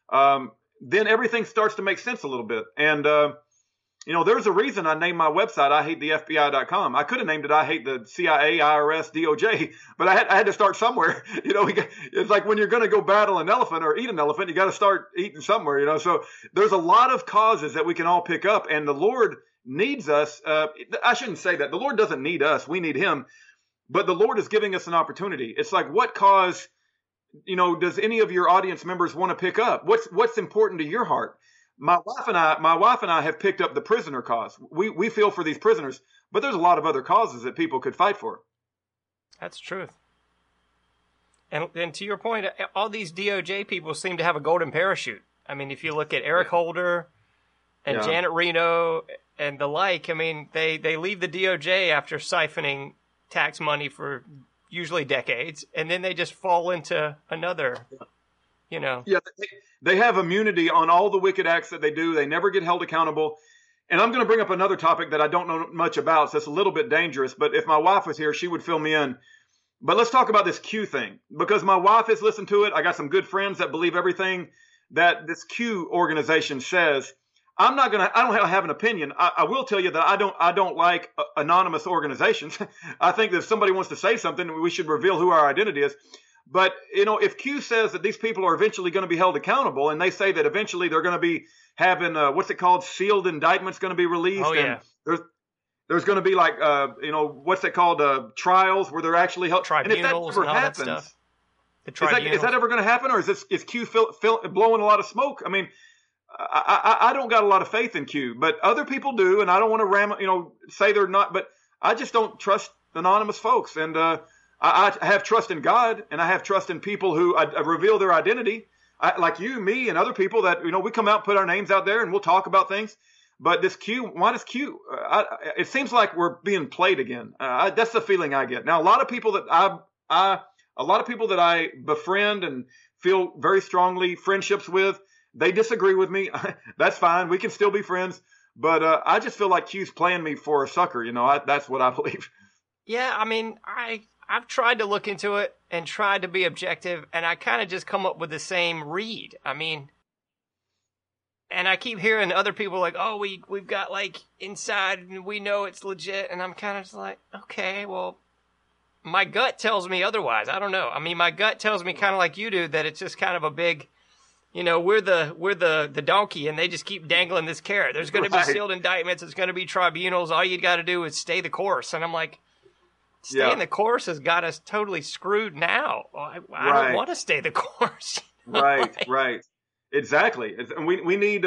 Then everything starts to make sense a little bit. And there's a reason I named my website IHateTheFBI.com. I could have named it I Hate the CIA, IRS, DOJ, but I had to start somewhere. It's like when you're going to go battle an elephant or eat an elephant, you got to start eating somewhere. So there's a lot of causes that we can all pick up, and the Lord needs us. I shouldn't say that. The Lord doesn't need us. We need him. But the Lord is giving us an opportunity. It's like, what cause, does any of your audience members want to pick up? What's important to your heart? my wife and I have picked up the prisoner cause. We feel for these prisoners, but there's a lot of other causes that people could fight for. That's the truth. And to your point, all these DOJ people seem to have a golden parachute. I mean, if you look at Eric Holder and Janet Reno and the like, I mean, they leave the DOJ after siphoning tax money for usually decades, and then they just fall into another, Yeah, they have immunity on all the wicked acts that they do. They never get held accountable. And I'm going to bring up another topic that I don't know much about, so it's a little bit dangerous, but if my wife was here, she would fill me in. But let's talk about this Q thing, because my wife has listened to it. I got some good friends that believe everything that this Q organization says. I don't have an opinion. I will tell you that I don't like anonymous organizations. I think that if somebody wants to say something, we should reveal who our identity is. But, if Q says that these people are eventually going to be held accountable, and they say that eventually they're going to be having, what's it called, sealed indictments going to be released. Oh, yeah. And there's going to be like, what's it called, trials where they're actually held. Tribunals and all that stuff. Is that ever going to happen, or is Q blowing a lot of smoke? I mean, I don't got a lot of faith in Q, but other people do, and I don't want to say they're not, but I just don't trust anonymous folks. And I have trust in God, and I have trust in people who reveal their identity, like you, me, and other people that, we come out and put our names out there and we'll talk about things. But this Q, why does Q? It seems like we're being played again. That's the feeling I get. Now, a lot of people that I befriend and feel very strongly friendships with, they disagree with me. That's fine. We can still be friends. But I just feel like Q's playing me for a sucker. That's what I believe. Yeah, I mean, I've tried to look into it and tried to be objective, and I kind of just come up with the same read. I mean, and I keep hearing other people like, oh, we've got like inside and we know it's legit. And I'm kind of just like, okay, well, my gut tells me otherwise. I don't know. I mean, my gut tells me kind of like you do that it's just kind of a big, we're the donkey and they just keep dangling this carrot. There's going to be sealed indictments. There's going to be tribunals. All you got to do is stay the course. And I'm like, staying the course has got us totally screwed now. I don't want to stay the course. Right. Exactly. And we need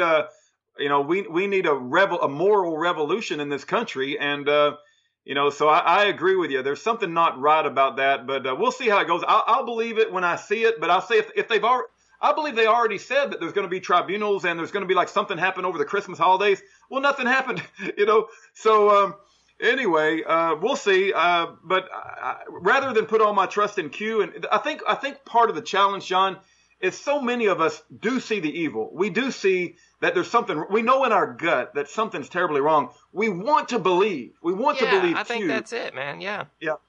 we need a moral revolution in this country, and so I agree with you. There's something not right about that, but we'll see how it goes. I'll believe it when I see it, but I'll say if they've already, I believe they already said that there's going to be tribunals and there's going to be like something happen over the Christmas holidays. Well, nothing happened, So anyway, we'll see. But rather than put all my trust in Q, and I think part of the challenge, John, is so many of us do see the evil. We do see that there's something. We know in our gut that something's terribly wrong. We want to believe. We want to believe Q. I think that's it, man. Yeah.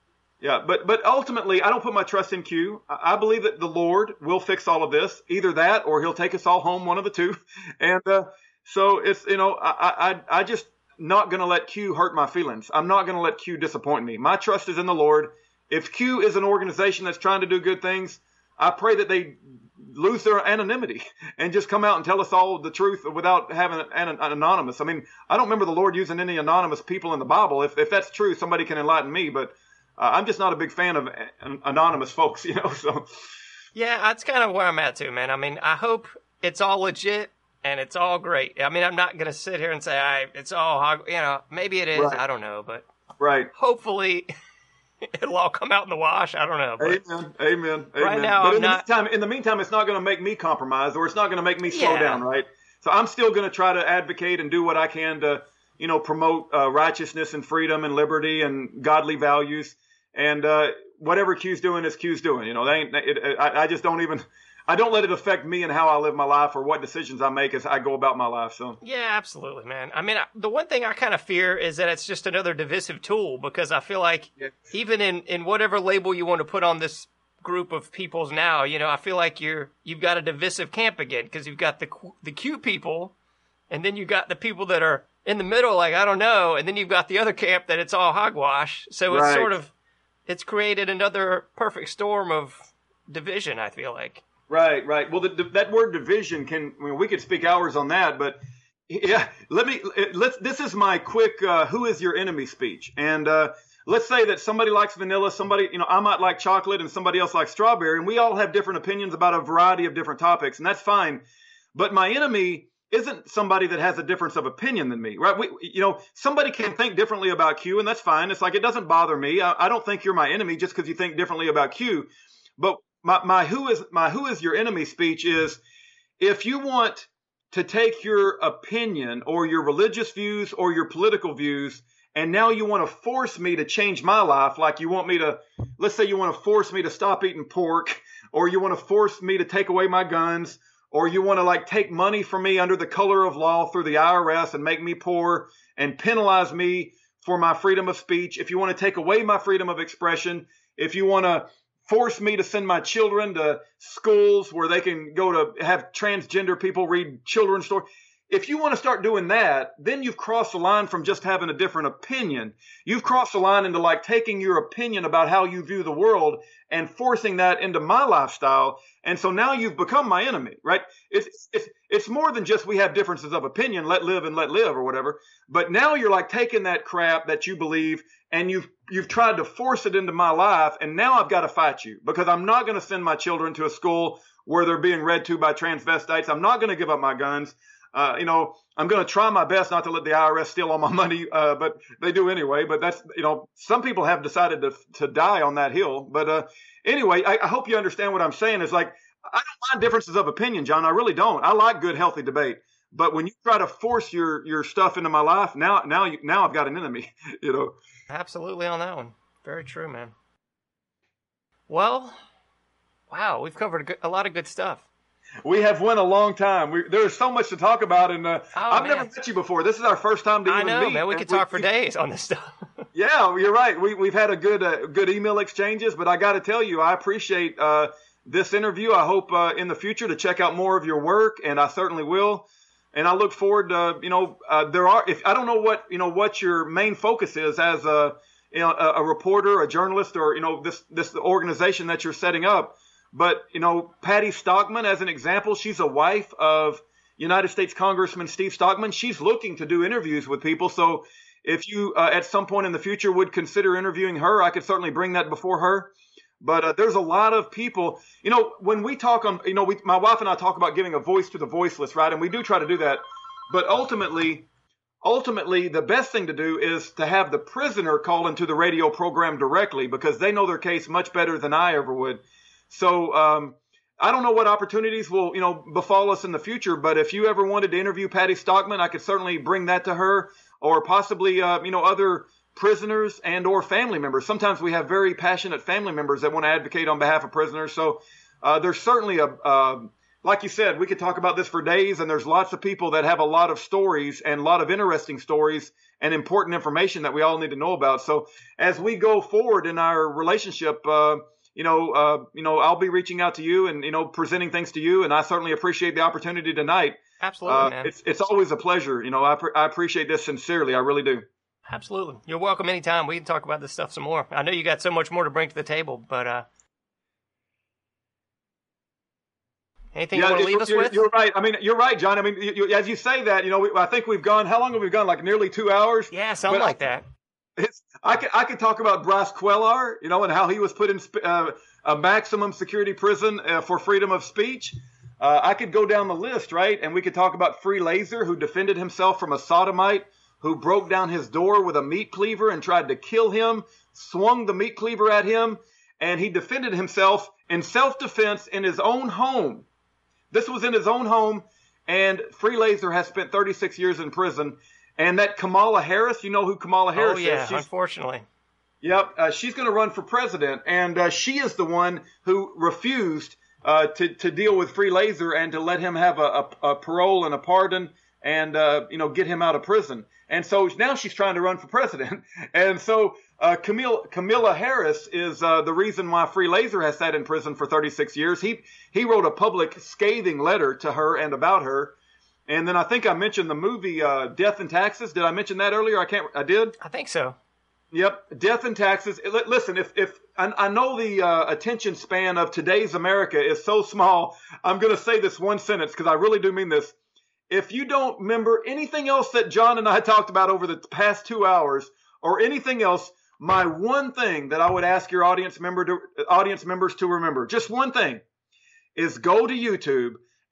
But ultimately, I don't put my trust in Q. I believe that the Lord will fix all of this. Either that, or He'll take us all home. One of the two. And so it's I just not going to let Q hurt my feelings. I'm not going to let Q disappoint me. My trust is in the Lord. If Q is an organization that's trying to do good things, I pray that they lose their anonymity and just come out and tell us all the truth without having an anonymous. I mean, I don't remember the Lord using any anonymous people in the Bible. If that's true, somebody can enlighten me, but I'm just not a big fan of anonymous folks, so. Yeah, that's kind of where I'm at too, man. I mean, I hope it's all legit and it's all great. I mean, I'm not going to sit here and say, it's all, maybe it is. Right. I don't know, but hopefully it'll all come out in the wash. I don't know. But Amen. Right now, but in the meantime, it's not going to make me compromise, or it's not going to make me slow down, right? So I'm still going to try to advocate and do what I can to, promote righteousness and freedom and liberty and godly values. And whatever Q's doing is Q's doing. I just don't even. I don't let it affect me and how I live my life or what decisions I make as I go about my life. So yeah, absolutely, man. I mean, the one thing I kind of fear is that it's just another divisive tool, because I feel like even in whatever label you want to put on this group of peoples now, I feel like you've got a divisive camp again, because you've got the Q people, and then you've got the people that are in the middle, like, I don't know, and then you've got the other camp that it's all hogwash. So it's sort of, it's created another perfect storm of division, I feel like. Right. Well, that word division we could speak hours on that, but yeah, this is my quick, who is your enemy speech. And, let's say that somebody likes vanilla, somebody, I might like chocolate and somebody else likes strawberry, and we all have different opinions about a variety of different topics, and that's fine. But my enemy isn't somebody that has a difference of opinion than me, right? Somebody can think differently about Q, and that's fine. It's like, it doesn't bother me. I don't think you're my enemy just because you think differently about Q. But my who is your enemy speech is, if you want to take your opinion or your religious views or your political views, and now you want to force me to change my life, like you want me to, let's say you want to force me to stop eating pork, or you want to force me to take away my guns, or you want to like take money from me under the color of law through the IRS and make me poor and penalize me for my freedom of speech. If you want to take away my freedom of expression, if you want to force me to send my children to schools where they can go to have transgender people read children's stories. If you want to start doing that, then you've crossed the line from just having a different opinion. You've crossed the line into like taking your opinion about how you view the world and forcing that into my lifestyle. And so now you've become my enemy, right? It's more than just we have differences of opinion, let live and let live or whatever. But now you're like taking that crap that you believe and you've tried to force it into my life. And now I've got to fight you because I'm not going to send my children to a school where they're being read to by transvestites. I'm not going to give up my guns. I'm going to try my best not to let the IRS steal all my money, but they do anyway. But that's, some people have decided to die on that hill. But anyway, I hope you understand what I'm saying. Is like, I don't mind differences of opinion, John. I really don't. I like good, healthy debate. But when you try to force your stuff into my life, now I've got an enemy. Absolutely on that one. Very true, man. Well, wow, we've covered a lot of good stuff. We have went a long time. There's so much to talk about, and I've never met you before. This is our first time to even meet. I know, man. We could talk for days on this stuff. Yeah, you're right. We've had a good email exchanges, but I got to tell you, I appreciate this interview. I hope in the future to check out more of your work, and I certainly will. And I look forward to I don't know what your main focus is as a reporter, a journalist, or this organization that you're setting up. But, Patty Stockman, as an example, she's a wife of United States Congressman Steve Stockman. She's looking to do interviews with people. So if you at some point in the future would consider interviewing her, I could certainly bring that before her. But there's a lot of people, when we talk on, my wife and I talk about giving a voice to the voiceless, right? And we do try to do that. But ultimately, the best thing to do is to have the prisoner call into the radio program directly because they know their case much better than I ever would. So I don't know what opportunities will, befall us in the future. But if you ever wanted to interview Patty Stockman, I could certainly bring that to her, or possibly, other prisoners and or family members. Sometimes we have very passionate family members that want to advocate on behalf of prisoners. So there's certainly like you said, we could talk about this for days. And there's lots of people that have a lot of stories and a lot of interesting stories and important information that we all need to know about. So as we go forward in our relationship, I'll be reaching out to you and, presenting things to you. And I certainly appreciate the opportunity tonight. Absolutely, man. It's always a pleasure. I appreciate this sincerely. I really do. Absolutely. You're welcome anytime. We can talk about this stuff some more. I know you got so much more to bring to the table, but anything you want to leave us with? You're right. I mean, you're right, John. I mean, as you say that, I think we've gone, how long have we gone? Like nearly 2 hours? Yeah, something like that. I could talk about Bryce Quellar, and how he was put in a maximum security prison for freedom of speech. I could go down the list, right? And we could talk about Free Laser, who defended himself from a sodomite who broke down his door with a meat cleaver and tried to kill him, swung the meat cleaver at him, and he defended himself in self-defense in his own home. This was in his own home, and Free Laser has spent 36 years in prison. And that Kamala Harris, you know who Kamala Harris is? Oh, yeah, unfortunately. Yep, she's going to run for president, and she is the one who refused to deal with Free Laser and to let him have a parole and a pardon and, get him out of prison. And so now she's trying to run for president. And so Kamala Harris is the reason why Free Laser has sat in prison for 36 years. He wrote a public scathing letter to her and about her. And then I think I mentioned the movie Death and Taxes. Did I mention that earlier? I did? I think so. Yep, Death and Taxes. Listen, if I know the attention span of today's America is so small, I'm going to say this one sentence because I really do mean this. If you don't remember anything else that John and I talked about over the past 2 hours or anything else, my one thing that I would ask your audience members to remember, just one thing, is go to YouTube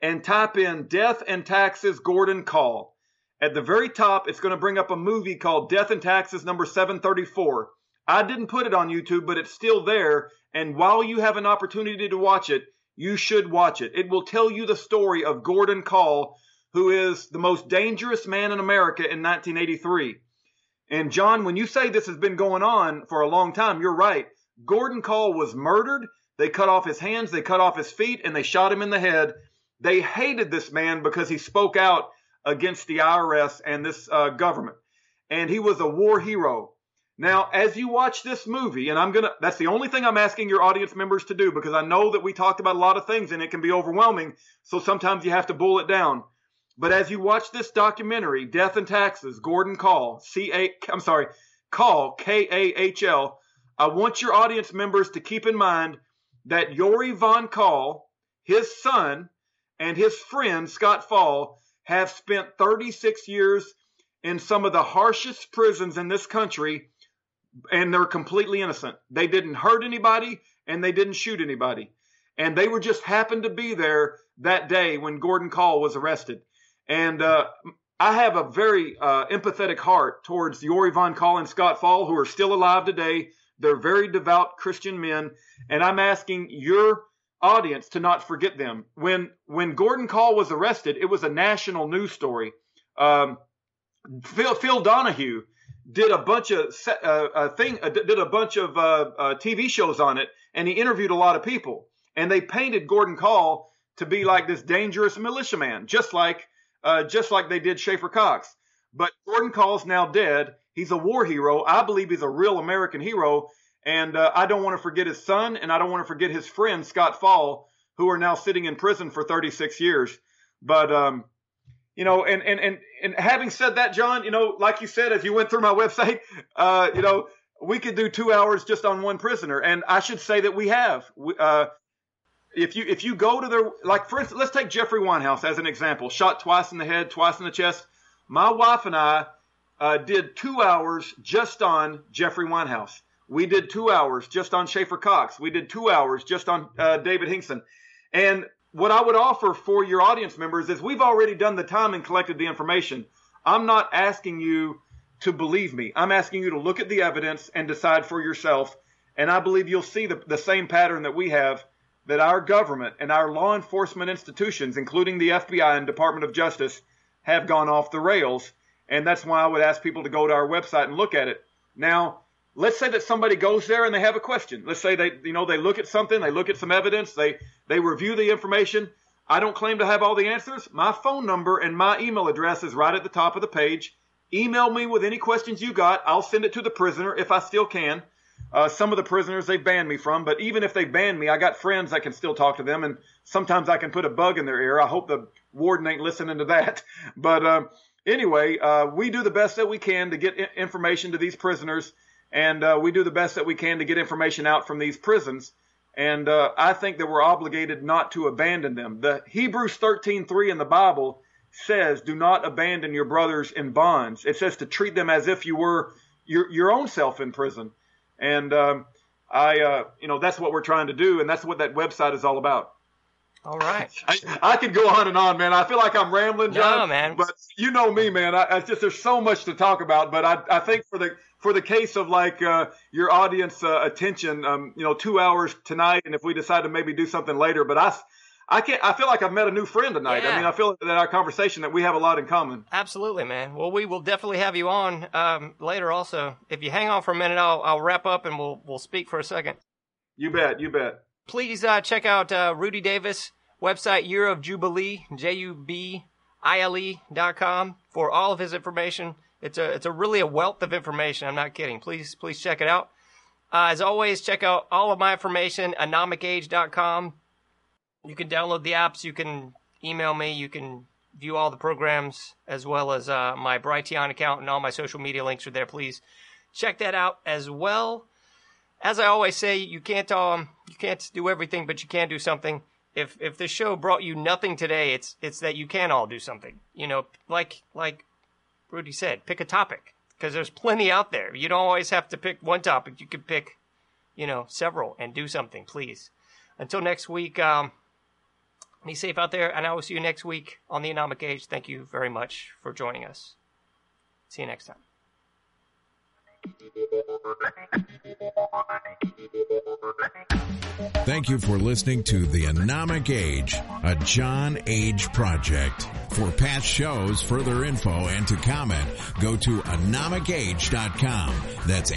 and type in Death and Taxes Gordon Kahl. At the very top, it's going to bring up a movie called Death and Taxes number 734. I didn't put it on YouTube, but it's still there. And while you have an opportunity to watch it, you should watch it. It will tell you the story of Gordon Kahl, who is the most dangerous man in America in 1983. And John, when you say this has been going on for a long time, you're right. Gordon Kahl was murdered. They cut off his hands, they cut off his feet, and they shot him in the head. They hated this man because he spoke out against the IRS and this government. And he was a war hero. Now, as you watch this movie, and that's the only thing I'm asking your audience members to do, because I know that we talked about a lot of things and it can be overwhelming. So sometimes you have to boil it down. But as you watch this documentary, Death and Taxes, Gordon Kahl, Kahl, K-A-H-L, I want your audience members to keep in mind that Yuri Von Kahl, his son, and his friend, Scott Fall, have spent 36 years in some of the harshest prisons in this country, and they're completely innocent. They didn't hurt anybody, and they didn't shoot anybody. And they were just happened to be there that day when Gordon Kahl was arrested. And I have a very empathetic heart towards Yuri Von Kahl and Scott Fall, who are still alive today. They're very devout Christian men, and I'm asking your audience to not forget them. When Gordon Kahl was arrested, it was a national news story. Phil Donahue did a bunch of TV shows on it, and he interviewed a lot of people. And they painted Gordon Kahl to be like this dangerous militiaman, just like they did Schaefer Cox. But Gordon Kahl's now dead. He's a war hero. I believe he's a real American hero. And I don't want to forget his son, and I don't want to forget his friend, Scott Fall, who are now sitting in prison for 36 years. But, and having said that, John, like you said, as you went through my website, we could do 2 hours just on one prisoner. And I should say that we have. If you go to their, like, for instance, let's take Jeffrey Winehouse as an example. Shot twice in the head, twice in the chest. My wife and I did 2 hours just on Jeffrey Winehouse. We did 2 hours just on Schaefer Cox. We did 2 hours just on David Hinkson. And what I would offer for your audience members is we've already done the time and collected the information. I'm not asking you to believe me. I'm asking you to look at the evidence and decide for yourself. And I believe you'll see the same pattern that we have, that our government and our law enforcement institutions, including the FBI and Department of Justice, have gone off the rails. And that's why I would ask people to go to our website and look at it. Now, let's say that somebody goes there and they have a question. Let's say they look at something, they look at some evidence, they review the information. I don't claim to have all the answers. My phone number and my email address is right at the top of the page. Email me with any questions you got. I'll send it to the prisoner if I still can. Some of the prisoners they've banned me from, but even if they ban me, I got friends that can still talk to them, and sometimes I can put a bug in their ear. I hope the warden ain't listening to that. But anyway, we do the best that we can to get information to these prisoners. And we do the best that we can to get information out from these prisons. And I think that we're obligated not to abandon them. The Hebrews 13:3 in the Bible says, do not abandon your brothers in bonds. It says to treat them as if you were your own self in prison. And that's what we're trying to do. And that's what that website is all about. All right. I could go on and on, man. I feel like I'm rambling, John. No, man. But you know me, man. There's so much to talk about. But I think for the case of like your audience attention, 2 hours tonight, and if we decide to maybe do something later, but I feel like I've met a new friend tonight. Yeah. I mean, I feel that our conversation that we have a lot in common. Absolutely, man. Well, we will definitely have you on later. Also, if you hang on for a minute, I'll wrap up and we'll speak for a second. You bet. Please check out Rudy Davis website, Year of Jubilee, JUBILE.com for all of his information. It's really a wealth of information. I'm not kidding. Please check it out. As always, check out all of my information, anomicage.com. You can download the apps. You can email me. You can view all the programs as well as my Brighteon account, and all my social media links are there. Please check that out as well. As I always say, you can't do everything, but you can do something. If this show brought you nothing today, it's that you can all do something. Like Rudy said, pick a topic, because there's plenty out there. You don't always have to pick one topic. You could pick, several and do something, please. Until next week, Be safe out there, and I will see you next week on the Anomic Age. Thank you very much for joining us. See you next time. Thank you for listening to The Anomic Age, a John Age project. For past shows, further info, and to comment, go to anomicage.com. That's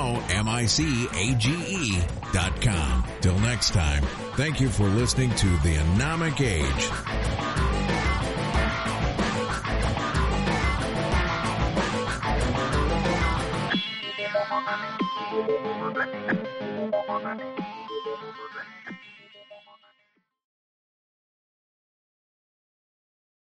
ANOMICAGE.com. Till next time, thank you for listening to The Anomic Age.